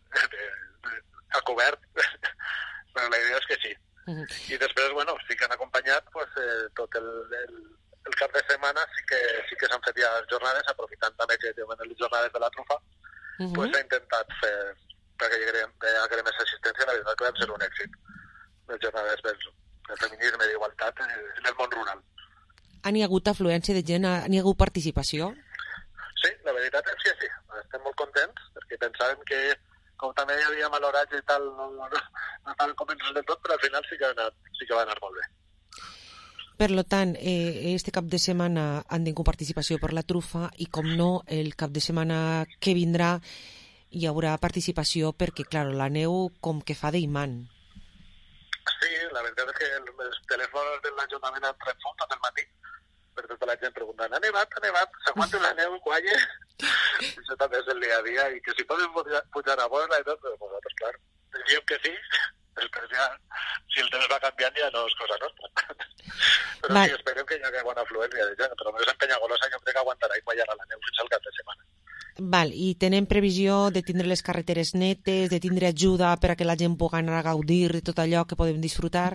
a cobert, però la idea és que sí. Uh-huh. I després, bueno, sí que han acompanyat pues, eh, tot el, el, el cap de setmana sí que sí que s'han fet ja jornades, aprofitant també que diuen les jornades de la trufa, uh -huh. pues s'ha intentat fer perquè hi hagués més assistència, la veritat que vam ser un èxit. Les jornades del feminisme i d'igualtat en el món rural. Han hi hagut afluència de gent? Han hi hagut participació? Sí, la veritat és que sí. Estem molt contents perquè pensàvem que com també hi havia malorats i tal, no, no, no estaven convençuts del tot, però al final sí que va anar, sí que va anar molt bé. Per lo tant, eh, este cap de setmana han tingut participació per la trufa i, com no, el cap de setmana que vindrà hi haurà participació perquè, clar, la neu com que fa d'imant. Sí, la veritat és que els telèfons de l'Ajuntament han tret fum tot el matí, per tota la gent preguntant, ha nevat, ha nevat, s'aguanta la neu, qualle? Això també és el dia a dia, i que si poden pujar a bola i tot, però nosaltres, clar, diem que sí, després ja, si el temps va canviant ja no és cosa nostra. Però Val. sí, esperem que hi hagi bona afluència de gent, però almenys en Penyagolosa jo crec que aguantarà i quallarà la neu fins al cap de setmana. Val, i tenen previsió de tindre les carreteres netes, de tindre ajuda per a que la gent pugui anar a gaudir de tot allò que podem disfrutar?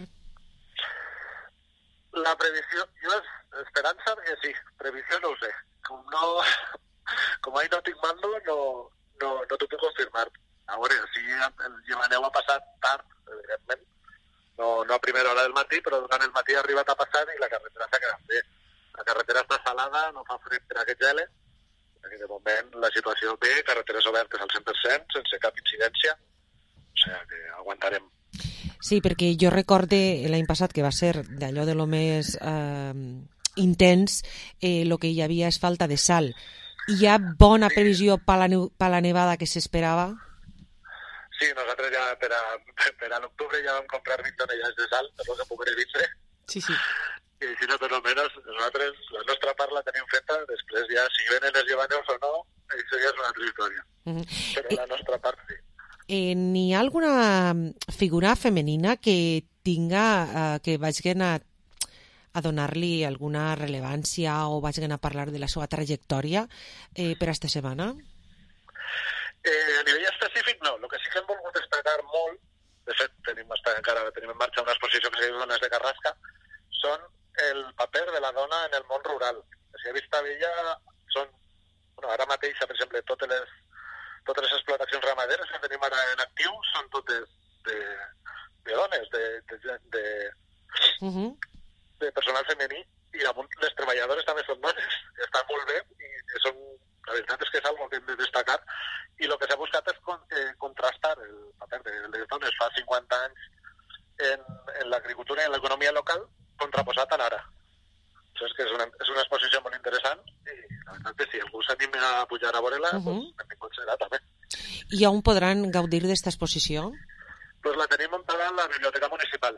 La previsió, jo esperança que sí, previsió no ho sé. Com no, com ahir no tinc mando, no, no, no t'ho puc confirmar. A veure, si la neu ha passat tard, evidentment, no, no a primera hora del matí, però durant el matí ha arribat a passar i la carretera s'ha quedat bé. La carretera està salada, no fa fred per aquest gel, perquè de moment la situació bé, carreteres obertes al cent per cent, sense cap incidència, o sigui que aguantarem. Sí, perquè jo recorde l'any passat que va ser d'allò de lo més eh, intens, el eh, que hi havia és falta de sal. Hi ha bona previsió per la, per la nevada que s'esperava? Sí, nosaltres ja per a, per a l'octubre ja vam comprar vint tonellades de sal, per lo que poder vindre. Sí, sí. I si no, per almenys, nosaltres la nostra part la tenim feta, després ja, si venen els llevaneus o no, això ja és una altra història. Uh-huh. Però eh, la nostra part sí. Eh, n'hi ha alguna figura femenina que tinga, eh, que vagin a, a donar-li alguna rellevància o vagin a parlar de la seva trajectòria eh, per aquesta setmana? Eh, a nivell específic no, el que sí que hem volgut destacar molt, de fet tenim, encara tenim en marxa una exposició que se diu Dones de Carrasca, són el paper de la dona en el món rural. Si a Vistabella són, bueno, ara mateix, per exemple, totes les, totes les explotacions ramaderes que tenim ara en actiu són totes de, de dones, de, de, de, uh-huh. de personal femení, i damunt les treballadores també són dones, que estan molt bé, i són, la veritat és que és algo que hem de destacar, i el que s'ha buscat és con, eh, contrastar el paper de les dones fa cinquanta anys en, en l'agricultura i en l'economia local contraposat a l'ara. Això és que és una, és una exposició molt interessant i la veritat que si algú s'anima a pujar a veure-la, uh-huh. pues, benvingut serà també. I on podran gaudir d'esta exposició? Pues la tenim muntada a la Biblioteca Municipal.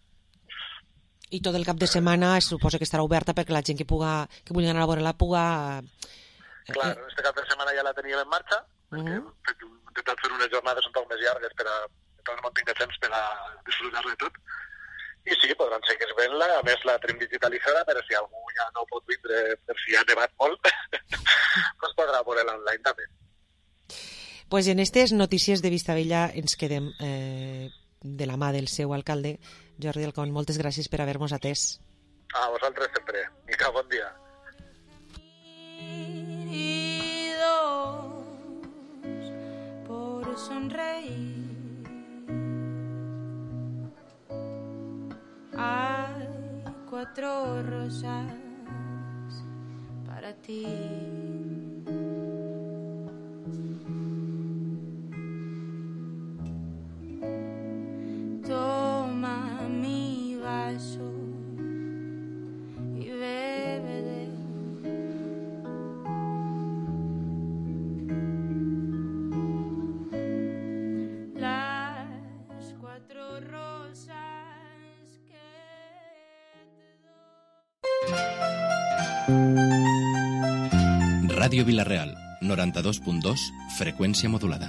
I tot el cap de setmana es suposa que estarà oberta perquè la gent que, puga, que vulgui anar a veure-la puga... Clar, este cap de setmana ja la teníem en marxa, perquè uh-huh. hem intentat fer unes jornades un poc més llargues per a que tot el món tingui temps per a disfrutar-la tot. I sí, podran seguir veient-la, a més la tenim digitalitzada, però si algú ja no pot vindre per si ha nevat molt, doncs podrà veure-la online també. Pues en aquestes notícies de Vistabella ens quedem eh, de la mà del seu alcalde, Jordi Alcón. Moltes gràcies per haver-nos atès. A vosaltres sempre. I que bon dia. Por sonreír. Hay cuatro rosas para ti. Toma mi vaso y bebe de él. Las cuatro rosas. Radio Vila-real, noranta-dos punt dos, frecuencia modulada.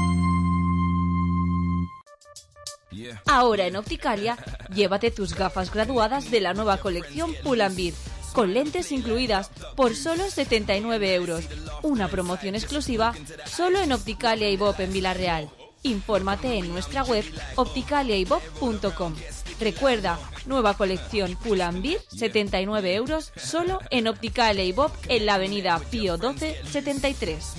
Ahora en Opticalia, llévate tus gafas graduadas de la nueva colección Pull&Bear, con lentes incluidas por solo setenta y nueve euros. Una promoción exclusiva solo en Opticalia y Bob en Vila-real. Infórmate en nuestra web opticalia y bob punto com. Recuerda, Nueva colección Pull&Bear, setenta y nueve euros, solo en Optical y Bob, en la avenida Pío doce setenta y tres.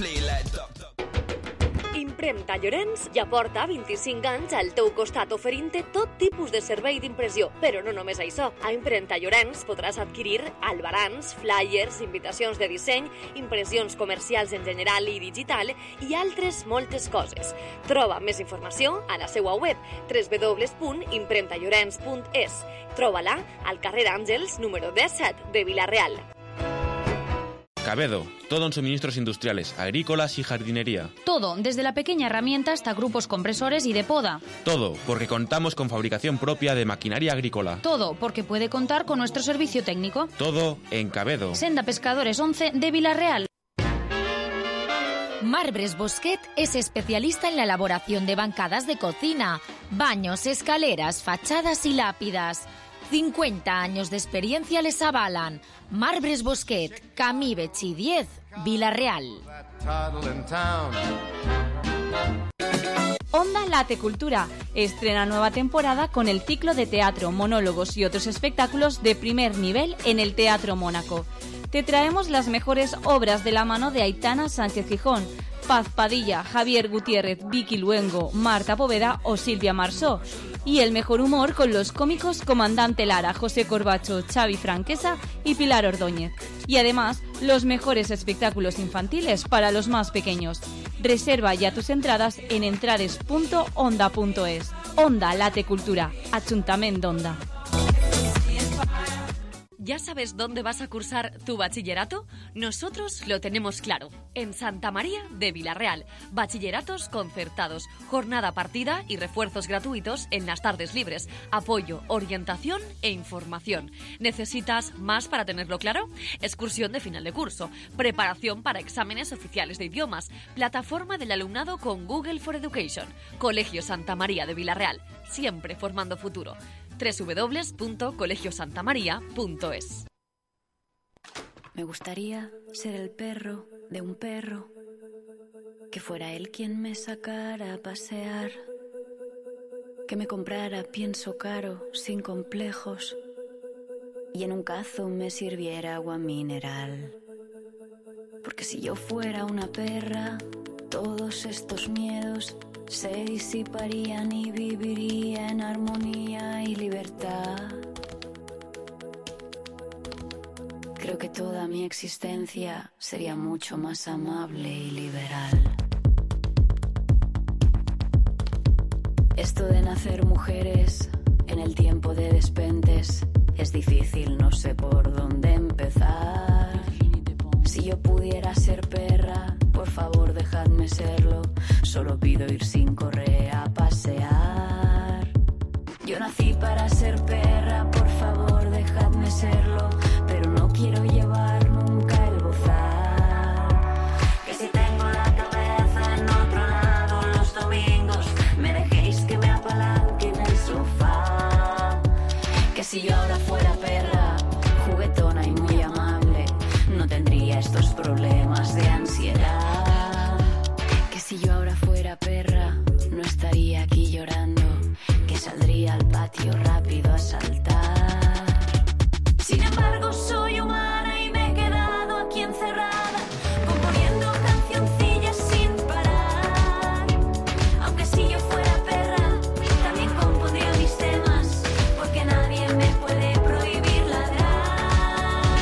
Impremta Llorenç ja porta vint-i-cinc anys al teu costat oferint-te tot tipus de servei d'impressió. Però no només això. A Impremta Llorenç podràs adquirir albarans, flyers, invitacions de disseny, impressions comercials en general i digital i altres moltes coses. Troba més informació a la seva web w w w punt impremta llorenç punt es. Troba-la al carrer Àngels número disset de Vila-real. Cabedo, todo en suministros industriales, agrícolas y jardinería. Todo, desde la pequeña herramienta hasta grupos compresores y de poda. Todo, porque contamos con fabricación propia de maquinaria agrícola. Todo, porque puede contar con nuestro servicio técnico. Todo en Cabedo. Senda Pescadores once de Vila-real. Marbres Bosquet es especialista en la elaboración de bancadas de cocina, baños, escaleras, fachadas y lápidas. cincuenta años de experiencia les avalan. Marbres Bosquet, Camí Betxí diez, Vila-real. Onda Late Cultura estrena nueva temporada con el ciclo de teatro, monólogos y otros espectáculos de primer nivel en el Teatro Mónaco. Te traemos las mejores obras de la mano de Aitana Sánchez Gijón, Paz Padilla, Javier Gutiérrez, Vicky Luengo, Marta Poveda o Silvia Marsó. Y el mejor humor con los cómicos Comandante Lara, José Corbacho, Xavi Franquesa y Pilar Ordóñez. Y además, los mejores espectáculos infantiles para los más pequeños. Reserva ya tus entradas en entrades punto onda punto es. Onda Late Cultura, Ajuntament d'Onda. ¿Ya sabes dónde vas a cursar tu bachillerato? Nosotros lo tenemos claro. En Santa María de Vila-real. Bachilleratos concertados, jornada partida y refuerzos gratuitos en las tardes libres. Apoyo, orientación e información. ¿Necesitas más para tenerlo claro? Excursión de final de curso. Preparación para exámenes oficiales de idiomas. Plataforma del alumnado con Google for Education. Colegio Santa María de Vila-real. Siempre formando futuro. w w w punto colegio santa maría punto es. Me gustaría ser el perro de un perro, que fuera él quien me sacara a pasear, que me comprara pienso caro sin complejos y en un cazo me sirviera agua mineral. Porque si yo fuera una perra, todos estos miedos se disiparían y viviría en armonía y libertad. Creo que toda mi existencia sería mucho más amable y liberal. Esto de nacer mujeres en el tiempo de despentes es difícil, no sé por dónde empezar. Si yo pudiera ser perra, por favor dejadme serlo. Solo pido ir sin correa a pasear. Yo nací para ser perra, por favor dejadme serlo. Pero no quiero llevar nunca el bozal. Que si tengo la cabeza en otro lado los domingos, me dejéis que me apalanque en el sofá. Que si yo ahora fuera perra, juguetona y muy amable, no tendría estos problemas de ansiedad. Que si yo ahora fuera perra, no estaría aquí llorando, que saldría al patio rápido a saltar. Sin embargo, soy humana y me he quedado aquí encerrada, componiendo cancioncillas sin parar. Aunque si yo fuera perra, también compondría mis temas, porque nadie me puede prohibir ladrar.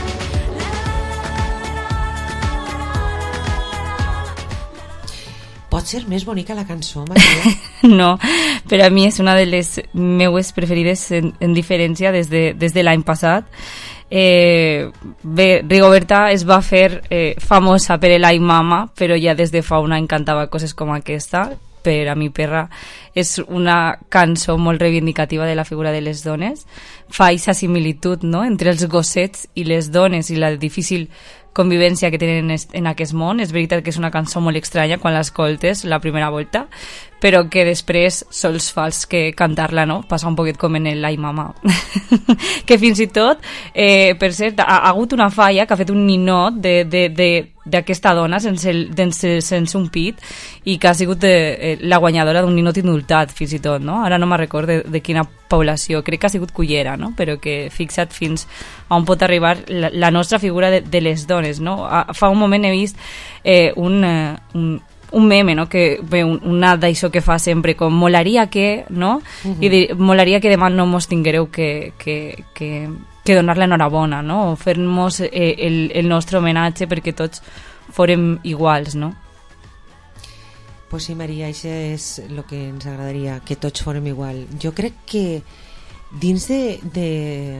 Pot ser més bonica la cançó, Maria? No, però a mi és una de les meues preferides en, en diferència des de, des de l'any passat. Eh, bé, Rigoberta es va fer eh, famosa per el Ai Mama, però ja des de fa un any cantava coses com aquesta. Per a mi perra és una cançó molt reivindicativa de la figura de les dones. Fa aquesta similitud, no?, entre els gossets i les dones i la difícil convivència que tenen en aquest món. És veritat que és una cançó molt estranya quan l'escoltes la primera volta, però que després sols fas que cantar-la, no? Passa un poquet com en el Ai Mama. Que fins i tot, eh, per cert, ha, ha hagut una falla que ha fet un ninot de, de, de, d'aquesta dona sense, el, sense, sense un pit i que ha sigut eh, la guanyadora d'un ninot indultat, fins i tot, no? Ara no me'n recordo de, de quina població, crec que ha sigut Cullera, no? Però que fixa't fins a on pot arribar la, la nostra figura de, de les dones, no? Fa un moment he vist eh, un... Eh, un un meme, no? Que bé, un, una d'això que fa sempre, com molaria que, no? Uh-huh. I di, molaria que demà no mos tinguereu que, que, que, que donar l'enhorabona, no? O fer-nos eh, el, el nostre homenatge perquè tots fórem iguals, no? Pues sí, Maria, això és el que ens agradaria, que tots fórem igual. Jo crec que dins de, de,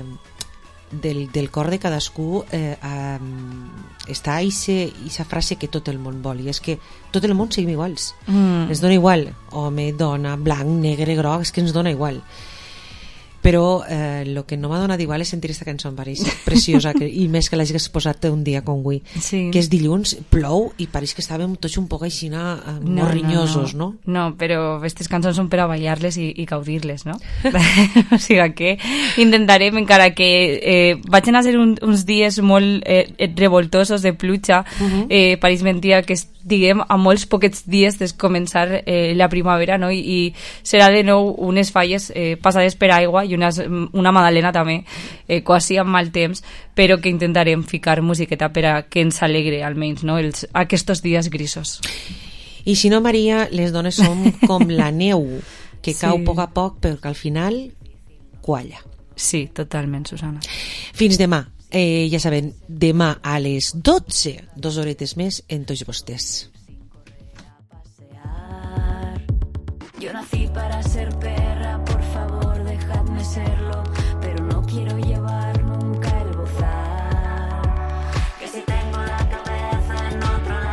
del, del cor de cadascú eh, um, està aquesta frase que tot el món vol, i és que tot el món siguem iguals. Mm. Ens dona igual, home, dona, blanc, negre, groc, és que ens dona igual. Però el eh, que no m'ha donat igual és sentir aquesta cançó, em pareix preciosa, que, i més que l'hagis posat un dia com avui, sí. Que és dilluns, plou i pareix que estàvem tots un poc així eh, molt no, rinyosos, no? No, no, però aquestes cançons són per a ballar-les i, i gaudir-les, no? O sigui que intentarem, encara que eh, vaig anar a ser un, uns dies molt eh, revoltosos de pluja, uh-huh. eh, pareix mentida que diguem, a molts poquets dies de començar eh, la primavera, no? I, i serà de nou unes falles eh, passades per aigua i unes, una magdalena també, eh, quasi amb mal temps, però que intentarem ficar musiqueta per a que ens alegre almenys, no? Els, aquests dies grisos. I si no, Maria, les dones som com la neu, que sí. Cau a poc a poc, però que al final qualla. Sí, totalment, Susana. Fins demà. Eh, ja saben, demà a les dotze, dos horetes més en tots vostès. Yo nací para ser perra, por favor, dejadme serlo.